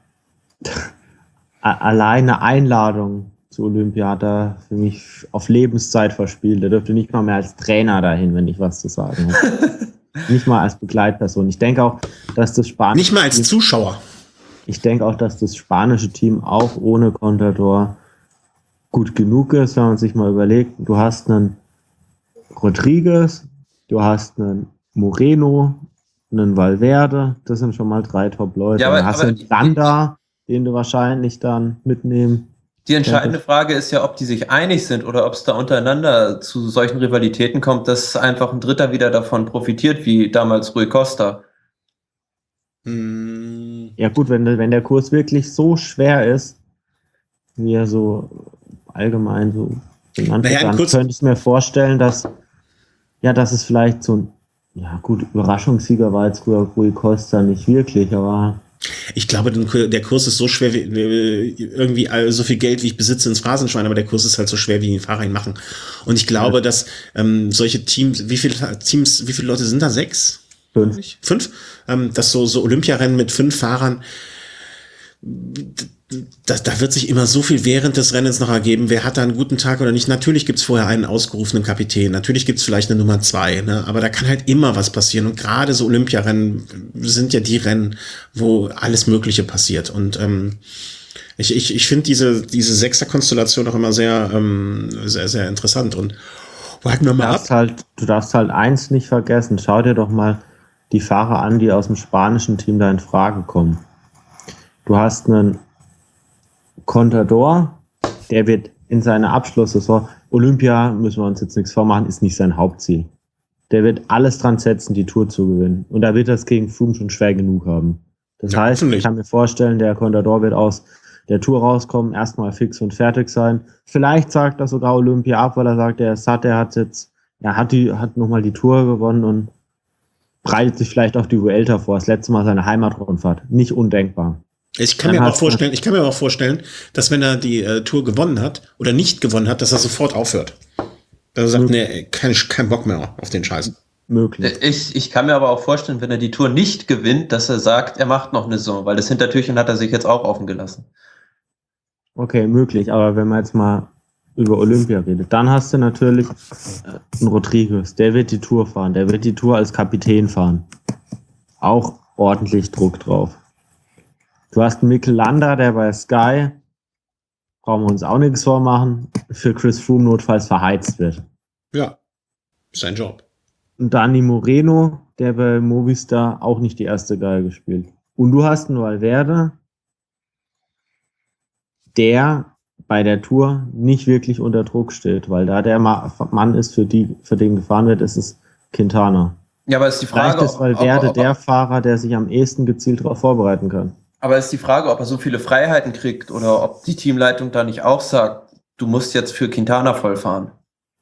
alleine Einladung zu Olympia hat er für mich auf Lebenszeit verspielt. Er dürfte nicht mal mehr als Trainer dahin, wenn ich was zu sagen habe. Nicht mal als Begleitperson. Ich denke auch, dass das spanische Nicht mal als Zuschauer. Ich denke auch, dass das spanische Team auch ohne Contador gut genug ist, wenn man sich mal überlegt, du hast einen Rodriguez, du hast einen Moreno, einen Valverde, das sind schon mal drei Top-Leute. Ja, aber- dann hast aber- du einen Landa, den du wahrscheinlich dann mitnehmen. Die entscheidende Frage ist ja, ob die sich einig sind oder ob es da untereinander zu solchen Rivalitäten kommt, dass einfach ein Dritter wieder davon profitiert, wie damals Rui Costa. Hm, Ja gut, wenn, wenn der Kurs wirklich so schwer ist, wie er so allgemein so genannt Naja, wird, ein dann Kurs- könnte ich mir vorstellen, dass ja, dass es vielleicht so ein, ja gut, Überraschungssieger war jetzt früher Rui Costa nicht wirklich, aber Ich glaube, den- der Kurs ist so schwer, wie, wie- irgendwie all- so viel Geld, wie ich besitze ins Phrasenschwein, aber der Kurs ist halt so schwer, wie den Fahrer ihn machen. Und ich glaube, dass ähm, solche Teams, wie viele Teams, wie viele Leute sind da? Sechs? fünf. Fünf? Ähm, dass so, so Olympiarennen mit fünf Fahrern, da, da wird sich immer so viel während des Rennens noch ergeben, wer hat da einen guten Tag oder nicht. Natürlich gibt's vorher einen ausgerufenen Kapitän, natürlich gibt's vielleicht eine Nummer zwei, ne? Aber da kann halt immer was passieren. Und gerade so Olympiarennen sind ja die Rennen, wo alles Mögliche passiert. Und ähm, ich, ich, ich finde diese, diese Sechser-Konstellation auch immer sehr, ähm, sehr, sehr interessant. Und warten wir Du mal ab. darfst halt, du darfst halt eins nicht vergessen. Schau dir doch mal die Fahrer an, die aus dem spanischen Team da in Frage kommen. Du hast einen Contador, der wird in seiner Abschlusssaison, Olympia, müssen wir uns jetzt nichts vormachen, ist nicht sein Hauptziel. Der wird alles dran setzen, die Tour zu gewinnen. Und da wird das gegen Froome schon schwer genug haben. Das Ja, heißt, hoffentlich. ich kann mir vorstellen, der Contador wird aus der Tour rauskommen, erstmal fix und fertig sein. Vielleicht sagt er sogar Olympia ab, weil er sagt, er ist satt, er hat jetzt, er hat die, hat nochmal die Tour gewonnen und bereitet sich vielleicht auf die Vuelta vor. Das letzte Mal seine Heimatrundfahrt. Nicht undenkbar. Ich kann Dann mir aber auch hast du- vorstellen, ich kann mir aber auch vorstellen, dass wenn er die äh, Tour gewonnen hat oder nicht gewonnen hat, dass er sofort aufhört. Dass er sagt, nee, kein, kein Bock mehr auf den Scheiß. Möglich. Ich, ich kann mir aber auch vorstellen, wenn er die Tour nicht gewinnt, dass er sagt, er macht noch eine Saison, weil das Hintertürchen hat er sich jetzt auch offen gelassen. Okay, möglich. Aber wenn man jetzt mal über Olympia redet, dann hast du natürlich äh, einen Rodriguez. Der wird die Tour fahren. Der wird die Tour als Kapitän fahren. Auch ordentlich Druck drauf. Du hast einen Mikel Landa, der bei Sky, brauchen wir uns auch nichts vormachen, für Chris Froome notfalls verheizt wird. Ja, sein Job. Und Dani Moreno, der bei Movistar auch nicht die erste Geige spielt. Und du hast einen Valverde, der bei der Tour nicht wirklich unter Druck steht, weil da der Ma- Mann ist, für, die, für den gefahren wird, ist es Quintana. Ja, aber ist die Frage, Vielleicht ist Valverde ob, ob, der ob, Fahrer, der sich am ehesten gezielt darauf vorbereiten kann. aber ist die Frage, ob er so viele Freiheiten kriegt oder ob die Teamleitung da nicht auch sagt, du musst jetzt für Quintana vollfahren.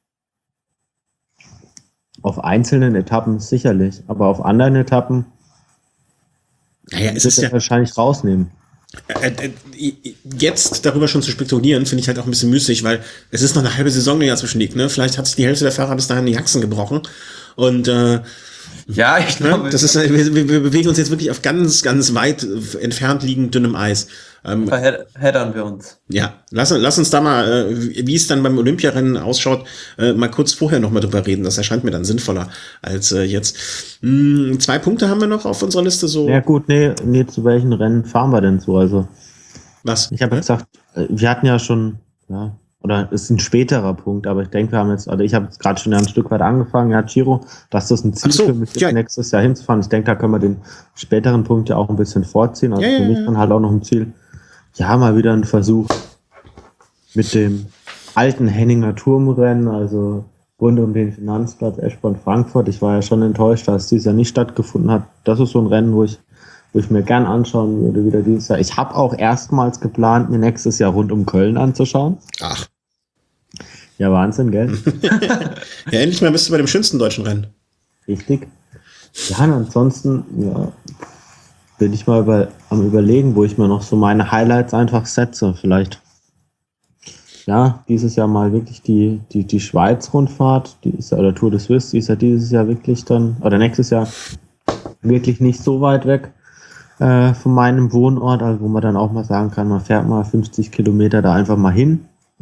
Auf einzelnen Etappen sicherlich, aber auf anderen Etappen Naja, es wird ist er ja, wahrscheinlich rausnehmen. äh, äh, jetzt darüber schon zu spekulieren, finde ich halt auch ein bisschen müßig, weil es ist noch eine halbe Saison, die dazwischen liegt, ne? Vielleicht hat sich die Hälfte der Fahrer bis dahin die Haxen gebrochen. Und äh, Ja, ich ne? glaube, das ist, wir, wir wir bewegen uns jetzt wirklich auf ganz, ganz weit äh, entfernt liegend dünnem Eis. Ähm, verheddern wir uns. Ja, lass, lass uns da mal, äh, wie es dann beim Olympiarennen ausschaut, äh, mal kurz vorher noch mal drüber reden. Das erscheint mir dann sinnvoller als äh, jetzt. Hm, zwei Punkte haben wir noch auf unserer Liste. So Ja gut, nee, nee, zu welchen Rennen fahren wir denn so? Also was? ich habe Ja? gesagt, äh, wir hatten ja schon, ja, oder ist ein späterer Punkt, aber ich denke, wir haben jetzt, also ich habe jetzt gerade schon ein Stück weit angefangen, ja, Giro, dass das ein Ziel Ach so, für mich ist, ja. nächstes Jahr hinzufahren. Ich denke, da können wir den späteren Punkt ja auch ein bisschen vorziehen. Also Ja, ja, für mich ja. dann halt auch noch ein Ziel. Ja, mal wieder ein Versuch mit dem alten Henninger Turmrennen, also rund um den Finanzplatz Eschborn-Frankfurt. Ich war ja schon enttäuscht, dass dies Jahr nicht stattgefunden hat. Das ist so ein Rennen, wo ich, wo ich mir gern anschauen würde, wieder dieses Jahr. Ich habe auch erstmals geplant, mir nächstes Jahr rund um Köln anzuschauen. Ach, Ja, Wahnsinn, gell? ja, endlich mal bist du bei dem schönsten deutschen Rennen. Richtig. Ja, und ansonsten, ja, bin ich mal über, am überlegen, wo ich mir noch so meine Highlights einfach setze. Vielleicht, ja, dieses Jahr mal wirklich die, die, die Schweiz-Rundfahrt, die ist ja, oder Tour de Suisse, die ist ja dieses Jahr wirklich dann, oder nächstes Jahr wirklich nicht so weit weg äh, von meinem Wohnort, also wo man dann auch mal sagen kann, man fährt mal fünfzig Kilometer da einfach mal hin.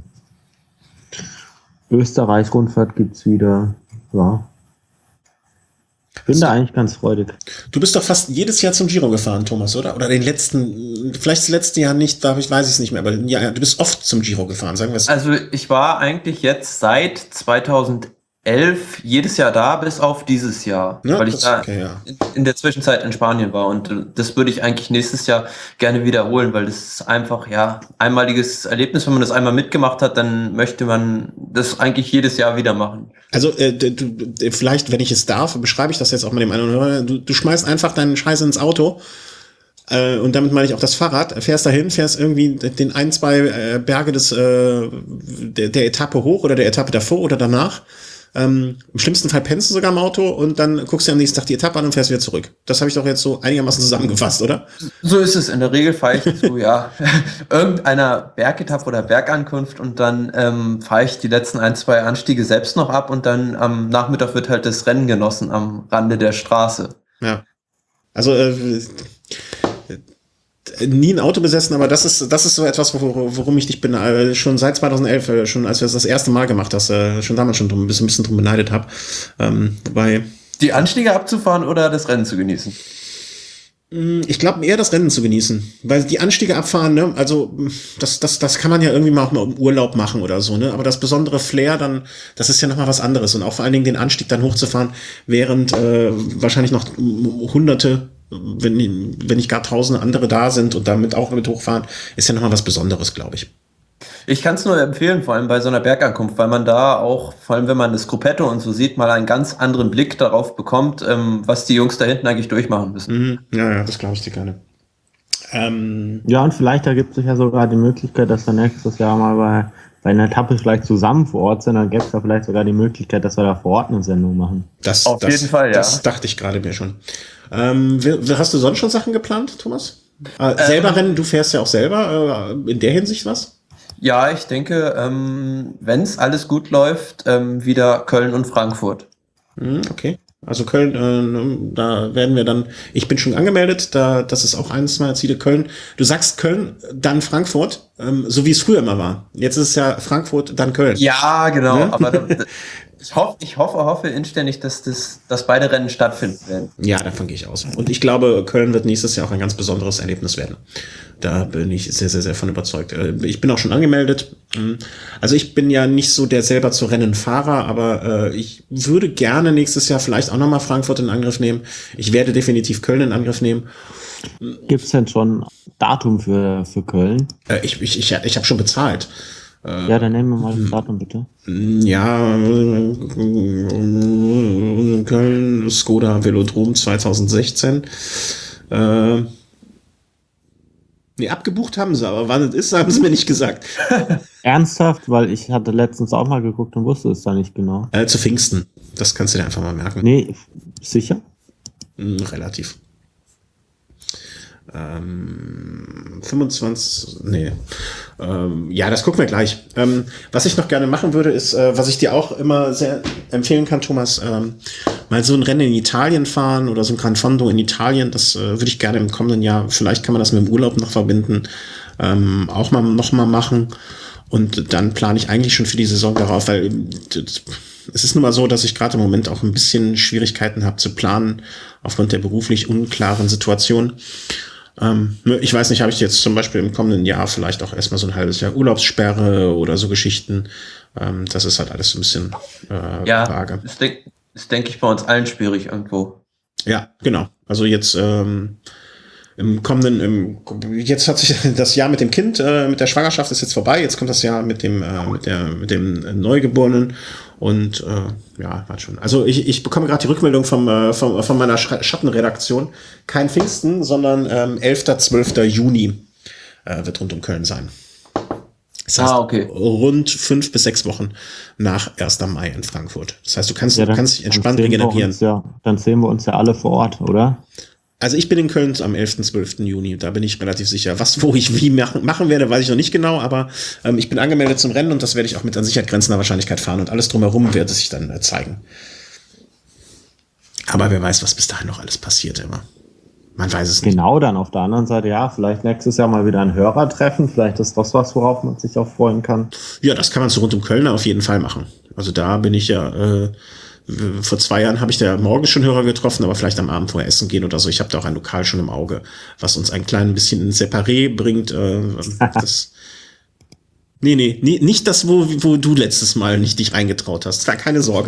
Österreich-Rundfahrt gibt's wieder, ja. Bin da eigentlich ganz freudig. Du bist doch fast jedes Jahr zum Giro gefahren, Thomas, oder? Oder den letzten, vielleicht das letzte Jahr nicht, da ich weiß ich es nicht mehr, aber ja, du bist oft zum Giro gefahren, sagen wir es. Also ich war eigentlich jetzt seit zweitausendelf elf jedes Jahr da, bis auf dieses Jahr, Ja, weil ich das- da okay, ja. in, in der Zwischenzeit in Spanien war und äh, das würde ich eigentlich nächstes Jahr gerne wiederholen, weil das ist einfach, ja, einmaliges Erlebnis. Wenn man das einmal mitgemacht hat, dann möchte man das eigentlich jedes Jahr wieder machen. Also äh, du, du, vielleicht, wenn ich es darf, beschreibe ich das jetzt auch mal dem einen oder anderen. Du, du schmeißt einfach deinen Scheiß ins Auto äh, und damit meine ich auch das Fahrrad. Fährst dahin, fährst irgendwie den ein, zwei äh, Berge des äh, der, der Etappe hoch oder der Etappe davor oder danach. Ähm, Im schlimmsten Fall pennst du sogar im Auto und dann guckst du am nächsten Tag die Etappe an und fährst wieder zurück. Das habe ich doch jetzt so einigermaßen zusammengefasst, oder? So ist es. In der Regel fahre ich zu, ja, irgendeiner Bergetappe oder Bergankunft und dann ähm, fahre ich die letzten ein, zwei Anstiege selbst noch ab und dann am Nachmittag wird halt das Rennen genossen am Rande der Straße. Ja. Also äh, nie ein Auto besessen, aber das ist das ist so etwas, wor worum ich dich bin, äh, schon seit zweitausendelf, äh, schon als wir das das erste Mal gemacht hast, äh, schon damals schon drum, ein bisschen, ein bisschen drum beneidet habe. Ähm, wobei Die Anstiege abzufahren oder das Rennen zu genießen? ich glaube eher das Rennen zu genießen, weil die Anstiege abfahren, ne, also das das das kann man ja irgendwie mal auch mal im Urlaub machen oder so, ne, aber das besondere Flair dann, das ist ja noch mal was anderes und auch vor allen Dingen den Anstieg dann hochzufahren, während äh, wahrscheinlich noch hunderte, wenn wenn nicht gar tausende andere da sind und damit auch mit hochfahren, ist ja noch mal was Besonderes, glaube ich. Ich kann es nur empfehlen, vor allem bei so einer Bergankunft, weil man da auch, vor allem wenn man das Gruppetto und so sieht, mal einen ganz anderen Blick darauf bekommt, ähm, was die Jungs da hinten eigentlich durchmachen müssen. Mhm. Ja, ja, das glaube ich dir gerne. Ähm, Ja, und vielleicht ergibt sich ja sogar die Möglichkeit, dass wir nächstes Jahr mal bei, bei einer Etappe vielleicht zusammen vor Ort sind. Dann gäbe es ja vielleicht sogar die Möglichkeit, dass wir da vor Ort eine Sendung machen. das, Auf das, jeden Fall, ja. Das dachte ich gerade mir schon. Ähm, wie- hast du sonst schon Sachen geplant, Thomas? Äh, selber Ähm. rennen, du fährst ja auch selber. Äh, in der Hinsicht was? Ja, ich denke, ähm, wenn es alles gut läuft, ähm, wieder Köln und Frankfurt. Hm, okay. Also Köln, äh, da werden wir dann, ich bin schon angemeldet, da, das ist auch eines meiner Ziele, Köln. Du sagst Köln, dann Frankfurt, ähm, so wie es früher immer war. Jetzt ist es ja Frankfurt, dann Köln. Ja, genau. Ne? Aber da, ich hoffe, ich hoffe, hoffe inständig, dass, das, dass beide Rennen stattfinden werden. Ja, davon gehe ich aus. Und ich glaube, Köln wird nächstes Jahr auch ein ganz besonderes Erlebnis werden. Da bin ich sehr, sehr, sehr von überzeugt. Äh, Ich bin auch schon angemeldet. Also ich bin ja nicht so der selber zu Rennenfahrer, aber äh, ich würde gerne nächstes Jahr vielleicht auch nochmal Frankfurt in Angriff nehmen. Ich werde definitiv Köln in Angriff nehmen. Gibt es denn schon Datum für, für Köln? Äh, ich ich, ich, ich habe schon bezahlt. Ja, dann nehmen wir mal das Datum bitte. Ja, Köln, Skoda Velodrom zwanzig sechzehn. Äh, nee, abgebucht haben sie, aber wann es ist, haben sie mir nicht gesagt. Ernsthaft? Weil ich hatte letztens auch mal geguckt und wusste es da nicht genau. Äh, zu Pfingsten. Das kannst du dir einfach mal merken. Nee, sicher? Hm, relativ. Ähm, fünfundzwanzig, nee. Ähm, ja, das gucken wir gleich. Ähm, was ich noch gerne machen würde, ist, äh, was ich dir auch immer sehr empfehlen kann, Thomas, ähm, mal so ein Rennen in Italien fahren oder so ein Gran Fondo in Italien. Das äh, würde ich gerne im kommenden Jahr, vielleicht kann man das mit dem Urlaub noch verbinden, ähm, auch mal noch mal machen. Und dann plane ich eigentlich schon für die Saison darauf, weil es ist nun mal so, dass ich gerade im Moment auch ein bisschen Schwierigkeiten habe zu planen, aufgrund der beruflich unklaren Situation. Ähm, ich weiß nicht, habe ich jetzt zum Beispiel im kommenden Jahr vielleicht auch erstmal so ein halbes Jahr Urlaubssperre oder so Geschichten. Ähm, das ist halt alles so ein bisschen äh, Ja, vage. ist, denk, ist, denke ich, bei uns allen schwierig irgendwo. Ja, genau. Also jetzt ähm, im kommenden, im, jetzt hat sich das Jahr mit dem Kind, äh, mit der Schwangerschaft ist jetzt vorbei. Jetzt kommt das Jahr mit dem, äh, mit der, mit dem Neugeborenen und äh, ja, warte schon. Also ich, ich bekomme gerade die Rückmeldung vom, äh, vom, von meiner Sch- Schattenredaktion. Kein Pfingsten, sondern ähm, elfter zwölfter Juni äh, wird rund um Köln sein. Das heißt, Ah, okay. rund fünf bis sechs Wochen nach erster Mai in Frankfurt. Das heißt, du kannst, Ja, du kannst dich entspannt sehen wir regenerieren. uns Ja, dann sehen wir uns ja alle vor Ort, oder? Also ich bin in Köln am elften zwölften Juni, da bin ich relativ sicher. Was, wo ich wie machen, machen werde, weiß ich noch nicht genau, aber ähm, ich bin angemeldet zum Rennen und das werde ich auch mit an Sicherheit grenzender Wahrscheinlichkeit fahren und alles drumherum wird es sich dann äh, zeigen. Aber wer weiß, was bis dahin noch alles passiert immer. Man weiß es nicht. Genau, dann auf der anderen Seite, ja, vielleicht nächstes Jahr mal wieder ein Hörertreffen. Vielleicht ist das was, worauf man sich auch freuen kann. Ja, das kann man zu rund um Köln auf jeden Fall machen. Also da bin ich ja, äh, vor zwei Jahren habe ich da morgens schon Hörer getroffen, aber vielleicht am Abend vorher essen gehen oder so. Ich habe da auch ein Lokal schon im Auge, was uns ein klein bisschen in Separé bringt. Äh, das, Nee, nee, nee, nicht das, wo, wo du letztes Mal nicht dich reingetraut hast. Da keine Sorge.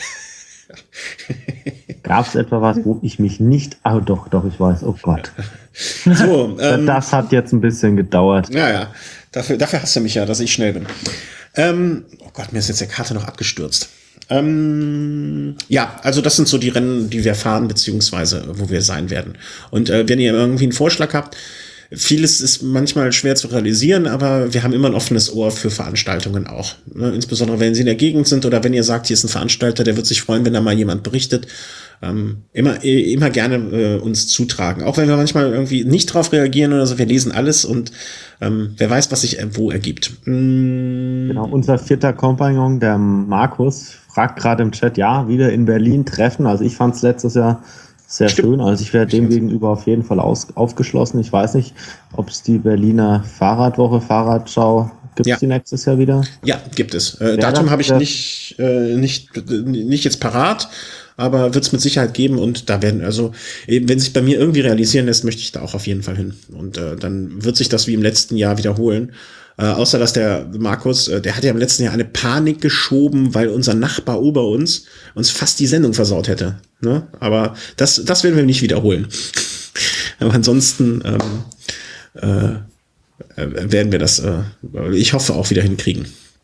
Gab es etwa was, wo ich mich nicht... Ah, doch, doch, ich weiß. Oh Gott. So, ähm, das hat jetzt ein bisschen gedauert. Ja, ja. Dafür, dafür hast du mich ja, dass ich schnell bin. Ähm, oh Gott, mir ist jetzt der Kater noch abgestürzt. Ähm, ja, also das sind so die Rennen, die wir fahren, beziehungsweise wo wir sein werden. Und äh, wenn ihr irgendwie einen Vorschlag habt, vieles ist manchmal schwer zu realisieren, aber wir haben immer ein offenes Ohr für Veranstaltungen auch. Ne? Insbesondere wenn sie in der Gegend sind oder wenn ihr sagt, hier ist ein Veranstalter, der wird sich freuen, wenn da mal jemand berichtet. Ähm, immer, immer gerne äh, uns zutragen. Auch wenn wir manchmal irgendwie nicht drauf reagieren oder so, wir lesen alles und ähm, wer weiß, was sich äh, wo ergibt. Mm. Genau, unser vierter Kompagnon, der Markus, fragt gerade im Chat, ja, wieder in Berlin treffen. Also ich fand es letztes Jahr sehr Stimmt. schön. Also ich wäre dem gegenüber auf jeden Fall aus, aufgeschlossen. Ich weiß nicht, ob es die Berliner Fahrradwoche, Fahrradschau, gibt es ja. die nächstes Jahr wieder? Ja, gibt es. Äh, Datum habe ich nicht, äh, nicht, nicht jetzt parat, aber wird es mit Sicherheit geben und da werden, also eben, wenn sich bei mir irgendwie realisieren lässt, möchte ich da auch auf jeden Fall hin. Und äh, dann wird sich das wie im letzten Jahr wiederholen. Äh, außer dass der Markus, äh, der hat ja im letzten Jahr eine Panik geschoben, weil unser Nachbar ober uns uns fast die Sendung versaut hätte. Ne? Aber das, das werden wir nicht wiederholen. Aber ansonsten ähm, äh, werden wir das, äh, ich hoffe, auch wieder hinkriegen.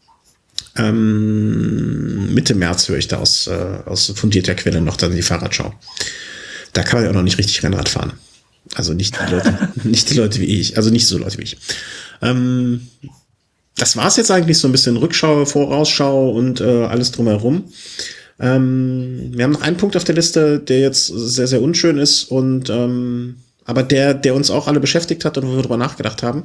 Ähm, Mitte März höre ich da aus, äh, aus fundierter Quelle noch dann die Fahrradschau. Da kann man ja auch noch nicht richtig Rennrad fahren. Also nicht die Leute, nicht die Leute wie ich, also nicht so Leute wie ich. Ähm, das war's jetzt eigentlich, so ein bisschen Rückschau, Vorausschau und äh, alles drumherum. Ähm, wir haben noch einen Punkt auf der Liste, der jetzt sehr, sehr unschön ist und ähm, aber der, der uns auch alle beschäftigt hat und wo wir drüber nachgedacht haben.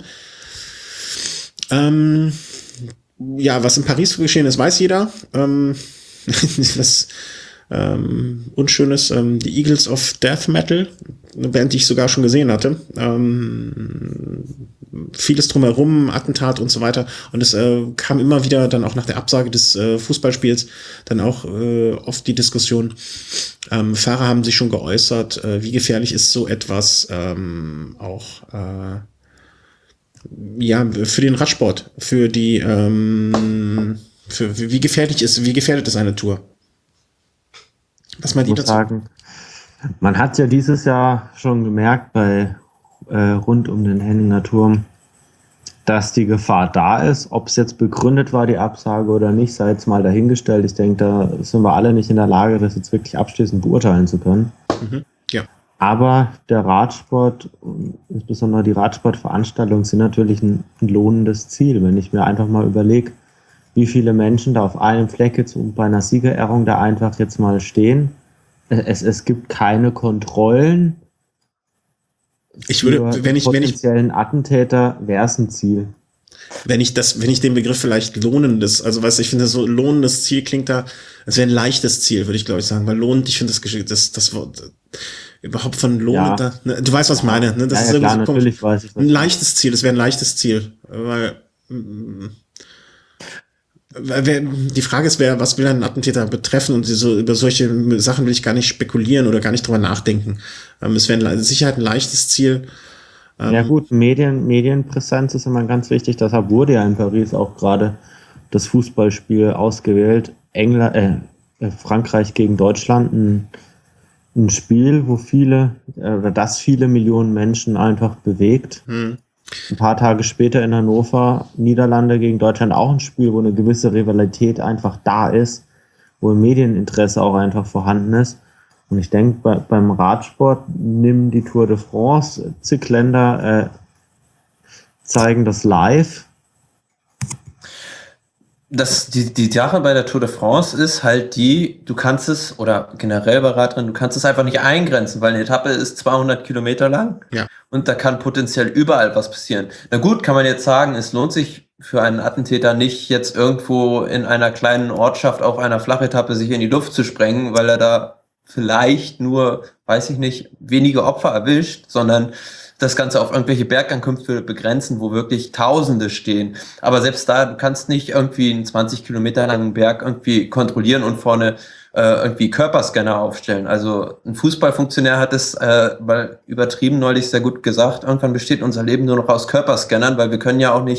Ähm, ja, was in Paris geschehen ist, weiß jeder. Ähm, was ähm, Unschönes, ähm, die Eagles of Death Metal, eine Band, die ich sogar schon gesehen hatte. Ähm, vieles drumherum, Attentat und so weiter. Und es äh, kam immer wieder dann auch nach der Absage des äh, Fußballspiels dann auch äh, oft die Diskussion. Ähm, Fahrer haben sich schon geäußert, äh, wie gefährlich ist so etwas ähm, auch äh, ja, für den Radsport, für die, ähm, für, wie gefährlich ist, wie gefährdet ist eine Tour? Was meint ihr dazu? Sagen, man hat ja dieses Jahr schon gemerkt bei äh, rund um den Henninger Turm, dass die Gefahr da ist. Ob es jetzt begründet war, die Absage oder nicht, sei jetzt mal dahingestellt. Ich denke, da sind wir alle nicht in der Lage, das jetzt wirklich abschließend beurteilen zu können. Mhm. Ja. Aber der Radsport, insbesondere die Radsportveranstaltungen, sind natürlich ein, ein lohnendes Ziel. Wenn ich mir einfach mal überlege, wie viele Menschen da auf einem Fleck jetzt bei einer Siegerehrung da einfach jetzt mal stehen. Es, es gibt keine Kontrollen. Ich würde, wenn ich, wenn ich, potenziellen Attentäter wäre es ein Ziel. Wenn ich das, wenn ich den Begriff vielleicht lohnendes, also weißt du, ich finde so lohnendes Ziel klingt da, es wäre ein leichtes Ziel, würde ich glaube ich sagen, weil lohnend, ich finde das Geschick, das, das Wort, überhaupt von lohnend, ja. ne, du weißt, was ich meine, ne? Das ja, ist ja, klar, so natürlich weiß ich, was ein leichtes Ziel, das wäre ein leichtes Ziel, weil, mh, die Frage ist, wer, was will ein Attentäter betreffen und so, über solche Sachen will ich gar nicht spekulieren oder gar nicht drüber nachdenken. Ähm, es wäre Sicherheit ein leichtes Ziel. Ähm, ja gut, Medien, Medienpräsenz ist immer ganz wichtig, deshalb wurde ja in Paris auch gerade das Fußballspiel ausgewählt. England, äh, Frankreich gegen Deutschland, ein, ein Spiel, wo viele, äh, das viele Millionen Menschen einfach bewegt. Hm. Ein paar Tage später in Hannover, Niederlande gegen Deutschland, auch ein Spiel, wo eine gewisse Rivalität einfach da ist, wo ein Medieninteresse auch einfach vorhanden ist. Und ich denke, bei, beim Radsport nehmen die Tour de France, zig Länder äh, zeigen das live. Das, die, die Sache bei der Tour de France ist halt die, du kannst es, oder generell bei Radrennen, du kannst es einfach nicht eingrenzen, weil eine Etappe ist zweihundert Kilometer lang. Ja. Und da kann potenziell überall was passieren. Na gut, kann man jetzt sagen, es lohnt sich für einen Attentäter nicht, jetzt irgendwo in einer kleinen Ortschaft auf einer Flachetappe sich in die Luft zu sprengen, weil er da vielleicht nur, weiß ich nicht, wenige Opfer erwischt, sondern das Ganze auf irgendwelche Bergankünfte begrenzen, wo wirklich Tausende stehen. Aber selbst da, du kannst nicht irgendwie einen zwanzig Kilometer langen Berg irgendwie kontrollieren und vorne äh, irgendwie Körperscanner aufstellen. Also ein Fußballfunktionär hat es äh, weil übertrieben neulich sehr gut gesagt, irgendwann besteht unser Leben nur noch aus Körperscannern, weil wir können ja auch nicht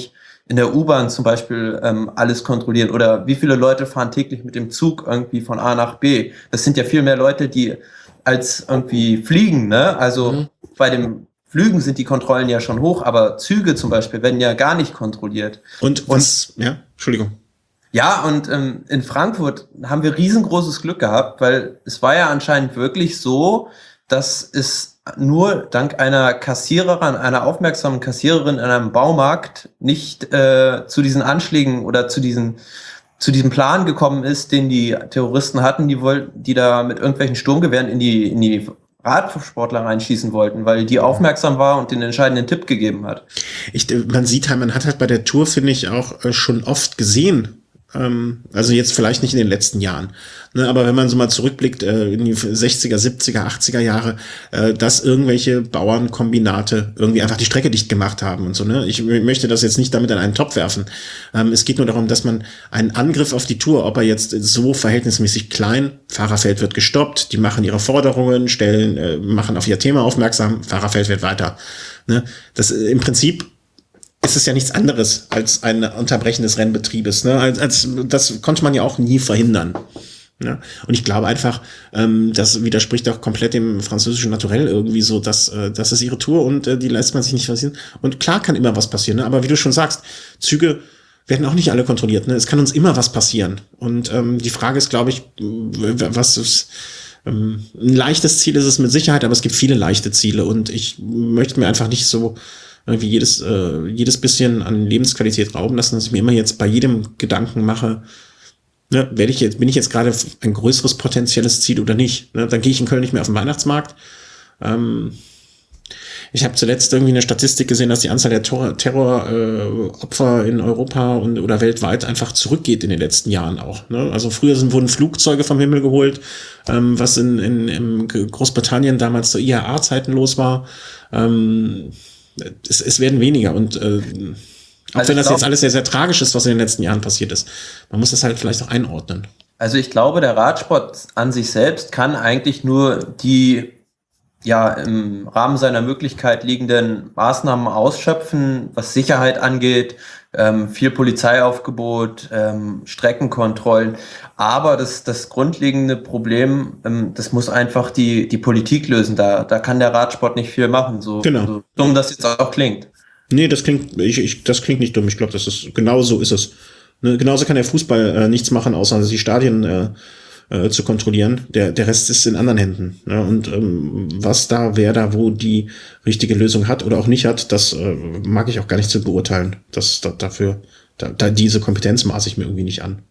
in der U-Bahn zum Beispiel ähm, alles kontrollieren oder wie viele Leute fahren täglich mit dem Zug irgendwie von A nach B. Das sind ja viel mehr Leute, die als irgendwie fliegen, ne? Also mhm. bei dem Flügen sind die Kontrollen ja schon hoch, aber Züge zum Beispiel werden ja gar nicht kontrolliert. Und was, und, ja, Entschuldigung. Ja, und ähm, in Frankfurt haben wir riesengroßes Glück gehabt, weil es war ja anscheinend wirklich so, dass es nur dank einer Kassiererin, einer aufmerksamen Kassiererin in einem Baumarkt nicht äh, zu diesen Anschlägen oder zu diesen zu diesem Plan gekommen ist, den die Terroristen hatten, die wollten, die da mit irgendwelchen Sturmgewehren in die in die Radsportler reinschießen wollten, weil die aufmerksam war und den entscheidenden Tipp gegeben hat. Ich, man sieht halt, man hat halt bei der Tour, finde ich, auch äh, schon oft gesehen, ähm, also jetzt vielleicht nicht in den letzten Jahren, ne, aber wenn man so mal zurückblickt äh, in die sechziger, siebziger, achtziger Jahre, äh, dass irgendwelche Bauernkombinate irgendwie einfach die Strecke dicht gemacht haben und so, ne. Ich m- möchte das jetzt nicht damit in einen Topf werfen. Ähm, es geht nur darum, dass man einen Angriff auf die Tour, ob er jetzt so verhältnismäßig klein, Fahrerfeld wird gestoppt, die machen ihre Forderungen, stellen, äh, machen auf ihr Thema aufmerksam, Fahrerfeld wird weiter, ne. Das äh, im Prinzip ist es ja nichts anderes als ein Unterbrechen des Rennbetriebes. Ne? Als, als, das konnte man ja auch nie verhindern. Ne? Und ich glaube einfach, ähm, das widerspricht auch komplett dem französischen Naturell irgendwie so, dass äh, das ist ihre Tour und äh, die lässt man sich nicht passieren. Und klar kann immer was passieren, ne? Aber wie du schon sagst, Züge werden auch nicht alle kontrolliert. Ne? Es kann uns immer was passieren. Und ähm, die Frage ist, glaube ich, was ist... Ähm, ein leichtes Ziel ist es mit Sicherheit, aber es gibt viele leichte Ziele und ich möchte mir einfach nicht so irgendwie jedes, äh, jedes bisschen an Lebensqualität rauben lassen, dass ich mir immer jetzt bei jedem Gedanken mache, ne, werde ich jetzt, bin ich jetzt gerade ein größeres potenzielles Ziel oder nicht? Ne, dann gehe ich in Köln nicht mehr auf den Weihnachtsmarkt. Ähm, ich habe zuletzt irgendwie eine Statistik gesehen, dass die Anzahl der Terror, Terroropfer äh, in Europa und oder weltweit einfach zurückgeht in den letzten Jahren auch. Ne? Also früher sind, wurden Flugzeuge vom Himmel geholt, ähm, was in, in, in Großbritannien damals zu I A A-Zeiten los war. Ähm, Es, es werden weniger und äh, auch also wenn das glaub, jetzt alles sehr, sehr tragisch ist, was in den letzten Jahren passiert ist, man muss das halt vielleicht auch einordnen. Also ich glaube, der Radsport an sich selbst kann eigentlich nur die ja im Rahmen seiner Möglichkeit liegenden Maßnahmen ausschöpfen, was Sicherheit angeht, ähm, viel Polizeiaufgebot, ähm, Streckenkontrollen. Aber das, das grundlegende Problem, ähm, das muss einfach die, die Politik lösen. Da, da kann der Radsport nicht viel machen, so, genau. so dumm das jetzt auch klingt. Nee, das klingt, ich, ich, das klingt nicht dumm. Ich glaube, das ist, genau so ist es. Ne, genauso kann der Fußball äh, nichts machen, außer die Stadien äh, äh, zu kontrollieren. Der, der Rest ist in anderen Händen. Ne? Und ähm, was da, wer da wo die richtige Lösung hat oder auch nicht hat, das äh, mag ich auch gar nicht zu beurteilen. Das, da, dafür, da, da diese Kompetenz maße ich mir irgendwie nicht an.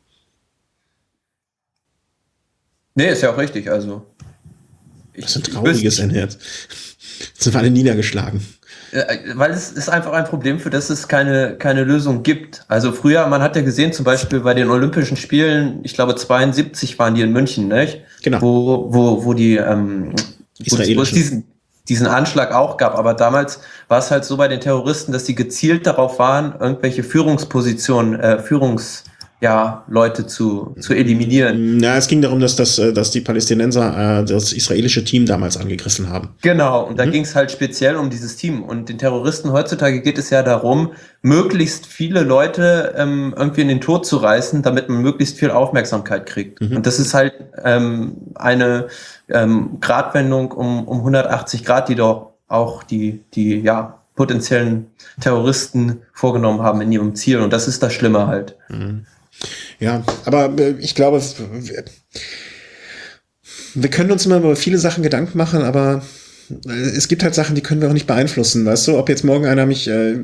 Nee, ist ja auch richtig, also. Ich, das ist ein trauriges Ende jetzt. Jetzt sind wir alle niedergeschlagen. Weil es ist einfach ein Problem, für das es keine, keine Lösung gibt. Also früher, man hat ja gesehen, zum Beispiel bei den Olympischen Spielen, ich glaube zweiundsiebzig waren die in München, nicht? Genau. Wo, wo, wo die, ähm, wo, wo es diesen, diesen Anschlag auch gab. Aber damals war es halt so bei den Terroristen, dass sie gezielt darauf waren, irgendwelche Führungspositionen, äh, Führungs, ja, Leute zu, zu eliminieren. Na, es ging darum, dass, das, dass die Palästinenser äh, das israelische Team damals angegriffen haben. Genau, und da mhm. ging es halt speziell um dieses Team. Und den Terroristen heutzutage geht es ja darum, möglichst viele Leute ähm, irgendwie in den Tod zu reißen, damit man möglichst viel Aufmerksamkeit kriegt. Mhm. Und das ist halt ähm, eine ähm, Gradwendung um, um hundertachtzig Grad, die doch auch die, die ja, potenziellen Terroristen vorgenommen haben in ihrem Ziel. Und das ist das Schlimme halt. Mhm. Ja, aber ich glaube, wir, wir können uns immer über viele Sachen Gedanken machen, aber es gibt halt Sachen, die können wir auch nicht beeinflussen, weißt du? Ob jetzt morgen einer mich äh,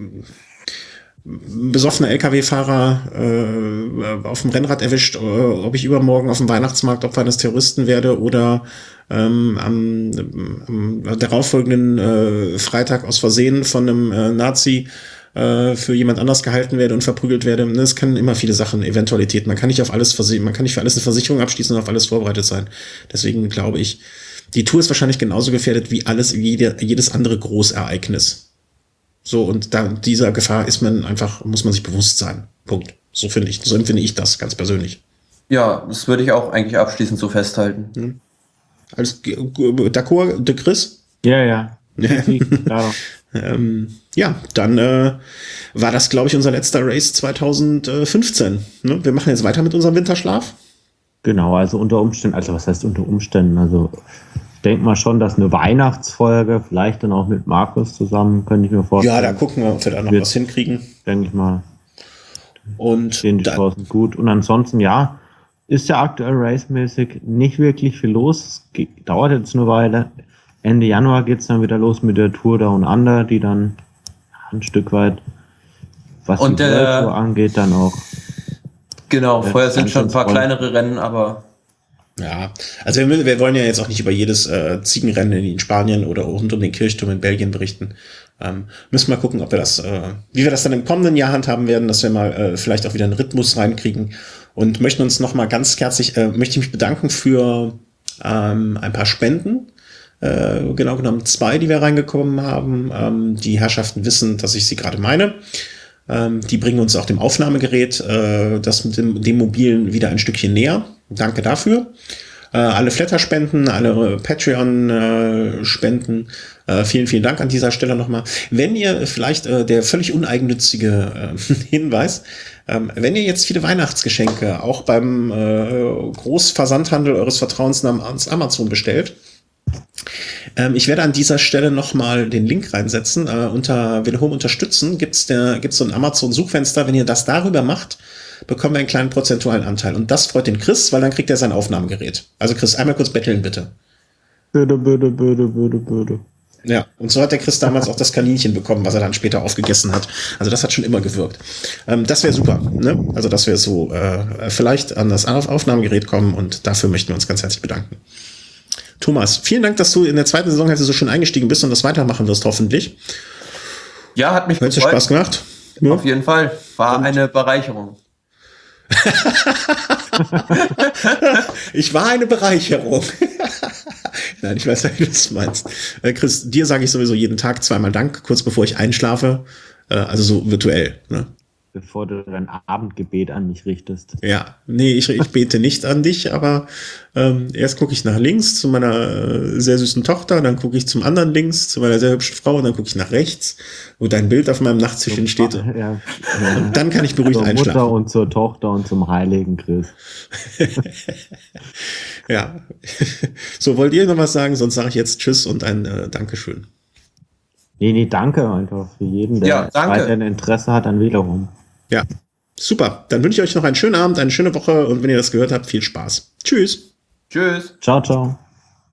besoffener L K W-Fahrer äh, auf dem Rennrad erwischt, äh, ob ich übermorgen auf dem Weihnachtsmarkt Opfer eines Terroristen werde oder ähm, am, am darauffolgenden äh, Freitag aus Versehen von einem äh, Nazi für jemand anders gehalten werde und verprügelt werde. Es können immer viele Sachen, Eventualitäten. Man kann nicht auf alles versichern, man kann nicht für alles eine Versicherung abschließen und auf alles vorbereitet sein. Deswegen glaube ich, die Tour ist wahrscheinlich genauso gefährdet wie alles, wie jede, jedes andere Großereignis. So, und da, dieser Gefahr ist man einfach, muss man sich bewusst sein. Punkt. So finde ich, so empfinde ich das ganz persönlich. Ja, das würde ich auch eigentlich abschließend so festhalten. Hm. Alles d'accord, de Chris? Ja, ja. Ja. Ähm, ja, dann äh, war das, glaube ich, unser letzter Race zwanzig fünfzehn. Ne? Wir machen jetzt weiter mit unserem Winterschlaf. Genau, also unter Umständen, also was heißt unter Umständen? Also ich denke mal schon, dass eine Weihnachtsfolge, vielleicht dann auch mit Markus zusammen, könnte ich mir vorstellen. Ja, da gucken wir, ob wir da noch Wird, was hinkriegen. Denke ich mal. Und Stehen die dann, Chancen gut. Und ansonsten, ja, ist ja aktuell racemäßig nicht wirklich viel los. Es ge- dauert jetzt eine Weile. Ende Januar geht es dann wieder los mit der Tour Down Under, die dann ein Stück weit, was Und die der- World Tour angeht, dann auch. Genau, Ja, vorher sind schon ein paar voll. kleinere Rennen, aber ja, also wir, wir wollen ja jetzt auch nicht über jedes äh, Ziegenrennen in Spanien oder rund um den Kirchturm in Belgien berichten. Ähm, müssen wir mal gucken, ob wir das, äh, wie wir das dann im kommenden Jahr handhaben werden, dass wir mal äh, vielleicht auch wieder einen Rhythmus reinkriegen und möchten uns noch mal ganz herzlich, äh, möchte ich mich bedanken für ähm, ein paar Spenden. Äh, genau genommen zwei, die wir reingekommen haben. Ähm, die Herrschaften wissen, dass ich sie gerade meine. Ähm, die bringen uns auch dem Aufnahmegerät, äh, das mit dem, dem Mobilen wieder ein Stückchen näher. Danke dafür. Äh, alle Flatter-Spenden, alle Patreon-Spenden. Äh, vielen, vielen Dank an dieser Stelle nochmal. Wenn ihr vielleicht äh, der völlig uneigennützige äh, Hinweis, ähm, wenn ihr jetzt viele Weihnachtsgeschenke auch beim äh, Großversandhandel eures Vertrauens namens Amazon bestellt, Ähm, ich werde an dieser Stelle nochmal den Link reinsetzen. Äh, unter Willhome unterstützen gibt's der, gibt's so ein Amazon-Suchfenster. Wenn ihr das darüber macht, bekommen wir einen kleinen prozentualen Anteil. Und das freut den Chris, weil dann kriegt er sein Aufnahmegerät. Also Chris, einmal kurz betteln, bitte. Bitte, bitte, bitte, bitte, bitte. Ja, und so hat der Chris damals auch das Kaninchen bekommen, was er dann später aufgegessen hat. Also das hat schon immer gewirkt. Ähm, das wäre super, ne? Also dass wir so äh, vielleicht an das Auf- Aufnahmegerät kommen und dafür möchten wir uns ganz herzlich bedanken. Thomas, vielen Dank, dass du in der zweiten Saisonhälfte so schön eingestiegen bist und das weitermachen wirst, hoffentlich. ja, hat mich Hat dir Spaß gemacht? Ja. Auf jeden Fall. War eine Bereicherung. Ich war eine Bereicherung. Nein, ich weiß nicht, wie du das meinst. Äh, Chris, dir sage ich sowieso jeden Tag zweimal Dank, kurz bevor ich einschlafe. Äh, also so virtuell, ne? Bevor du dein Abendgebet an mich richtest. Ja, nee, ich, ich bete nicht an dich, aber ähm, erst gucke ich nach links zu meiner äh, sehr süßen Tochter, dann gucke ich zum anderen links zu meiner sehr hübschen Frau und dann gucke ich nach rechts, wo dein Bild auf meinem Nachttischchen steht. Ja, ja. Und dann kann ich beruhigt Zur Mutter einschlafen. und zur Tochter und zum heiligen Chris. Ja. So, wollt ihr noch was sagen? Sonst sage ich jetzt Tschüss und ein äh, Dankeschön. Nee, nee, danke einfach für jeden, der Ja, danke. weiterhin Interesse hat an Velhome. Ja, super. Dann wünsche ich euch noch einen schönen Abend, eine schöne Woche und wenn ihr das gehört habt, viel Spaß. Tschüss. Tschüss. Ciao, ciao.